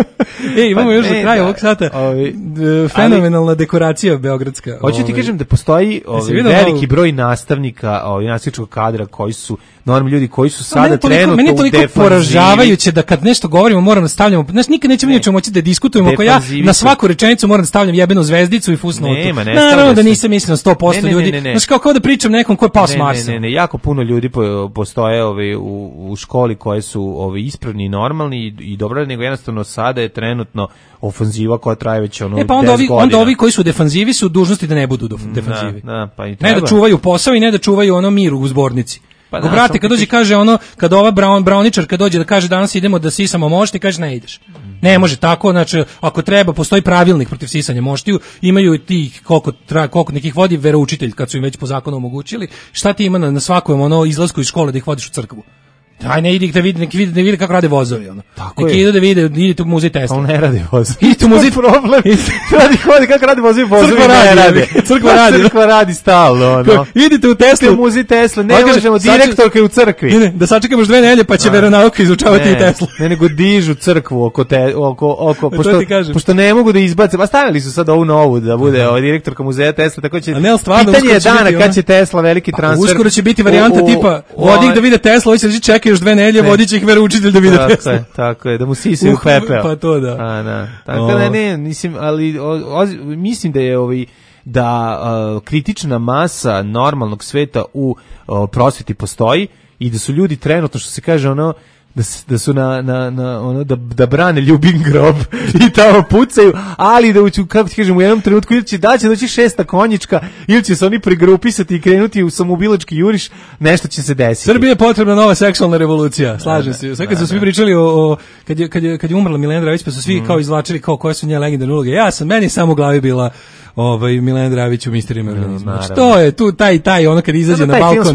Imamo još za kraj ovog sata fenomenalna dekoracija beogradska. Hoću ti kažem da postoji veliki broj nastavnika, nastavničkog kadra koji su normalni ljudi koji su sada trenutno u defanzivi. Meni je toliko poražavajuće da kad nešto govorimo moram da stavljamo, znaš, nikad nećemo ničemu moći da diskutujemo ako ja na svaku rečenicu moram da stavljam jebenu zvezdicu i fusnotu. Naravno da nisam mislio na 100% ljudi. Znaš, kao da pričam nekom ko je pao s Marsa. Ne, jako puno ljudi postoje u školi koje su ispravni i normalni i dobro, nego jednostavno sada je trenutno ofanziva koja traje već 10 godina. Onda ovi koji su u defanzivi su dužnosti da ne budu u defanzivi. Ne da čuvaju posao i ne da čuvaju mir u zbornici. Pa brate, kad dođe kaže kad ova brauničarka dođe da kaže danas idemo da sisamo mošti, kaže ne ideš. Ne može tako, znači ako treba postoji pravilnik protiv sisanja moštiju, imaju i tih koliko nekih vodi veroučitelj kad su im već po zakonu omogućili. Šta ti ima na svakom izlasku iz škole da ih vodiš u crkvu? Aj ne idi da vidi kako rade vozovi Neki idu da vide, idite u muzej Tesla. On ne radi vozovi. Idite u muzej problem. Radi kako radi vozovi ne rade. Crkva radi stalno Idite u Teslu. U muzej Tesla. Ne možemo, direktorka je u crkvi. Ne, da sačekamo još 2 nedelje pa će veronauka izučavati i Teslu. Ne, nego dižu crkvu oko pošto ne mogu da izbace. Pa stavili su sad ovu novu da bude direktorka muzeja Tesla, tako će. Pitanje je dana kad će Tesla veliki transfer. Uskoro će biti varijanta tipa vodi da vide Tesla, hoće da čeka još 2 nedelje, vodit će ih veroučitelj da vide Tesla. Tako je, da mu sisaju pepeo. Pa to da. Tako da mislim, ali mislim da je da kritična masa normalnog sveta u prosveti postoji i da su ljudi trenutno, što se kaže, da su da brane ljubim grob i tamo pucaju, ali da kako ti kažem, u jednom trenutku ili će doći 6. konjička ili će se oni pregrupisati i krenuti u samoubilački juriš, nešto će se desiti. Srbiji je potrebna nova seksualna revolucija, slažem se. Sve kad su svi pričali kad je umrla Milena Dravić, pa su svi kao izvlačili koje su njene legendarne uloge. Meni samo u glavi bila Milena Dravić u Misterijima organizma. Što je tu taj kad izađe na balkon.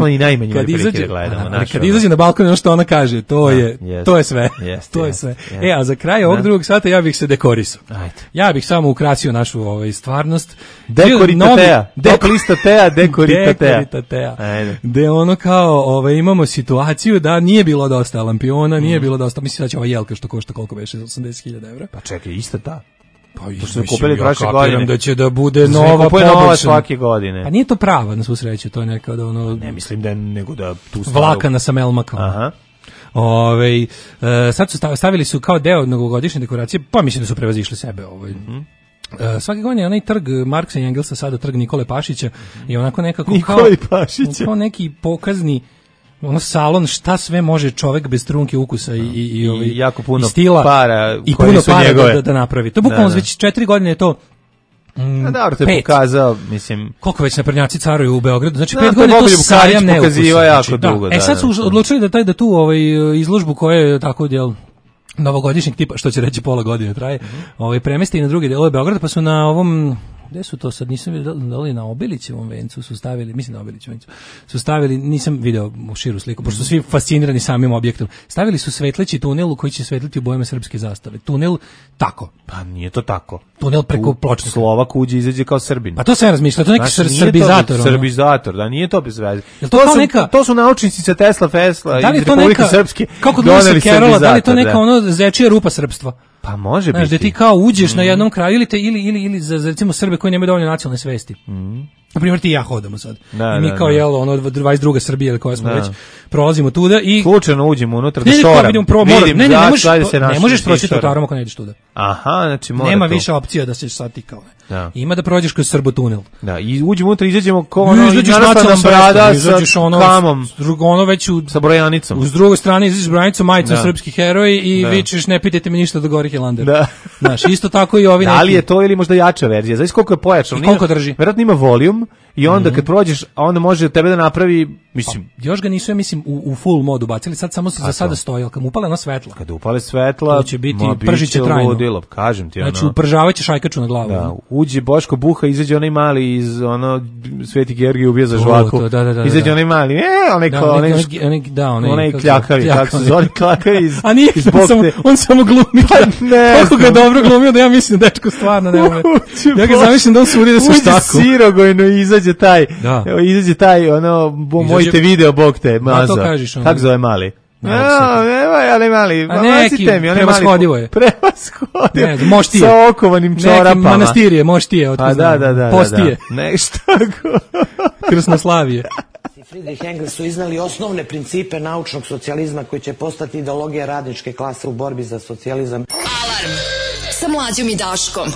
Kad izađe na balkon, što ona kaže, to je sve. To je sve. A za kraj ovog drugog sata ja bih se dekorisao. Ja bih samo ukrasio našu stvarnost. Dekoritatea. Dekoritatea. Gde kao imamo situaciju da nije bilo dosta lampiona, nije bilo dosta, mislim da će ova jelka što košta koliko beše, 80.000 evra. Pa čekaj, ista ta. Pa što kupili prošle godine, da će da bude nova svake godine. Pa nije to prava, na svu sreću, to je neka ne mislim da nego da tu vlakana sa melmakom. Aha. Sad su stavili su kao deo novogodišnje dekoracije, pa mislim da su prevazišli sebe svake godine je onaj trg Marksa i Engelsa, sada trg Nikole Pašića i onako nekako kao neki pokazni salon šta sve može čovjek bez trunke ukusa i jako puno stila para i puno para da napravi. To bukvalno već 4 godine je to. Dobro, to je pokazao, mislim. Koliko već naprednjaci caruju u Beogradu? Znači 5 godina to sajam ne ukusa. Sad su odlučili da tu izložbu koja je tako novogodišnjeg tipa, što će reći pola godine traje, premesti na drugi delove Beograda, pa su na ovom, gde su to sad, nisam vidio da li na Obilićevom vencu su stavili, mislim na Obilićevom vencu, su stavili, nisam video u širu sliku, pošto su svi fascinirani samim objektom, stavili su svetleći tunel u koji će svetliti u bojama srpske zastave. Tunel tako. Pa nije to tako. Tunel preko pločnika. Slovak uđe, izađe kao Srbin. Pa to sam razmišljao, to je neki srbizator. Srbizator, da, nije to bez veze. To su naučnici sa Tesla i Republike Srpske. Kako doneli Kerola, da li to neka zečija rupa srpstva? Pa može biti. Znaš, da ti kao uđeš na jednom kraju ili za recimo Srbe koji nemaju dovoljno nacionalne svesti. Na primjer ti i ja hodamo sad. I mi kao 22. Srbije ili koja smo već prolazimo tuda i slučajno uđemo unutra da šoram. Ne možeš proći trotoarom ako ne ideš tuda. Aha, znači mora. Nema više opcija da se sad ti kao. Ima da prođeš kroz Srbo tunel. Da, i uđemo unutra, izađemo kao nacionalna brada sa kamom. Ono već sa brojanicom. Uz drugu stranu izađeš brojanicom, majicom srpski heroji i vičeš ne pitajte me ništa do Gori Hilander. Znaš, isto tako i ovi neki. Da li je to ili možda jača verzija? Znaš koliko je pojačano? Koliko drži? Verovatno ima volijum i onda kad prođeš, onda može tebe da napravi, mislim. Još ga nisu, ja mislim, u full modu bacili, sad samo se za sada stoji, kad mu upale na svetla. Kad upale svetla, to će biti, pržiće trajno. Ludilo, kažem ti, znači, upržavaće šajkaču na glavu. Da, uđe Boško Buha, izađe onaj mali iz, Sveti Georgij ubija za žvaku. Izađe onaj mali, onaj kljakavi, kako se zove, kljakavi iz. A nije, on samo glumi. Kako ga dobro glumio da ja mislim da dečko stvarno ne ume. Ja ga zamišljam da on suri da se štaku. Sirogojno izađe izađe taj, ono, mojte video, bog te, mazo. to kažeš, ono. Kako zove mali? Ali mali, neki, prevashodivo je. Prevashodivo. Moštije. Sa okovanim čorapama. Neki manastirije, moštije. Postije. Nešto. Krsnoslavije. Friedrich Engels su iznali osnovne principe naučnog socijalizma koji će postati ideologija radničke klase u borbi za socijalizam. Alarm sa Mlađom i Daškom.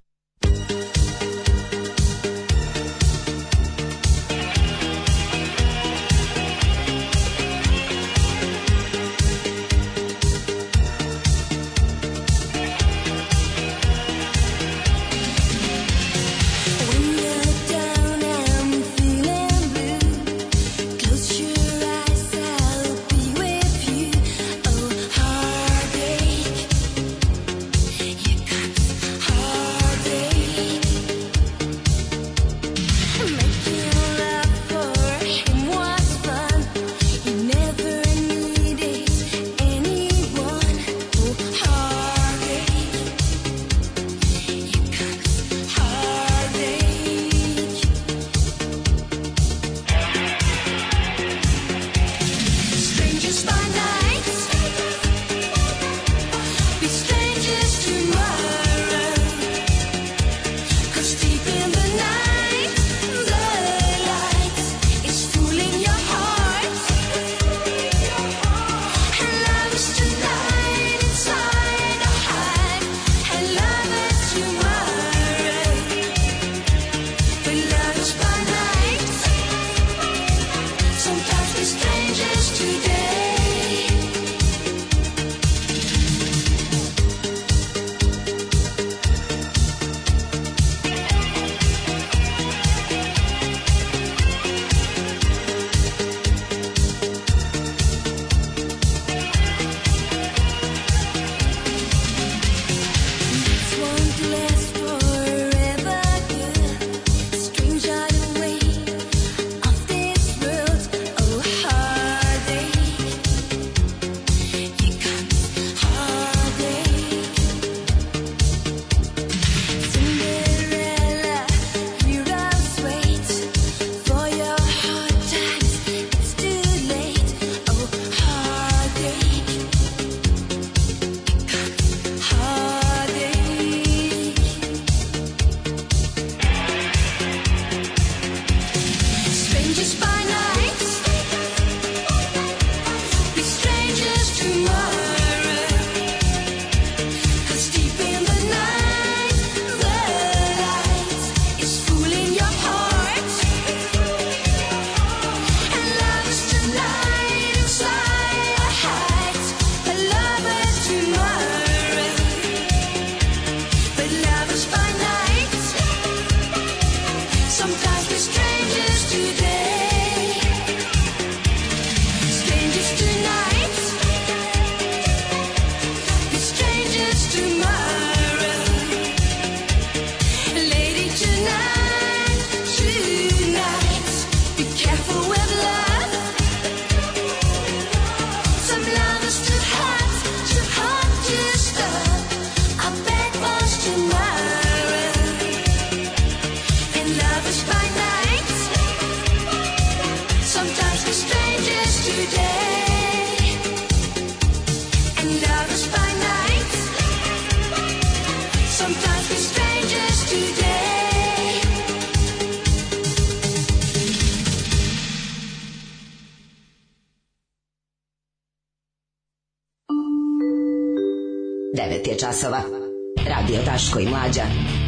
Časova. Radio Daško i Mlađa.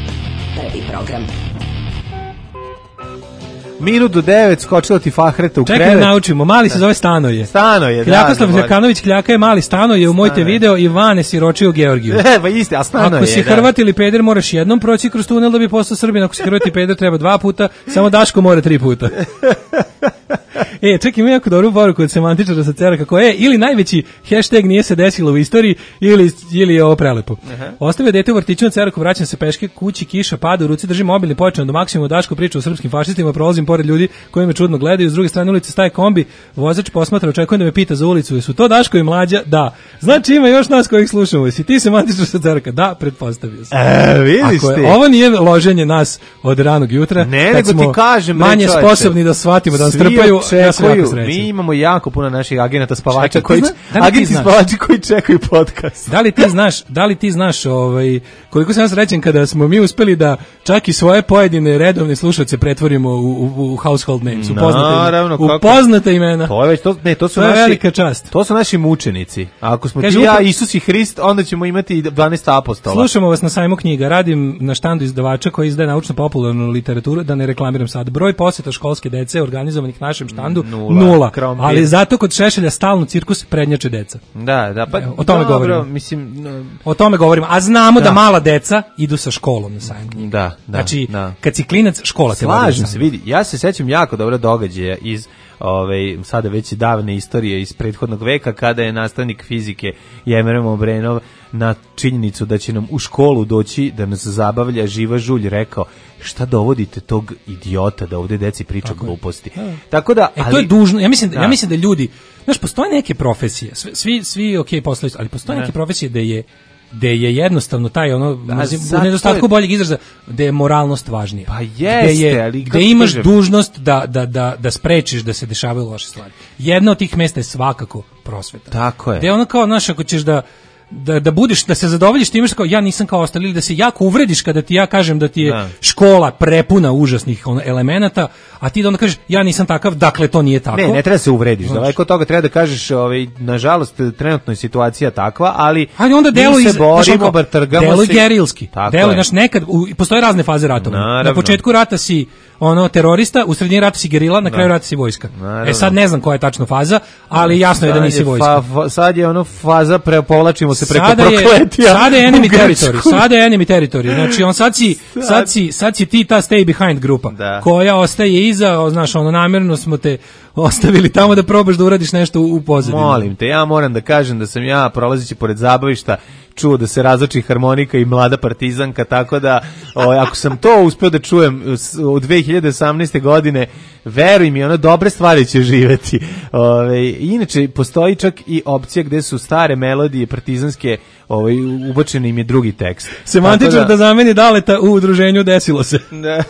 Prvi program. Minut do 9, skočila ti Fahreta u krevet. Čekaj da naučimo, mali se zove Stanoje. Stanoje, da. Kljakoslav Đakanović Kljaka je mali Stanoje, umojte video i Vane siročio Georgiju. Pa isti, a Stanoje. Ako si Hrvat ili peder, moraš jednom proći kroz tunel da bi postao Srbin. Ako si Hrvat i peder, treba 2 puta, samo Daško mora 3 puta. Čekaj, ima jako dobru poruku od semantičara sa Ceraka koja je ili najveći hashtag nije se desilo u istoriji ili je ovo prelepo. Ostavio dete u vrtiću na Ceraku, vraćam se peške kući, kiša pada, u ruci držim mobilni, počnem do maksimuma Daško priča o srpskim fašistima, prolazim pored ljudi koji me čudno gledaju, s druge strane ulice staje kombi, vozač posmatra, očekujem da me pita za ulicu, jesu to Daško i Mlađa? Da. Znači ima još nas kojih slušamo. Jesi ti semantičar sa Ceraka? Da, pretpostavio sam. Vidiš ti. Ovo nije loženje nas od ranog jutra, ne, kad nego smo ti kažem, manje sposobni da shvatimo, da nas trpaju, ja sam jako srećan. Mi imamo jako puno naših agenata spavača koji čekaju podcast. Da li ti znaš koliko sam ja srećan kada smo mi uspeli da čak i svoje pojedine redovne slušalce pretvorimo u household names, u poznata imena. To je već to su naši velika čast. To su naši mučenici. A ako smo ti ja, Isus i Hrist, onda ćemo imati 12 apostola. Slušamo vas na sajmu knjiga. Radim na štandu izdavača koji izdaje naučno-popularnu literaturu, da ne reklamiram sad. Broj poseta školske dece organizovanih našem štandu nula. Ali zato kod Šešelja stalno cirkus prednjače deca. Da, pa o tome govorimo. O tome govorimo. A znamo da mala deca idu sa školom na sajmu knjiga. Da. Znači, kad si klinac, škola te vodi. Slažem se, vidi. Ja se sećam jako dobro događaja iz sada već davne istorije iz prethodnog veka, kada je nastavnik fizike Jemerem Obrenov na činjenicu da će nam u školu doći da nas zabavlja živa žulj rekao: šta dovodite tog idiota da ovde deci priča gluposti. Tako da, to je dužno. Ja mislim da ljudi, znaš, postoje neke profesije, svi okej poslovi, ali postoje neke profesije da je jednostavno taj u nedostatku boljeg izraza, da je moralnost važnija. Pa jeste, ali gde imaš dužnost da sprečiš da se dešavaju loše stvari. Jedna od tih mesta je svakako prosveta. Tako je. Gde ono kao, znaš, ako ćeš da budeš, da se zadovoljiš time što kao ja nisam kao ostali, ili da se jako uvrediš kada ti ja kažem da ti je škola prepuna užasnih elemenata, a ti da onda kažeš ja nisam takav, dakle to nije tako. Ne treba se uvrediš, daleko od toga treba da kažeš nažalost trenutno je situacija takva, ali onda mi se borimo, bar trgamo se. Delo gerilski. Delo, znaš, nekad postoje razne faze ratova. Na početku rata si terorista, u sredini rata si gerila, na kraju rata si vojska. Sad ne znam koja je tačno faza, ali jasno je da nisi vojska. Sad je faza povlačimo se preko prokletija. Sada je enemy territory. Znači sad si ti ta stay behind grupa koja ostaje iza, znaš, namjerno smo te ostavili tamo da probaš da uradiš nešto u pozadini. Molim te, ja moram da kažem da sam ja prolazeći pored zabavišta čuo da se razlači harmonika i Mlada partizanka, tako da ako sam to uspeo da čujem od 2018. godine, veruj mi, dobre stvari će živeti. Inače, postoji čak i opcija gde su stare melodije partizanske, ubačeni im je drugi tekst. Semantičar da zameni Daleta u udruženju desilo se.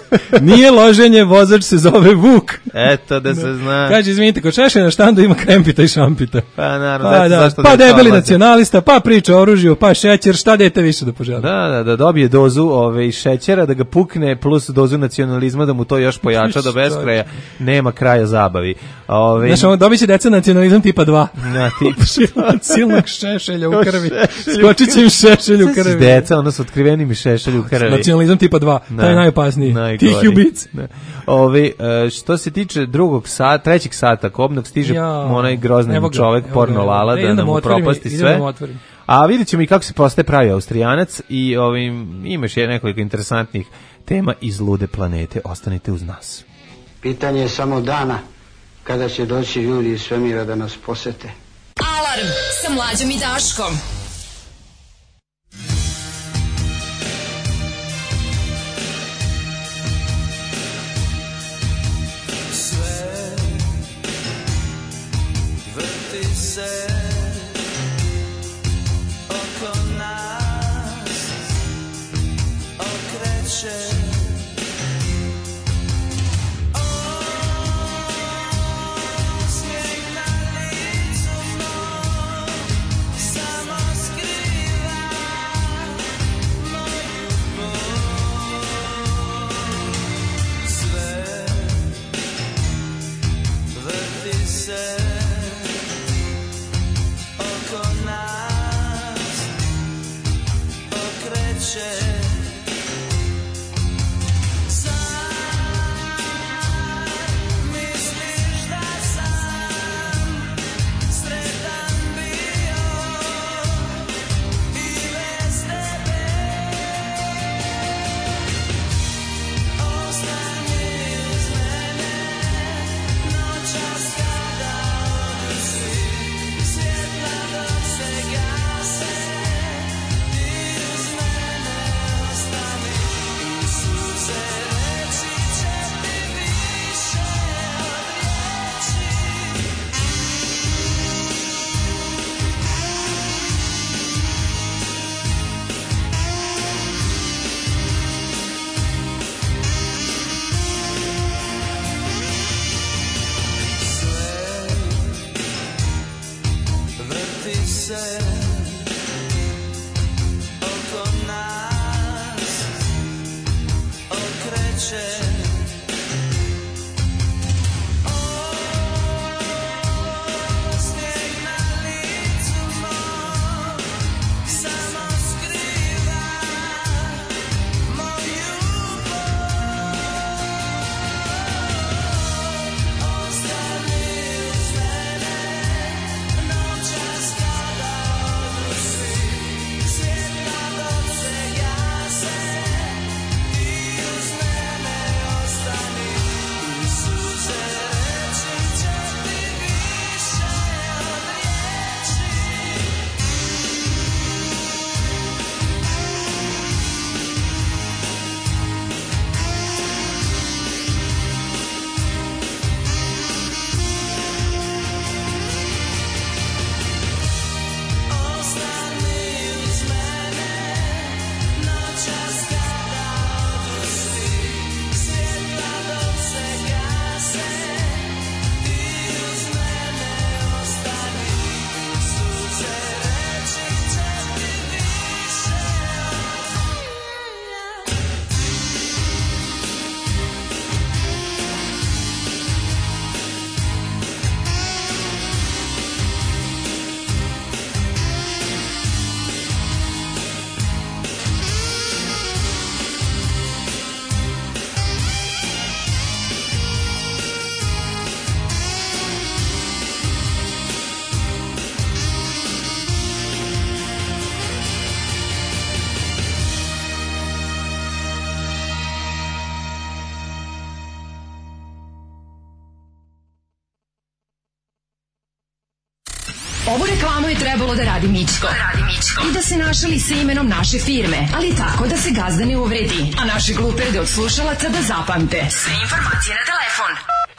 Nije loženje, vozač se zove Vuk. Eto da se zna. Kaže, izvinite, kod Šešelja na štandu ima krempita i šampita. Pa naravno, pa debeli nacionalista, pa priča o oružju, pa šećer, šta dete više da poželi? Da dobije dozu šećera, da ga pukne, plus dozu nacionalizma, da mu to još pojača do beskraja. Nema kraja zabavi. Znaš, dobit će deca nacionalizam tipa 2. Silnog Šešelja u krvi. Skočit će im Šešelj u krvi. Deca, su otkriveni mi Šešelj u krvi. Nacionalizam tipa 2, taj je najopasniji. Tihi ubic. Što se tiče trećeg sata, kobnog stiže onaj grozni čovek, porno lala, da nam upropasti sve. A vidjet ćemo i kako se postaje pravi Austrijanac i imaš nekoliko interesantnih tema iz lude planete. Ostanite uz nas. Pitanje je samo dana kada će doći ljudi iz svemira da nas posete. Alarm sa Mlađom i Daškom. Sve vrti se oko nas, okreće. Samo Ovu reklamu je trebalo da radi Mićko. I da se našali sa imenom naše firme, ali tako da se gazda ne uvredi. A naše gluperde od slušalaca da zapamte. Sve informacije na telefon.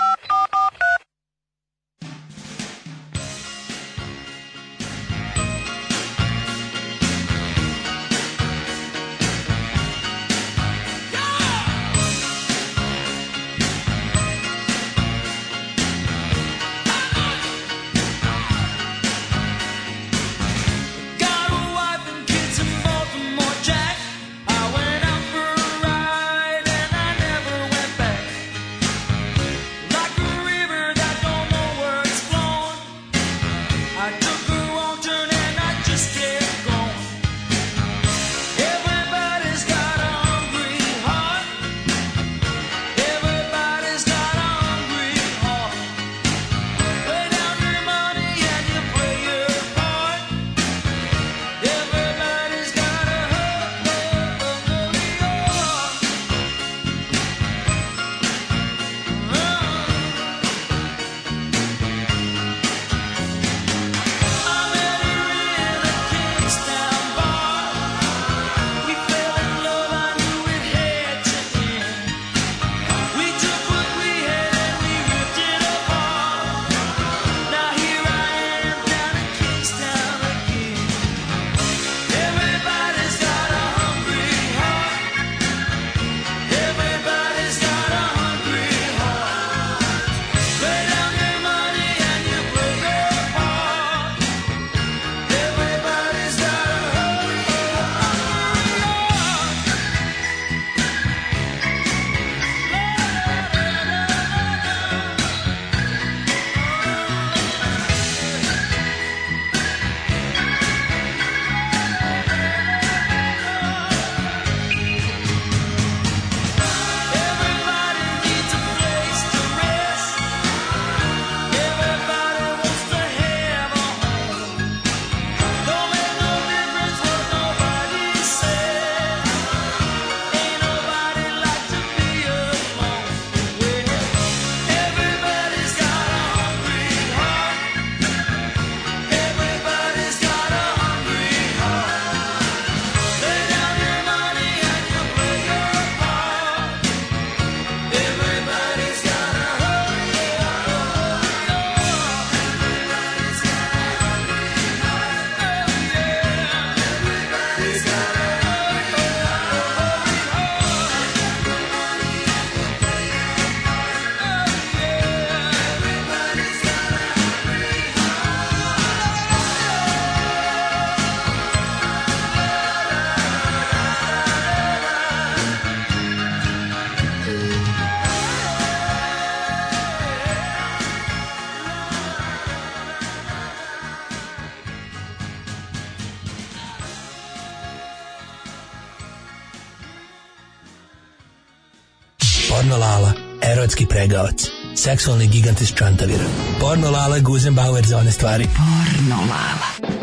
Porno Lala, erotski pregavac, seksualni gigant iz Čantavira. Porno Lala, Guzenbauer za one stvari. Porno Lala.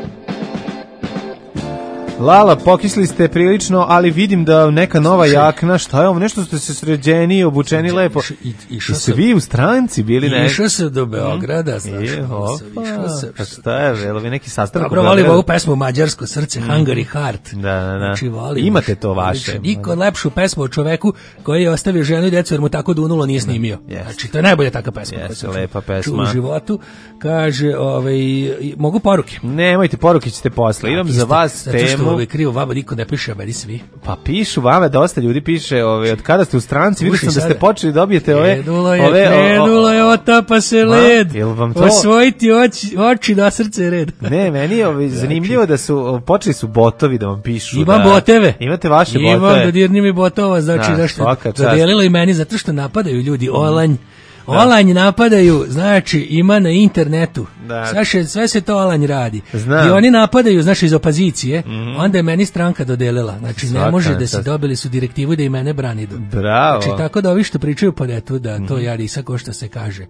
Lala, pokisli ste prilično, ali vidim da neka nova jakna, šta je ovo, nešto ste se sređeni, obučeni lepo. I svi u stranci bili ne. Išao se do Beograda, znaš. Pa šta je, velo vi neki sastanak. Dobro, volim ovu pesmu Mađarsko srce, Hungary Heart. Da. Znači, volim. Imate to vaše. Niko lepšu pesmu o čoveku koji je ostavio ženu i decu jer mu tako dunulo nije snimio. Znači, to je najbolja taka pesma. Jeste, lepa pesma. U životu. Kaže, mogu poruke? Nemojte, poruke ćete posle. Imam za vas temu. Krivo, vama niko ne piše, a meni svi. Pa pišu vama, dosta ljudi piše, od kada ste u stranci, vidio sam da ste počeli dobijete Krenulo je otapa se led, osvojiti oči na srce red. Ne, meni je zanimljivo da su, počeli su botovi da vam pišu. Imam boteve. Imate vaše botove. Imam dodirni mi botova, znači zašto zadelilo i meni, zato što napadaju ljudi, Olanj napadaju, znači ima na internetu. Sve se to Olanj radi. I oni napadaju, znači iz opozicije, onda je meni stranka dodelila. Znači ne može da se dobili su direktivu da i mene brani. Bravo. Znači tako da ovi što pričaju po netu da to ja nisam ko što se kaže.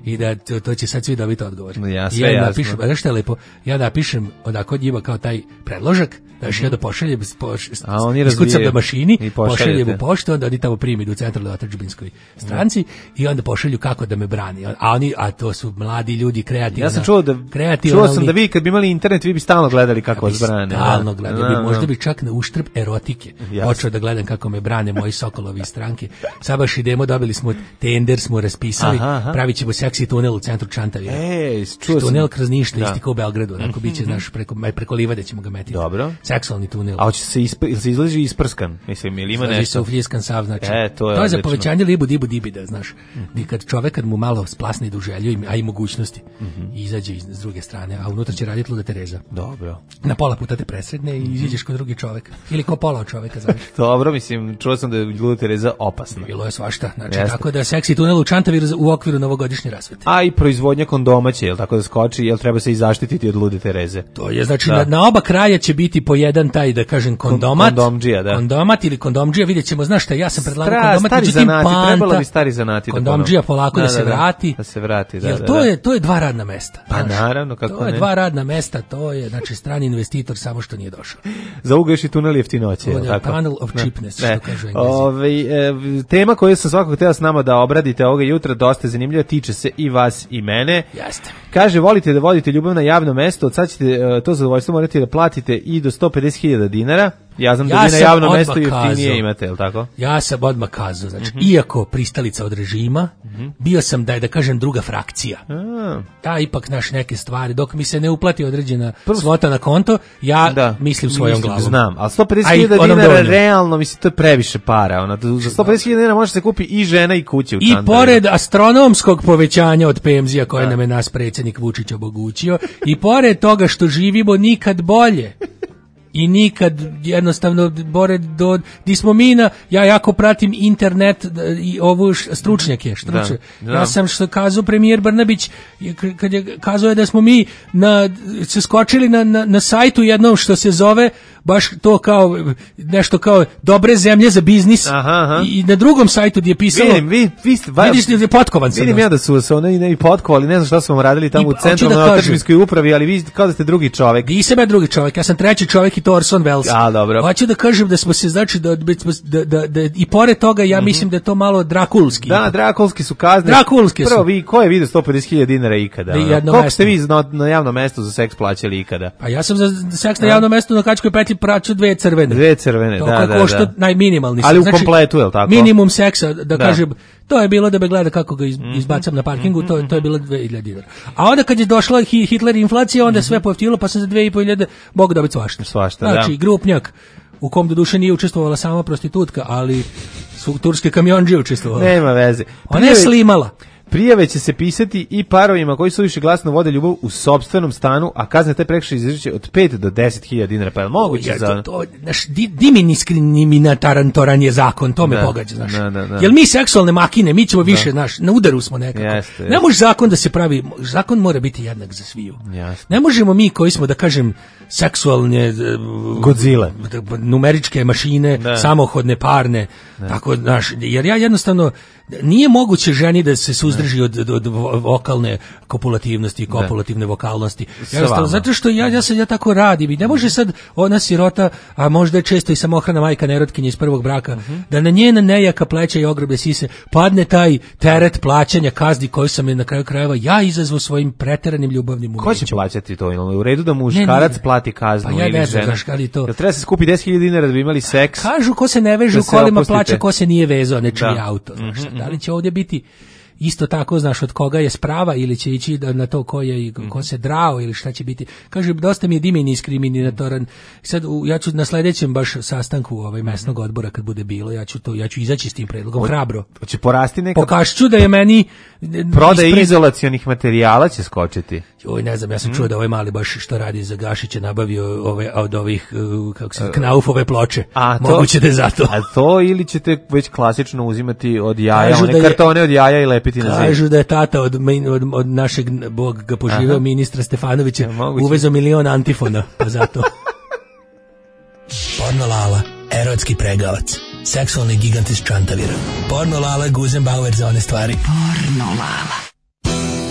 i da to će sad svi dobiti odgovor. Ja, sve jasno. Napišem, znaš šta je lepo? Ja napišem onako njima kao taj predložak, ja da pošaljem, iskucam na mašini, pošaljem u poštu, onda oni tamo primi u centralnoj otadžbinskoj stranci i onda pošalju kako da me brani. A to su mladi ljudi, kreativni. Ja sam čuo sam da vi kad bi imali internet, vi bi stalno gledali kako vas brane. Stalno gledali, možda bi čak na uštrb erotike počeo da gledam kako me brane moji sokolovi iz stranke. Sad baš idemo, dobili smo tender, smo raspisali, pravit ćemo seksi tunel u centru Čantavira. Tunel kroz Niš, isti kao u Beogradu, onako biće, znaš, preko livade ćemo ga metiti. Dobro. Seksualni tunel. A hoće se izlazi isprskan, mislim, ili ima nešto? Izlazi se ufljeskan sav, znači. To je za povećanje libu dibu dibida, znaš. Kad čovek kad mu malo splasne idu želju, a i mogućnosti, izađe s druge strane, a unutra će raditi luda Tereza. Dobro. Na pola puta te presretne i izađeš kod drugi čovek. Ili ko pola od čoveka, znaš. Dobro, mislim, čuo sam da je luda Tereza opasna. Bilo je svašta, znači, tako da seksi tunel u Čantavir u okviru novogodišnje rasvete. A i proizvodnja kondoma će, jel tako da skoči, jel treba se i zaštititi od lude Tereze? To je, znači, na oba kraja će biti po jedan taj, da kažem, kondomat ili kondomdžija, vidjet ćemo, znaš šta, ja sam predlagao kondomat, međutim trebalo bi stari zanati kondomdžija polako da se vrati. Da se vrati, da. Jer to je dva radna mesta. Pa naravno, kako ne. To je dva radna mesta, to je, znači, strani investitor samo što nije došao. Zaugaješ i tunel jeftinoće, je li tako? Tunnel of cheapness, što kažu Englezi. Tema koju sam svakako htela s nama da obradite ovoga jutra, dosta zanimljiva, tiče se i vas i mene. Jeste. Kaže, volite da vodite ljubav na javno mesto, od sad ćete to zadovoljstvo morate da platite i do 150.000 dinara. Ja znam da vi na javnom mestu jeftinije imate, je li tako? Ja sam odmah kazao, znači, iako pristalica od režima, bio sam da kažem druga frakcija. Ja ipak naš neke stvari, dok mi se ne uplati određena svota na konto, ja mislim svojom glavom. Znam, ali 150.000 dinara realno, mislim, to je previše para. Za 150.000 dinara može se kupi i žena i kuće u Čantavira. I pored astronomskog povećanja od penzija koje nam je nas predsjednik Vučić omogućio, i pored toga što živimo nikad bolje, i nikad jednostavno di smo mi ja jako pratim internet i ovu stručnjake. Ja sam što kazao premijer Brnabić kad je kazao da smo mi se skočili na sajtu jednom što se zove baš to kao nešto kao dobre zemlje za biznis. I na drugom sajtu gdje je pisalo vidiš da je potkovan sam. Vidim ja da su se oni i potkovali, ne znam šta su vam radili tamo u centralnoj otadžbinskoj upravi, ali vi kao da ste drugi čovek. Nisam ja drugi čovek, ja sam treći čovek i to Orson Welles. Dobro. Hoću da kažem da smo se, znači, da i pored toga ja mislim da je to malo drakulski. Da, drakulski su kazne. Drakulski su. Prvo, ko je vidio 150.000 dinara ikada? Koliko ste vi na javnom mestu za seks plaćali ikada? Pa ja sam za seks na javnom mestu na Kačkoj petlji praću 2 crvene. 2 crvene, to košta najminimalni. Ali u kompletu, je li tako? Minimum seksa, da kažem, to je bilo da me gleda kako ga izbacam na parkingu, to je bilo 2.000 dinara. A onda kad je došla Hitler inflacija, onda sve pojeftinilo, pa sam za 2.500 mogu dobiti svašta. Znači, grupnjak u kom do duše nije učestvovala sama prostitutka, ali su turske kamionđije učestvovali. Nema veze. Ona je slimala. Prijave će se pisati i parovima koji su više glasno vode ljubav u sopstvenom stanu, a kazne te prekršaje izriče od 5 do 10.000 dinara. Pa je moguće za... Naš diminiskrimiminatarantoran je zakon, to me pogađa, znaš. Jel mi seksualne makine, mi ćemo više, znaš, na udaru smo nekako. Ne može zakon da se pravi, zakon mora biti jednak za sviju. Ne možemo mi koji smo, da kažem, seksualne Godzilla, numeričke mašine, samohodne, parne, tako, znaš, jer ja jednostavno nije moguće ženi da se suzdrži od vokalne kopulativnosti i kopulativne vokalnosti. Zato što ja tako radim i ne može sad ona sirota, a možda je često i samohrana majka nerotkinja iz prvog braka, da na njena nejaka pleća i ogromne sise padne taj teret plaćanja kazni koji sam je na kraju krajeva ja izazvao svojim preteranim ljubavnim umećem. Ko će plaćati to? U redu da muškarac plati kaznu ili žena? Da treba se skupi 10.000 dinara da bi imali seks? Kažu ko se ne veže u kolima plaća, ko se nije vezao nečiji auto. Da li će ovdje biti isto tako, znaš, od koga je sprava ili će ići na to ko se drao ili šta će biti. Kaže, dosta mi je diminiskrimiminatoran. Sad, ja ću na sljedećem baš sastanku mesnog odbora kad bude bilo, ja ću izaći s tim predlogom hrabro. Će porasti neka... Pokašću da je meni... Prodaje izolacionih materijala će skočiti. Joj, ne znam, ja sam čuo da ovaj mali baš što radi za Gašića nabavio od ovih, kako se, Knaufove ploče. Moguće da je zato. A to ili ćete već klasično uzimati od jaja, one kartone od jaja i lepiti na zid. Kažu da je tata od našeg, Bog ga poživio, ministra Stefanovića, uvezo 1.000.000 antifona, pa zato. Porno Lala, erotski pregavac, seksualni gigant iz Čantavira. Porno Lala, Guzenbauer za one stvari. Porno Lala.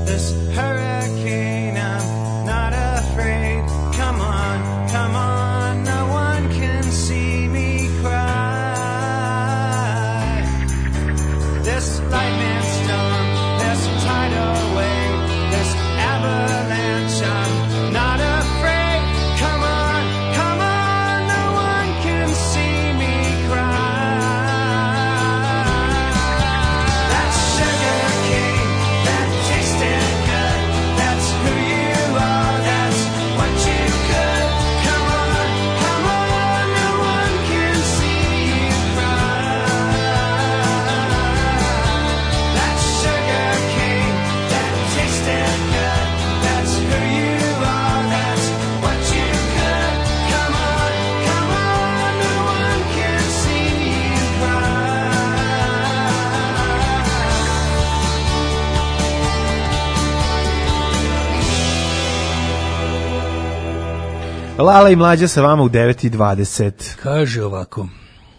this hurricane. I'm not afraid. Come on, come on. No one can see me cry. This lightning storm, this tidal wave, this avalanche. I'm not afraid. Come on, come on. No one can see me cry. That sugar cane, that tasted good. That's who you are. That's what you could. Come on, come on. No one can see you cry. That sugar cane, that tasted good. That's who you are. That's what you could. Come on, come on. No one can see you cry. Lala i Mlađa sa vama u 9:20. Kaže ovako.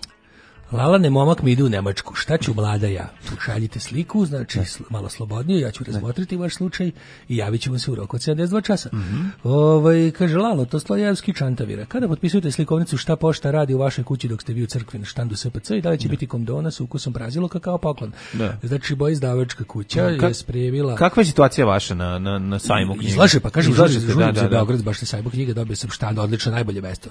Lalane momak mi ide u Nemačku. Šta ću mlada ja? Šaljite sliku, znači malo slobodnije, ja ću razmotriti vaš slučaj i javit ćemo se u roku od 72 časa. Kaže Lalo, to Slojevski Čantavira. Kada potpisujete slikovnicu šta pošta radi u vašoj kući dok ste vi u crkvi na štandu SPC i da li će biti kondona sa ukusom braziluka kao poklon? Znači, izdavačka kuća je spremila... Kakva je situacija vaša na sajmu knjiga? Izlaže, pa kažem, izlaže za Beograd, baš na sajmu knjiga, dobio sam štanda, odlično, najbolje mesto.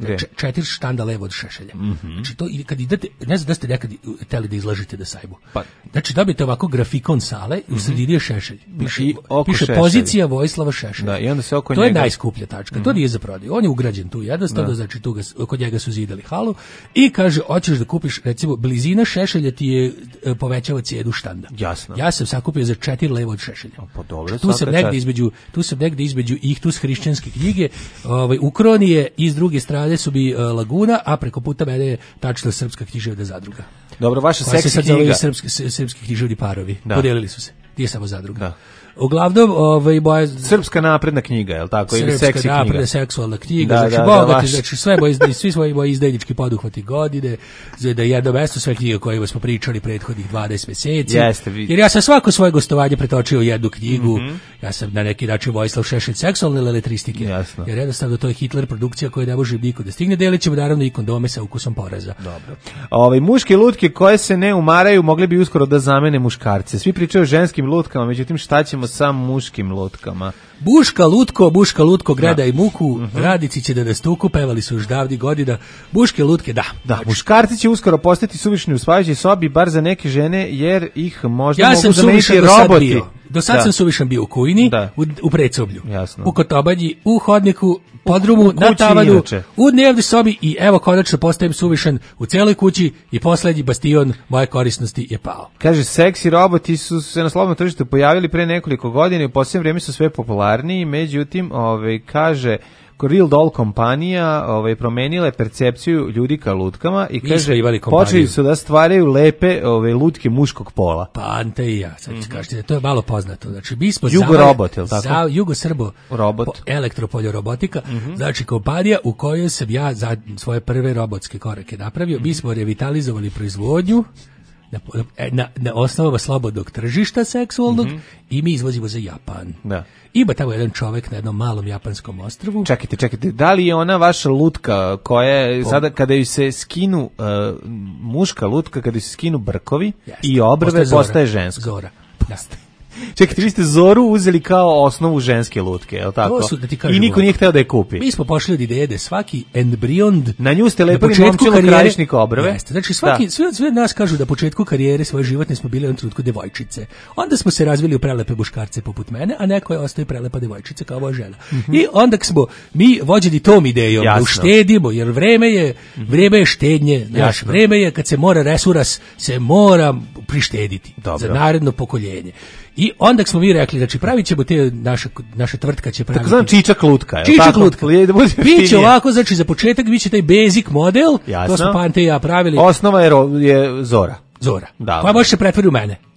4 štanda levo od Šešelja. Znači, to kad idete, ne znam da ste nekad hteli da izlažete da sajmu. Znači, dobijete ovako grafikon sale i u sredini je Šešelj. Piše pozicija Vojislava Šešelja. I onda se oko to je najskuplja tačka. To nije za prodaju. On je ugrađen tu jednostavno, znači tu kod njega su zidali halu i kaže, hoćeš da kupiš, recimo, blizina Šešelja ti je povećava cijenu štanda. Jasno. Ja sam sakupio za 4 levo od Šešelja. Pa dobro, tu sam negde između Ihtus hrišćanske knjige, u Kronije i s druge strane su bi Laguna, a preko puta mene je tačno Srpska književna zadruga. Dobro, vaša seksi knjiga. knjiga. Srpski književni parovi. Podelili su se. Nije samo zadruga. Uglavnom, moja Srpska napredna knjiga, je l' tako? Ili seksi knjiga? Srpska napredna seksualna knjiga, znači bogati, znači svi svoji moji izdajnički poduhvati godine, da jedno mesto sve knjige koje smo pričali prethodnih 12 meseci. Jer ja sam svako svoje gostovanje pretočio u jednu knjigu, ja sam na neki način Vojislav Šešelj seksualne letristike, jer jednostavno to je Hitler produkcija koja ne može niko da stigne, delit ćemo naravno i kondome sa ukusom poreza. Dobro. Muške lutke koje se ne umaraju mogli bi uskoro da zamene muškarce. Svi pričaju o ženskim lutkama, međutim šta ćemo sa muškim lutkama? Buška lutko, gredaj muku, radnici će da nas tuku, pevali su još davnih godina. Buške lutke, da. Muškarci će uskoro postati suvišni u spavajućoj sobi, bar za neke žene, jer ih možda mogu zameniti roboti. Do sad sam suvišan bio u kujni, u predsoblju, u kotobanji, u hodniku, podrumu, na tavanu, u dnevnoj sobi i evo konačno postajem suvišan u celoj kući i poslednji bastion moje korisnosti je pao. Kaže, seksi roboti su se na slobodnom tržištu pojavili pre nekoliko godina i u posljednje vrijeme su sve popularniji, međutim, kaže, Real Doll kompanija promenila je percepciju ljudi ka lutkama i kaže, počeli su da stvaraju lepe lutke muškog pola. Pa Ante i ja, sad ću kažete, to je malo poznato. Znači, mi smo Jugo-robot, je li tako? Jugo-srbo elektropoljorobotika, znači kompanija u kojoj sam ja za svoje prve robotske korake napravio. Mi smo revitalizovali proizvodnju na osnovama slobodnog tržišta seksualnog i mi izvozimo za Japan. Ima tamo jedan čovek na jednom malom japanskom ostrvu. Čekajte, da li je ona vaša lutka koja je sada kada ju se skinu muška lutka, kada ju se skinu brkovi i obrve, postaje ženska? Zora. Čekajte, vi ste Zoru uzeli kao osnovu ženske lutke, je li tako? I niko nije hteo da je kupi. Mi smo pošli od ideje da svaki embrion... Na nju ste lepili momčilo krajišnika obrve. Znači, sve od nas kažu da početku karijere svoje životne smo bili u trenutku devojčice. Onda smo se razvili u prelepe muškarce poput mene, a neko je ostao i prelepa devojčica kao ova žena. I onda smo mi vođeni tom idejom da uštedimo, jer vreme je štednje. Naš vreme je kad se mora resuras, se mora prištediti za naredno pokoljenje. I onda smo mi rekli, znači pravit ćemo te, naša tvrtka će praviti. Tako znam čičak lutka. Čičak lutka. Biće ovako, znači za početak biće taj basic model, to smo Pante i ja pravili. Osnova je Zora. Koja može se pretvoriti u mene.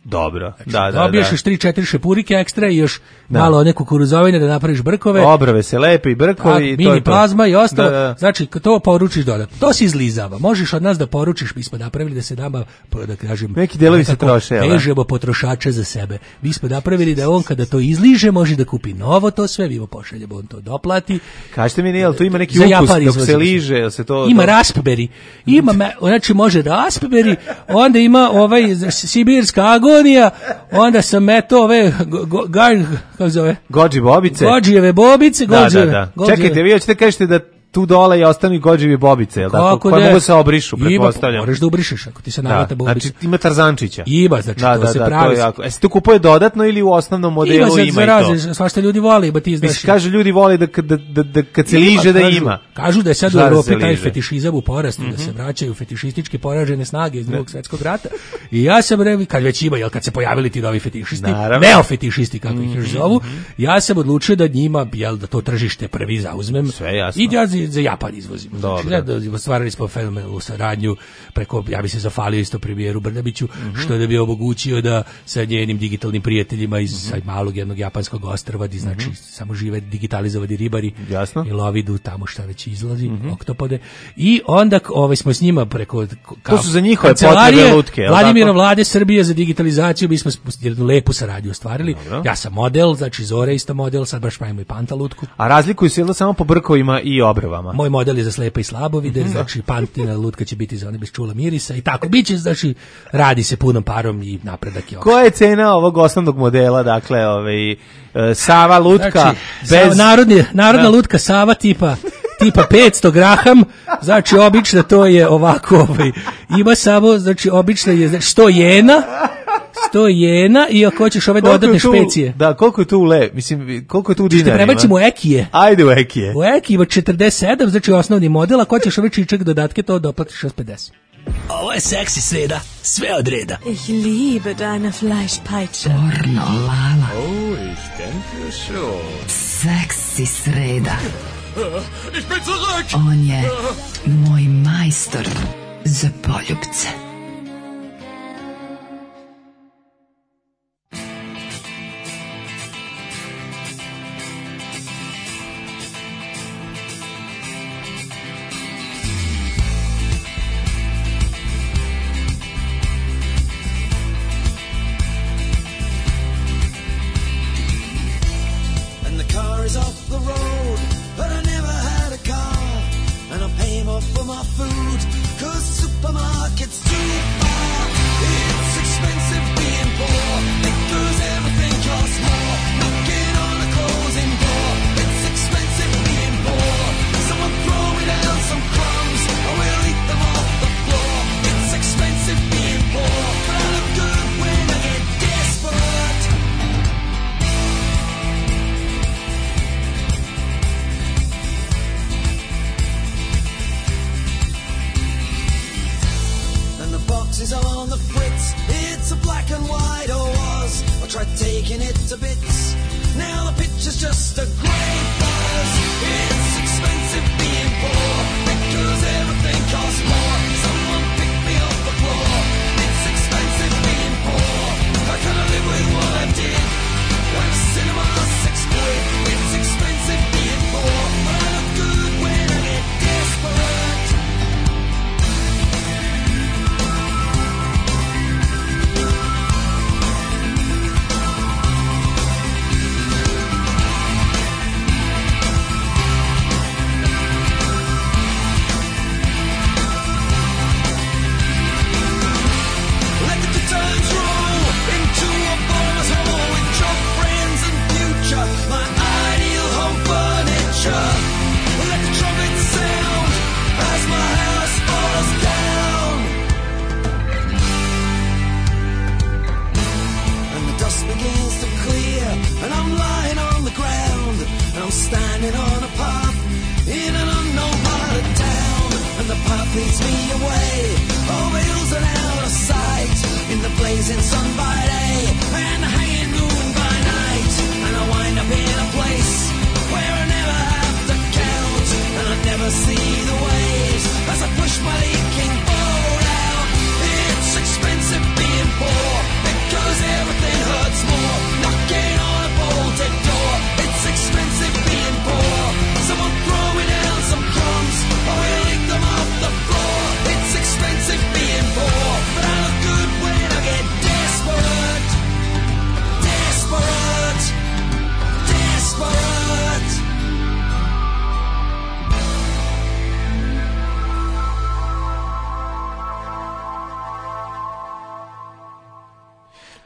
Dobro, znači, dobiješ još 3-4 šepurike ekstra i još malo neku kukuruzovine da napraviš brkove. Obrve se lepe i brkovi. I mini plazma i ostalo. Znači, to poručiš dodatno. To se izlizava. Možeš od nas da poručiš, mi smo napravili da se nama, da kažem, neki delovi se troše. Vežemo potrošače za sebe. Mi smo napravili da on kada to izliže može da kupi novo to sve, mi mu pošaljemo, on to doplati. Kažete mi, jel tu ima neki ukus dok se liže, jel se to... Ima raspberry. Znači može raspberry, onda ima sibirska agonija, onda sam kako zove? Gođi bobice. Gođijeve bobice. Da. Čekajte, vi hoćete kažete da tu dole i ostanu i gođevi bobice, jel tako? Koje mogu se obrišu, pretpostavljam. Moraš da obrišeš ako ti se navata bobica. Znači ima tarzančića. Ima, znači to se pravi. To je jako. Se tu kupuje dodatno ili u osnovnom modelu ima i to? Svašta ljudi vole, ba ti znaš. Kaže ljudi vole da kad se liže da ima. Kažu da je sad u Evropi taj fetišizam u porastu, da se vraćaju fetišistički poražene snage iz Drugog svjetskog rata. I ja sam rekao, kad već ima, jel kad se pojavili ti novi fetišisti, neofetišisti kako ih još zovu, ja sam odlučio da njima, jel da to tržište prvi zauzmem. Sve jasno. I ja za Japan izvozim. Znači, ostvarili smo fenomenalnu saradnju preko, ja bi se zahvalio isto premijeru Brnabiću, što da bi omogućio da sa njenim digitalnim prijateljima iz malog jednog japanskog ostrva, znači samo žive digitalizovani ribari i lovidu tamo šta već izlazi, oktopode. I onda smo s njima preko to su za njihove potrebe lutke. Vladimira Vlade Srbije za digitalizaciju, mi smo jednu lepu saradnju ostvarili. Ja sam model, znači Zora isto model, sad baš pravimo i Panta lutku. A razlikuju se samo po brkovima i obrvama? Moj model je za slepe i slabovide, znači Pantina lutka će biti za one bez čula mirisa i tako. Biće, znači, radi se punom parom i napredak je. Koja je cena ovog osnovnog modela, dakle, Sava lutka, znači, bez... Narodna lutka Sava tipa 500 graham, znači obično to je ovako, ima samo, znači obično je 100 jena i ako hoćeš ove dodatne špecije. Da, koliko je tu mislim, koliko je tu dinarima? Što prebacimo u ekije. Ajde u ekije. U ekije ima 47, znači osnovni model, ako hoćeš ove čičak dodatke, to doplatiš 50. Ovo je seksi sreda, sve od reda. Ich liebe deine Fleischpeitsche. Pornolala. Oh, ich denke schon. Seksi sreda. Ich bin zurück! On je moj majstor za poljubce. And the car is off the road, but I never had a car, and I'm paying more for my food, 'cause supermarket's too far. It's expensive being poor, because everything costs more. Knocking on the closing door, it's expensive being poor. Someone throw me down some crumbs, I will eat them off the floor. It's expensive being poor, but I look good when I get desperate. Is on the fritz, it's a black and white, or was. I tried taking it to bits, now the picture's just a grey buzz. It's expensive being poor, because everything costs more. Someone pick me off the floor. It's expensive being poor, how can I live with what I did? When a cinema, 6 quid. It's expensive being poor, but I look good when I get desperate.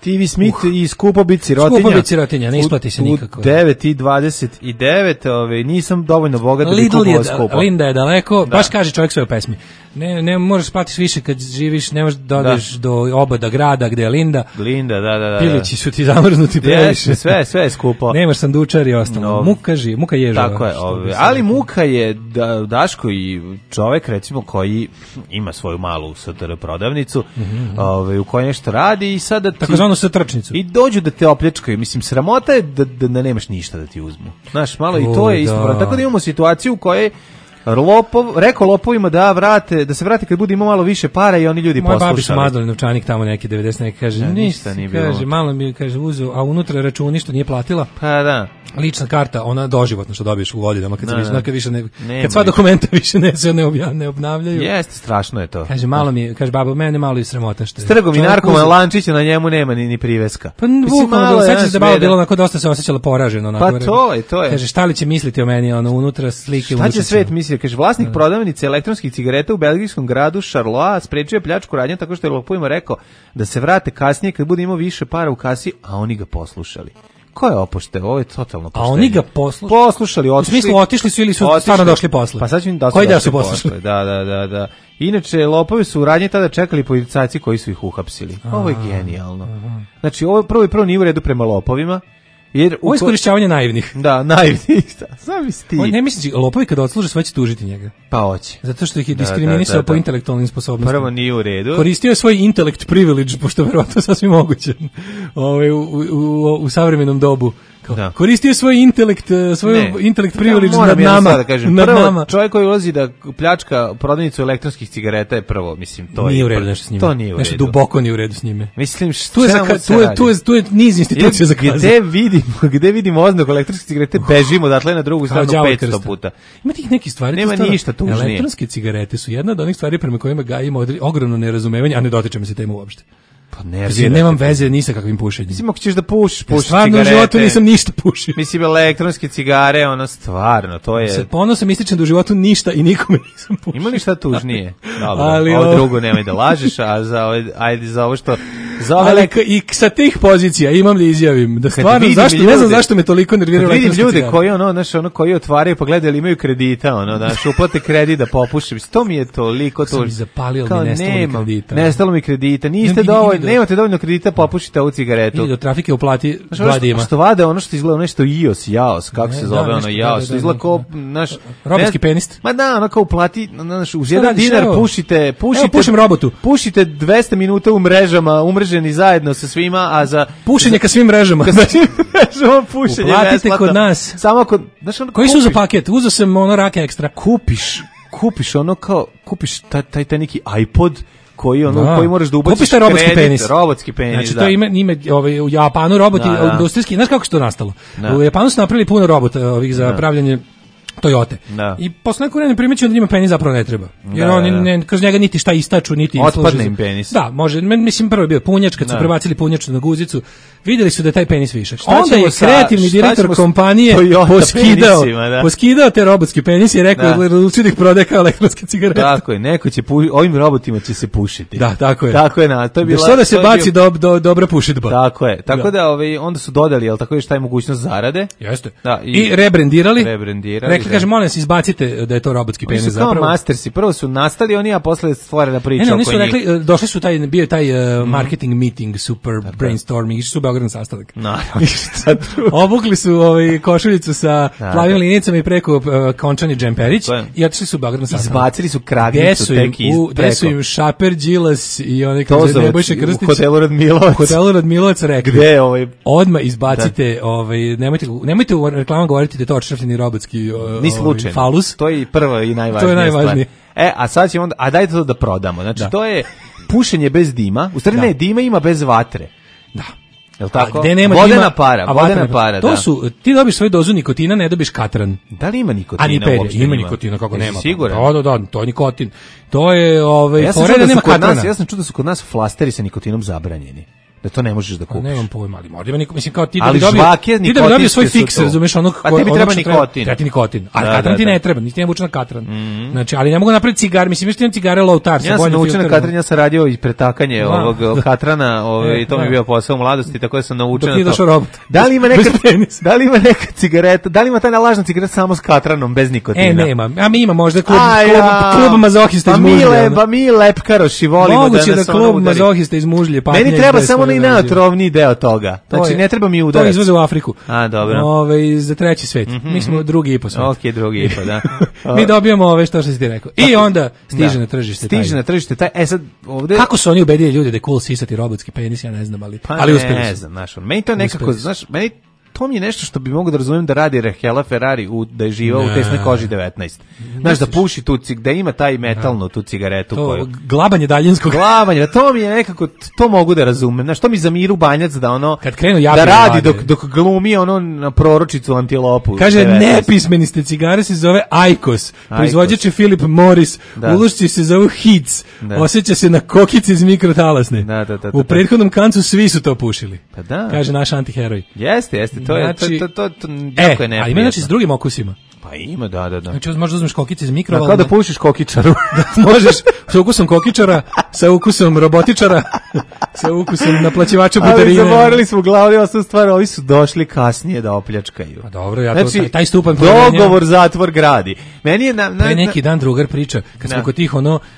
Stevie Smith i Skupo bit sirotinja. Skupo bit sirotinja, ne isplati se nikako. U 9:29, nisam dovoljno bogat da bi kupovao skupo. Linda je daleko, baš kaže čovjek sve u pesmi. Ne možeš platiš više kad živiš, ne možeš da odeš do obada grada gde je Linda. Linda, da. Pilići su ti zamrznuti previše. Sve je skupo. Nemaš sandučar i ostalo. Muka ježova. Tako je, ali muka je Daško i čovjek recimo koji ima svoju malu STR prodavnicu, u kojoj nešto radi i sada takozvanu STR-čnicu. I dođu da te opljačkaju. Mislim, sramota je da nemaš ništa da ti uzmu. Znaš, malo i to je isto. Tako da imamo situaciju u kojoj rekao lopovima da se vrate kad bude imao malo više para i oni ljudi poslušali. Moja babi su mazdali novčanik tamo neki 90 neki, kaže, ništa nije bilo. Kaže, malo mi kaže uzeo, a unutra račun ništa nije platila. Pa da. Lična karta, ona doživotno što dobiješ u godinama kad kad sva dokumenta više ne obnavljaju. Jeste, strašno je to. Kaže, malo mi, kaže baba, mene malo i sramota što je. Strgom i narkoman Lančića, na njemu nema ni priveska. Pa bukvalno, sećaš da baba bilo onako dosta se osjećala poraženo. Pa to je. Kaže, šta li će misliti o meni, unutra slike. Šta će svet misliti? Kaže, vlasnik prodavnice elektronskih cigareta u belgijskom gradu Charleroi sprečio pljačku radnje tako što je lopovima rekao da se vrate kasnije kad bude imao više para u kasi, a oni ga poslušali. Ko je opošte? Ovo je totalno poštenje. A oni ga poslušali, otišli. U smislu otišli su ili su stvarno došli posle? Pa sad ću im da koji da su poslušali? Da. Inače, lopovi su u radnji tada čekali policajci koji su ih uhapsili. Ovo je genijalno. Znači, ovo prvo nije u redu prema lopovima. Ovo je iskorišćavanje naivnih. Da, naivnih. Zamisli ti. Ne misliš, lopovi kada odsluže sve će tužiti njega. Pa hoće. Zato što ih je diskriminisao po intelektualnim sposobnostima. Prvo nije u redu. Koristio je svoj intellect privilege, pošto verovatno sasvim moguće u savremenom dobu. Koristio svoj intelekt privilege nad nama. Prvo, čovjek koji ulazi da pljačka prodavnicu elektronskih cigareta je prvo, mislim, to nije u redu nešto s njime. To nije u redu. Nešto duboko nije u redu s njime. Mislim, tu je niz institucija za kaznu. Gde vidimo oznaku elektronske cigarete, bežimo odatle na drugu stranu 500 puta. Ima tih nekih stvari. Nema ništa tužnije. Elektronske cigarete su jedna od onih stvari prema kojima gajimo ogromno nerazumevanje, a ne dotičemo se temu uopšte. Pa nemam veze ni sa kakvim pušenjem. Mislim, ako ćeš da pušiš cigarete. Stvarno u životu nisam ništa pušio. Mislim, elektronske cigare, stvarno, to je... Ponosam ističem da u životu ništa i nikome nisam pušio. Ima li šta tužnije? Dobro, ovo drugo nemoj da lažeš, a za ovo što... I sa tih pozicija imam da izjavim da stvarno, ne znam zašto me toliko nerviraju elektronske cigare. Vidim ljude koji otvaraju pa gledaju ili imaju kredita, uplate kredit da popušim. To mi je toliko to. Sam zapalio mi nestalo mi kredita. Nestalo mi kredita. Niste dovoljno, nemate dovoljno kredita, popušite ovu cigaretu. Ili do trafike uplati Vladima. Što vade ono što izgleda nešto jaos, kako se zove jaos, što izgleda kao naš robotski penist. Ma da, ono kao uplati, uz jedan dinar pušite. Pušim robotu. Pušite 200 minuta u mrežama, umreženi zajedno sa svima, a za pušenje ka svim mrežama. Pušenje uplatite kod nas. Samo kod, koji su za paket? Uzeo sam rake ekstra. Kupiš ono kao, kupiš taj neki iPod koji koji moraš da ubaciš. Kupiš taj robotski penis. Znači to ime u Japanu roboti industrijski. Znaš kako se to nastalo? U Japanu su napravili puno robota za pravljanje Toyota. I posle neko vremena primećuju da njima penis zapravo ne treba. Jer oni kroz njega niti šta istaču, niti otpadne im penis. Da, može. Mislim, prvo je bio punjač, kad su prebacili punjaču na guzicu, videli su da je taj penis višak. Onda je kreativni direktor kompanije poskidao te robotske penise i rekao da ih prodaje kao elektronske cigarete. Tako je, neko će ovim robotima će se pušiti. Da, tako je. Tako je, to je bila. Što da se baci dobra pušidba. Tako je. Tako da onda su dodali, jel tako je šta je mogućnost zarade? Jeste. I rebrendirali. Rekli, kaže, molim se, izbacite da je to robotski penis zapravo. Oni su kao mastersi, prvo su nastali oni, a posle stvorena priča oko njih. Oni su rekli, došli su bio taj marketing meeting, super brainstorming, išli su u Beograd na sastanak. Obukli su košuljicu sa plavim linicama i preko končani džemperić i otišli su u Beograd na sastanak. Izbacili su kragnicu tek preko. Gde su im Šaper, Đilas i onaj kaže Nebojša Krstić. U hotelu Radmilovac rekli. Gde odmah izbacite, nemojte u reklamama govoriti da je to očrafljeni robotski ni slučajno. Falus. To je prvo i najvažnije stvar. A sad ćemo a dajte to da prodamo. Znači to je pušenje bez dima. U stvari ne, dima ima bez vatre. Da. Jel tako? Vodena para. To su, ti dobiš svoju dozu nikotina, ne dobiš katran. Da li ima nikotina? A ni pelje, ima nikotina, kako nema. Siguran? Da, to je nikotin. To je, ja sam čuo da su kod nas flasteri sa nikotinom zabranjeni. da to ne možeš da kupiš. Nemam pojma, ali možda ima niko, mislim kao ti ali da bi dobio svoj fiks, razumeš, onog a tebi treba nikotin. Treba ti nikotin. A katran ti ne treba, niti ne vuče na katran. Znači, ali ne mogu napraviti cigare, mislim što imam cigare low tar. Ja sam naučio na katran, ja sam radio i pretakanje ovog katrana, i to mi je bio posao u mladosti, tako da sam naučio na to. Da li ima neka cigareta, da li ima ta lažna cigareta samo s katranom bez nikotina? Nema. A mi ima možda klub mazohista iz Mužlje. Pa mi lepkaroši volimo da nas moguće da klub mazohista iz Mužlje. Meni treba samo i najotrovniji deo toga. Znači ne treba mi udarac. To izvoze u Afriku. A, dobro. Za treći svet. Mi smo drugi i po svet. Okej, drugi i po, da. Mi dobijamo što si ti rekao. I onda stiže na tržište. Stiže na tržište taj. Sad ovde kako su oni ubedili ljude da je cool sisati robotski penis, ja ne znam, ali uspeli su. Ne znam, meni to nekako, meni to mi je nešto što bi mogu da razumijem da radi Rahela Ferrari da je živao u tesnoj koži 19. Znaš, da puši tu da ima taj metalnu tu cigaretu to, koju. Glabanje daljinskog. Glabanje, to mi je nekako, to mogu da razumem. Znaš, to mi za Miru Banjac da ono, kad krenu da radi dok glumi ono na proročicu antilopu. Kaže, nepismeni ste, cigare se zove Aikos, proizvođač je Philip Morris, ulošci se zovu Hits, osjeća se na kokici iz mikrotalasne. U prethodnom kancu svi su to pušili. Pa da. Kaže naš antiheroj. Jeste. To je jako je neprijatno. A ima znači s drugim okusima. Pa ima, da. Znači možda uzmeš kokice iz mikrovalne. Kao da pušiš kokičaru. Možeš sa ukusom kokičara, sa ukusom robotičara, sa ukusom naplaćivača putarine. Ali zaboravili smo u glavi ovu stvar, ovi su došli kasnije da opljačkaju. Pa dobro, ja to taj stupanj dogovor zatvor gradi. Meni je neki dan drugar priča, kad smo kod tih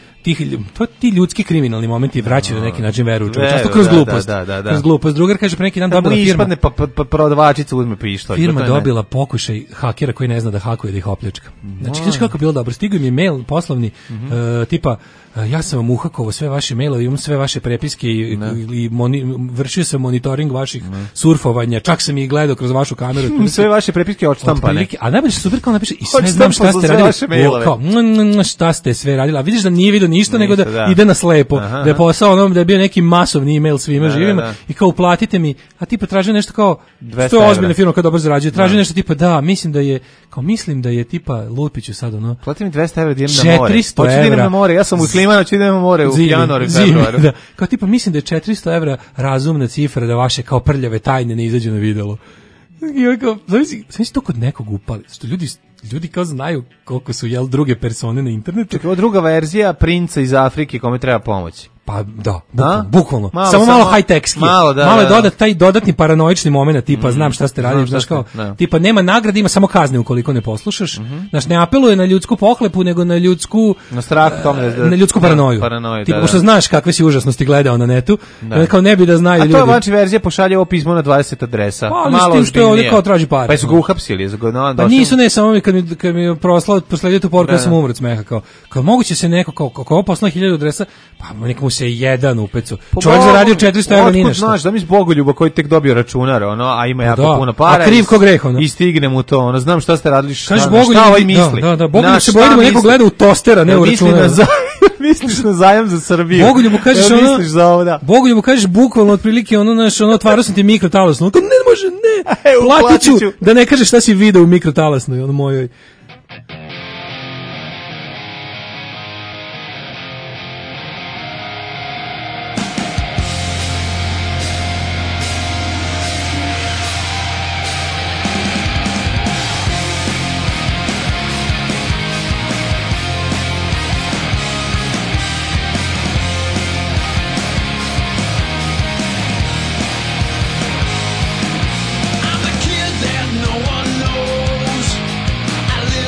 ti ljudski kriminalni momenti vraćaju na neki način veru u čovjeka. Često kroz glupost. Kroz glupost. Drugar kaže, pre neki dan dobila firma. Ispadne pa prodavačica uzme pištolj. Firma dobila pokušaj hakera koji ne zna da hakuje, da ih opljačka. Znači, znaš kako je bilo dobro. Stigao mi je mail poslovni, tipa, ja sam vam uhakovao sve vaše mailove, imam sve vaše prepiske i vršio sam monitoring vaših surfovanja, čak sam ih gledao kroz vašu kameru. Sve vaše prepiske odštampane. A najbolje što super kao napiše i sve znam šta ste radili. Kao, šta ste sve radili. A vidiš da nije vidio ništa, nego da ide na slepo. Da je posao da je bio neki masovni email svima živima i kao uplatite mi, a tipa tražio nešto kao, to je ozbiljna firma koja dobro zarađuje, tražio nešto tipa da, mislim da je tipa Lupiću sad ono. Plati mi 200 evra da idem na more. 400 evra. Na more, ja sam u Klimanu, ću idem na more u januaru i februaru. Da. Kao tipa mislim da je 400 evra razumna cifra da vaše kao prljave tajne ne izađu na videlo. I kao, znači to kod nekog upali, što ljudi kao znaju koliko su druge persone na internetu. Čekaj, ovo druga verzija princa iz Afrike kome treba pomoći. Pa da, bukvalno. Samo malo high-techski. Malo je dodat taj dodatni paranoični moment, tipa znam šta ste radili, znaš kao, tipa nema nagrade, ima samo kazne ukoliko ne poslušaš. Znaš, ne apeluje na ljudsku pohlepu, nego na ljudsku na ljudsku paranoju. Tipa, pošto znaš kakve si užasnosti gledao na netu, kao ne bi da znaju ljudi. A to je vanči verzija, pošalje ovo pismo na 20 adresa. Malo s tim što je ovdje kao traži pare. Pa su ga uhapsili. Pa nisu, ne, samo kad mi je prosledio tu poruku, ja sam umret smeha, kao moguće se neko, kao ovo poslao 1000 adresa, pa nekomu se jedan upecu. Čovjek zaradio 400 evra ni nešto. Znaš, da mi Bogoljuba koji tek dobio računar, a ima jako puno para. A kriv ko greh, I stigne mu to, znam šta ste radili, šta ovaj misli. Da, Bogoljub se boji da mu neko gleda u tostera, ne u računar. Misliš na zajam za Srbiju. Bogoljubu kažeš bukvalno otprilike otvarao sam ti mikrotalasnu. Ne može, ne. Platit ću da ne kažeš šta si video u mikrotalasnoj, mojoj. I'm a kid that no one knows. I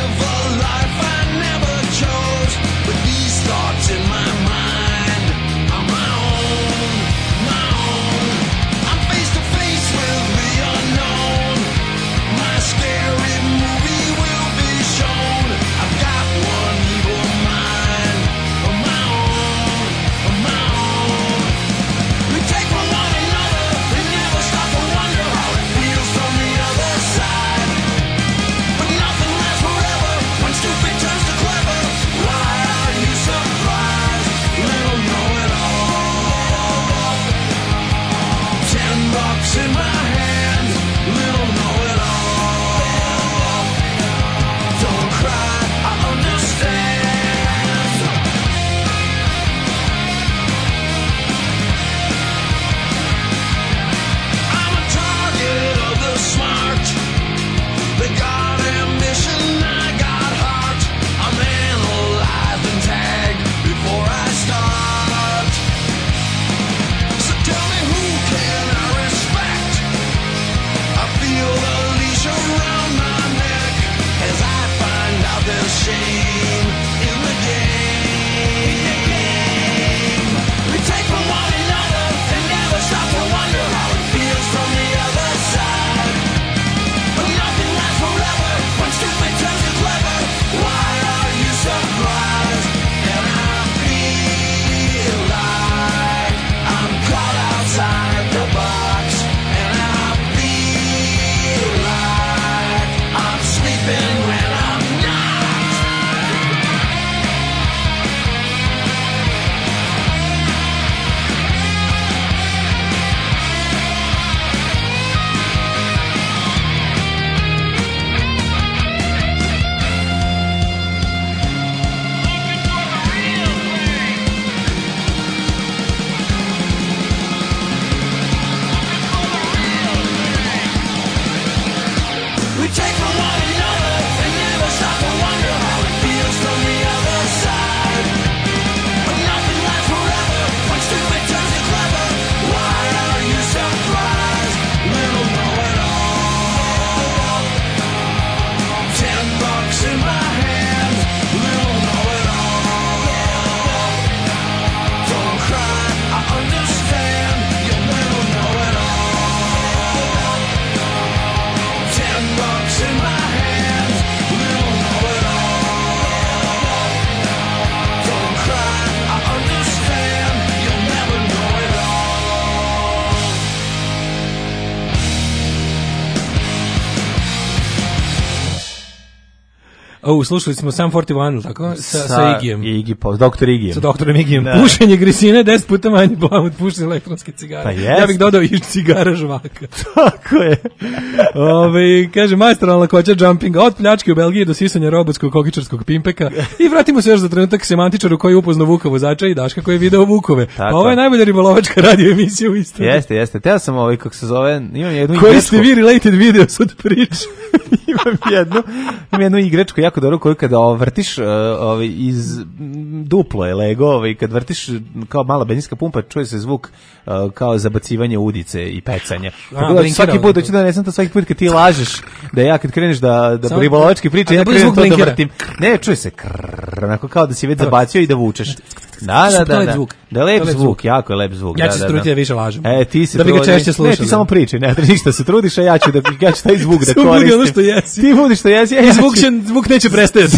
Slušali smo Sam 41, tako? Sa Igijem. Doktor Igijem. Sa doktorom Igijem. Pušenje grisine 10 puta manje blam od pušenja elektronske cigare. Pa jest. Ja bih dodao i cigara žvaka. Tako je. Kaže, majstoralna lakoća jumpinga od pljačke u Belgiji do sisanja robotskog kokičarskog pimpeka. I vratimo se još za trenutak semantičaru koji je upoznao Vuka vozača i Daška koji je video Vukove. Tako. Pa ovo je najbolja ribolovačka radio emisija u istoriji. Jeste. Teo sam kako se zove, imam jednu koji ste vi related videos od priče? imam jednu igračku jako dobro koju kada vrtiš iz duplo je Lego, i kad vrtiš kao mala benzinska pumpa čuje se zvuk kao zabacivanje udice i pecanja. Tako da svaki put hoću da nesam to svaki put kad ti lažeš da ja kad kreneš da ribolovački priče ja krenem to da vrtim. Ne, čuje se onako kao da si već zabacio i da vučeš. Da je lep zvuk, jako je lep zvuk. Ja ću se truditi da više lažem. Ti se da bi ga češće slušali. Ne, ti samo priči, ne treba ništa se trudiš, a ja ću taj zvuk da koristim. Budi ono što jesi. Ti budi što jesi. Zvuk neće prestajati.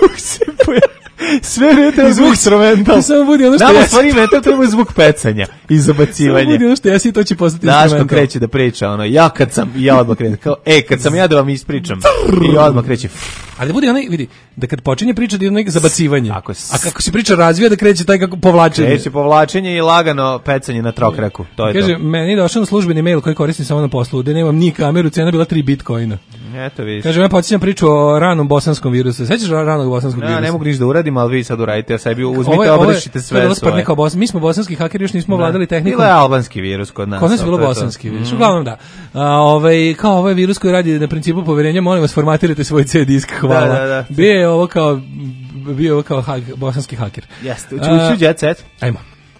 Sve ne treba zvuk instrumental. Ti samo budi ono što jesi. Nama stvari metal treba zvuk pecanja i zabacivanja. Samo budi ono što jesi i to će postati instrumental. Daško kreće da priča, ja odmah krenem, kao, kad sam ja da vam ispričam. I odmah kreće. Ali da budi onaj, vidi, da kad počinje priča da je neko zabacivanje. A kako se priča razvija da kreće taj kako povlačenje. Kreće povlačenje i lagano pecanje na trokraku. To je kaže, meni je došao na službeni mail koji koristim samo na poslu, gde nemam ni kameru, cena bila 3 bitcoina. Eto vidiš. Kaže, ja podsjećam priču o ranom bosanskom virusu. Sećaš ranog bosanskog virusa? Ne mogu ništa da uradim, ali vi sad uradite, a sebi uzmite, obrišite sve svoje. Mi smo bosanski hakeri, još nismo vladali tehnikom. Bilo je albanski virus kod nas. Kod nas je bilo bosanski virus. Uglavnom da. Kao ovaj virus koji radi na principu poverenja, molim vas formatirajte svoj C disk, hvala. Da. Bio je ovo kao bosanski haker. Jeste, ući Jet Set. Ajmo.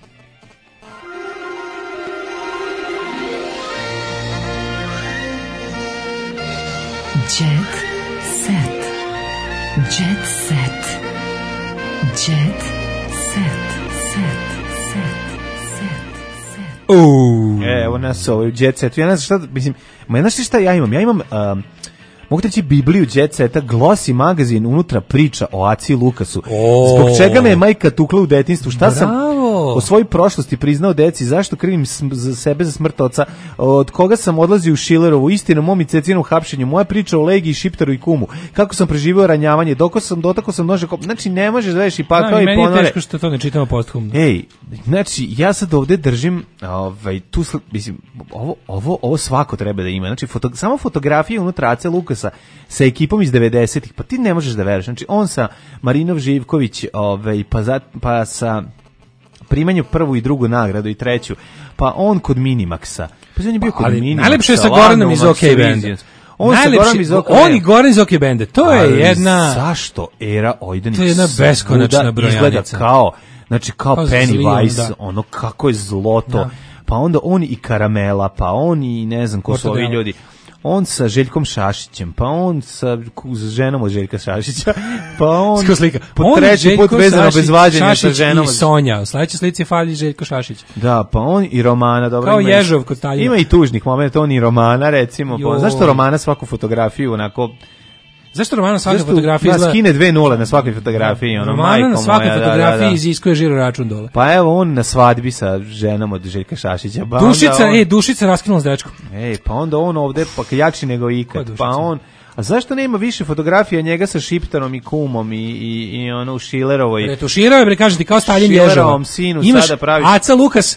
Jet Set. Jet Set. Jet Set. Evo nas ovo Jet Set. Ja ne znam šta, mislim, znaš šta ja imam? Ja imam mogu reći Bibliju Jet Seta, Glossy magazin, unutra priča o Aci Lukasu. Zbog čega me je majka tukla u detinjstvu? Šta sam o svojoj prošlosti priznao deci? Zašto krivim za sebe za smrt oca? Od koga sam odlazio u Šilerovu? Istina o mom i Cecinom hapšenju. Moja priča o Legiji, Šiptaru i Kumu. Kako sam preživio ranjavanje? Dotakao sam nože. Znači, ne možeš da veš i pakao i ponore. Meni je teško što to ne čitamo posthumno. Znači, ja sad ovde držim, mislim, ovo svako treba da ima. Znači, samo fotografije unutra Ace Lukasa sa ekipom iz 90-ih, pa ti ne možeš da veruješ. Znači, on sa Marinov Živković, pa sa primanju prvu i drugu nagradu i treću, pa on kod Minimaxa. Pa on je bio kod Minimaxa. Najlepše je sa Goranom iz OK Banda. On i Goran iz OK Banda. To je jedna... Zašto era Ojdanić? To je jedna beskonačna brojanica. Izgleda kao Pennywise, ono kako je zloto. Pa onda on i Karamela, pa on i ne znam ko su ovi ljudi. On sa Željkom Šašićem, pa on sa ženom od Željka Šašića, pa on po treći put vezano bez vađenja sa ženom. Šašić i Sonja, u sledećoj slici fali Željko Šašić. Da, pa on i Romana, dobro. Kao Ježov kod Taljina. Ima i tužnih momenta, on i Romana, recimo. Pa, zašto Romana svaku fotografiju onako... Zašto Romana svaka fotografija izgleda... skine 2 nule na svakoj fotografiji, ono, Romana na svakoj fotografiji iziskuje žiro račun dole. Pa evo on na svadbi sa ženom od Željka Šašića. Pa Dušica raskinula s dečkom. Pa onda on ovde jači nego ikad. Pa on... A zašto nema više fotografija njega sa Šiptarom i Kumom i ono u Šilerovoj? Retuširao je, kažem ti, kao Stalin Ježova. Šilerovom sinu sada praviš... Aca Lukas...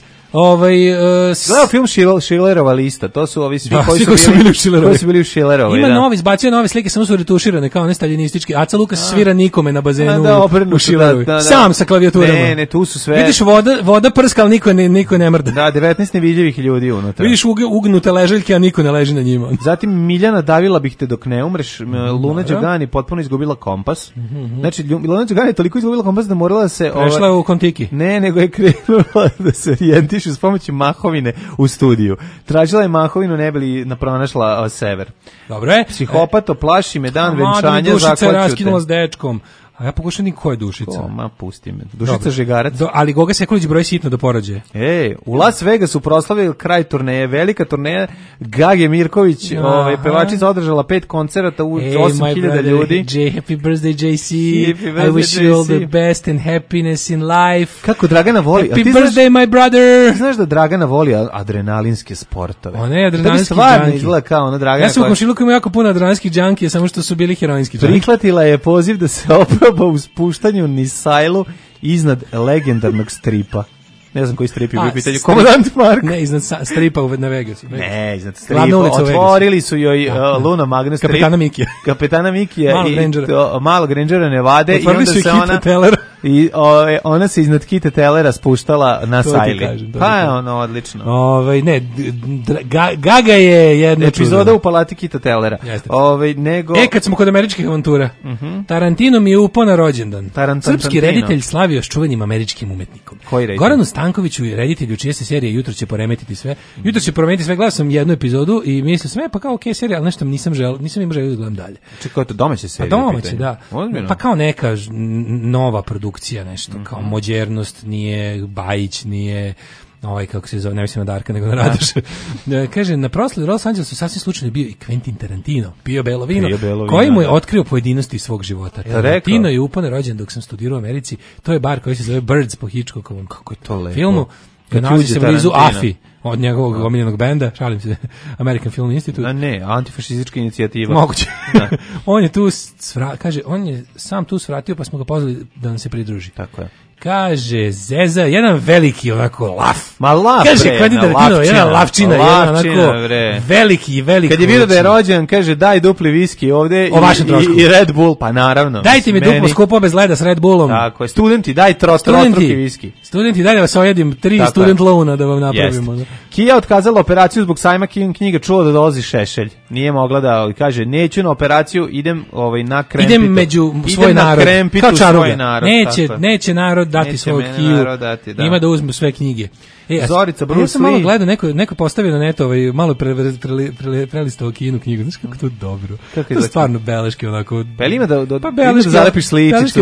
Gledao film Šilerova lista, to su ovi svi koji su bili u Šilerovoj. Ima novi, izbacio nove slike, samo su retuširane kao one staljinistički. Aca Lukas svira nikome na bazenu u Šilerovoj. Sam sa klavijaturama. Ne, tu su sve. Vidiš voda prska, ali niko ne mrda. Da, 19 nevidljivih ljudi unutra. Vidiš ugnute ležaljke, a niko ne leži na njima. Zatim Miljana davila bih te dok ne umreš. Luna Đogani potpuno izgubila kompas. Znači, Luna Đogani je toliko izgubila kompas da morala da se... Prešla u Kontiki. Ne, nego je krenula da se orijentiše s pomoću mahovine u studiju. Tražila je mahovinu, ne bi li pronašla sever. Dobro je. Psihopato, plaši me dan venčanja, Dušica je raskinula s dečkom. A ja pokušam ko je Dušica. Ma, pusti me. Dušica Žegarac. Ali Goga Sekulić broji sitno do porođaja. U Las Vegasu proslavili kraj turneje, velika turneja. Gage Mirković, pevačica, održala 5 koncerata u 8.000 ljudi. Happy birthday, JC. I wish you all the best and happiness in life. Kako Dragana voli. Happy birthday, my brother. Znaš da Dragana voli adrenalinske sportove. Ona je adrenalinski džanki. Izgleda kao ona Dragana. Ja sam u komšiluku imao jako puno adrenalinskih džankija, samo što su bili heroinski džanki. Prihvatila je poziv da se oproba u spuštanju Nisajlu iznad legendarnog stripa. Ne znam koji strip je bio pitanje. Komandant Mark. Ne, iznad stripa na Vegasu. Ne, iznad stripa. Otvorili su joj Luna Magna strip. Kapetana Mikija. Malog Rangera Nevade. Otvorili su i Kita Tellera. I ona se iznad Kita Tellera spuštala na Sajli. Pa je ono odlično. Ne, Gaga je jedna epizoda u palati Kita Tellera. Kad smo kod američkih avantura. Tarantino mi je upao na rođendan. Srpski reditelj slavio s čuvenim američkim umetnikom. Koji reditelj? Goranu Stankoviću je reditelju čije se serije Jutro će poremetiti sve. Jutro će poremetiti sve, gledao sam jednu epizodu i mislio sam, pa kao okej serija, ali nešto nisam imao želju da gledam dalje. Čekaj, to domaća serija? Domaća, da. Pa kao neka nova produkcija, nešto, kao modernost, nije Bajić, nije kako se zove, ne mislim na Darka, nego na Radoša. Kaže, na proslavi Los Angelesu sasvim slučajno bio i Quentin Tarantino, Pio Belovino, koji mu je otkrio pojedinosti svog života. Tarantino je upao na rođendan dok sam studirao u Americi, to je bar koji se zove Birds po Hitchcockovom filmu, koji nalazi se blizu AFI, od njegovog omiljenog benda, šalim se, American Film Institute. Ne, antifašistička inicijativa. Moguće. On je tu, kaže, on je sam tu svratio, pa smo ga pozvali da nam se pridruži. Tako je. Kaže, Zeza, jedan veliki onako laf. Ma laf, kaže, jedan lavčina, jedan onako veliki. Kad je vidio da je rođen, kaže, daj dupli viski ovde i Red Bull, pa naravno. Dajte mi duplo skupo bez leda s Red Bullom. Tako je, studenti, daj trostruki viski. Studenti, daj da vas ojedim 3 student loana da vam napravimo. Kija otkazala operaciju zbog sajma knjiga, čuo da dolazi Šešelj. Nije mogla da, kaže, neću na operaciju, idem na krempito. Idem među svoj narod, kao čaruga. Neće narod dati svog Kiju, ima da uzmu sve knjige. Zorica, Bruce Lee. Ja sam malo gledao, neko postavio na netu, malo prelistao Kijinu knjigu. Znaš kako to dobro? To je stvarno beleške onako. Pa ima da zalepiš sličicu,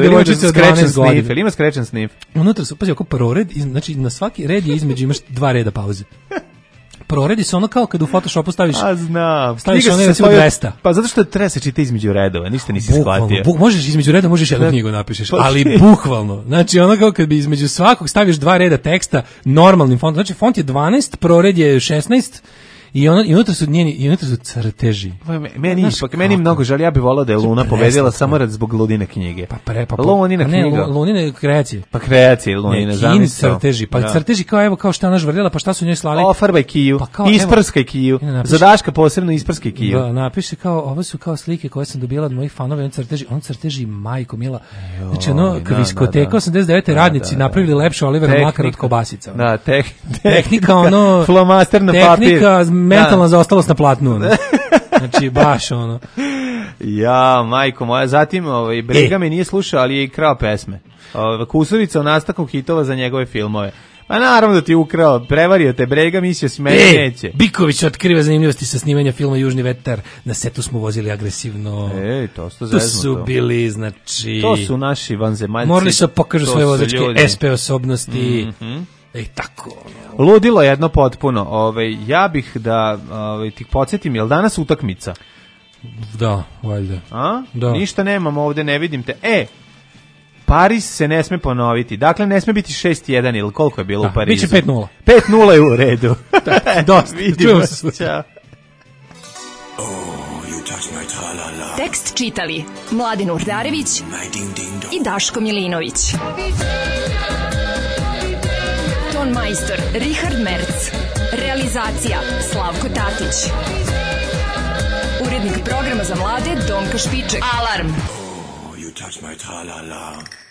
ima skrečen snif. Unutra su, pazi, oko prored, znači na svaki red je između imaš 2 reda pauze. Proredi se ono kao kad u Photoshopu staviš. A znam. Staviš ono recimo 200. Pa zato što treba se čita između redova, ništa nisi shvatio. Možeš između redova, možeš jednu knjigu napišeš, ali bukvalno. Znači ono kao kad bi između svakog staviš 2 reda teksta normalnim fontom. Znači font je 12, prored je 16. I unutra su crteži. Meni mnogo žali, ja bih volao da je Luna pobedila samo zbog Ludine knjige. Lunina knjiga. Lunine kreacije. Pa kreacije Lunine, zamisao. Crteži, pa crteži kao šta ona žvrljala, pa šta su njoj slali? Ofarbaj Kiju, isprskaj Kiju. Za Daška posebno isprskaj Kiju. Da, napiše kao, ovo su kao slike koje sam dobila od mojih fanova, on crteži majko mila. Znači ono, kviskoteka 89. radnici napravili lepše Olivera Mlakara od kobasica. Da, tehnika ono, flomaster na papir. Mentalna zaostalost na platnu. Znači, baš ono. Ja, majko moja. Zatim, Brega me nije slušao, ali je i krao pesme. Kusurica o nastavku hitova za njegove filmove. Pa naravno da ti je ukrao, prevario te Brega, mislio si meni neće. Biković otkriva zanimljivosti sa snimanja filma Južni vetar. Na setu smo vozili agresivno. To su bili, znači... To su naši vanzemaljci. Morali su pokažu svoje vozačke SP osobnosti. Tako. Ludilo jedno potpuno. Ja bih da ti podsjetim, jel danas utakmica? Da, valjda. Da. Ništa nemamo ovde, ne vidim te. Pariz se ne sme ponoviti. Dakle, ne sme biti 6-1 ili koliko je bilo u Parizu? Biće 5-0. 5-0 je u redu. Dosta. Vidimo se. Ćao. Tekst čitali Mladin Urdarević i Daško Milinović. Ton majstor Richard Merc. Realizacija Slavko Tatić. Urednik programa za mlade Donka Špiček. Alarm! You touch my tra-la-la.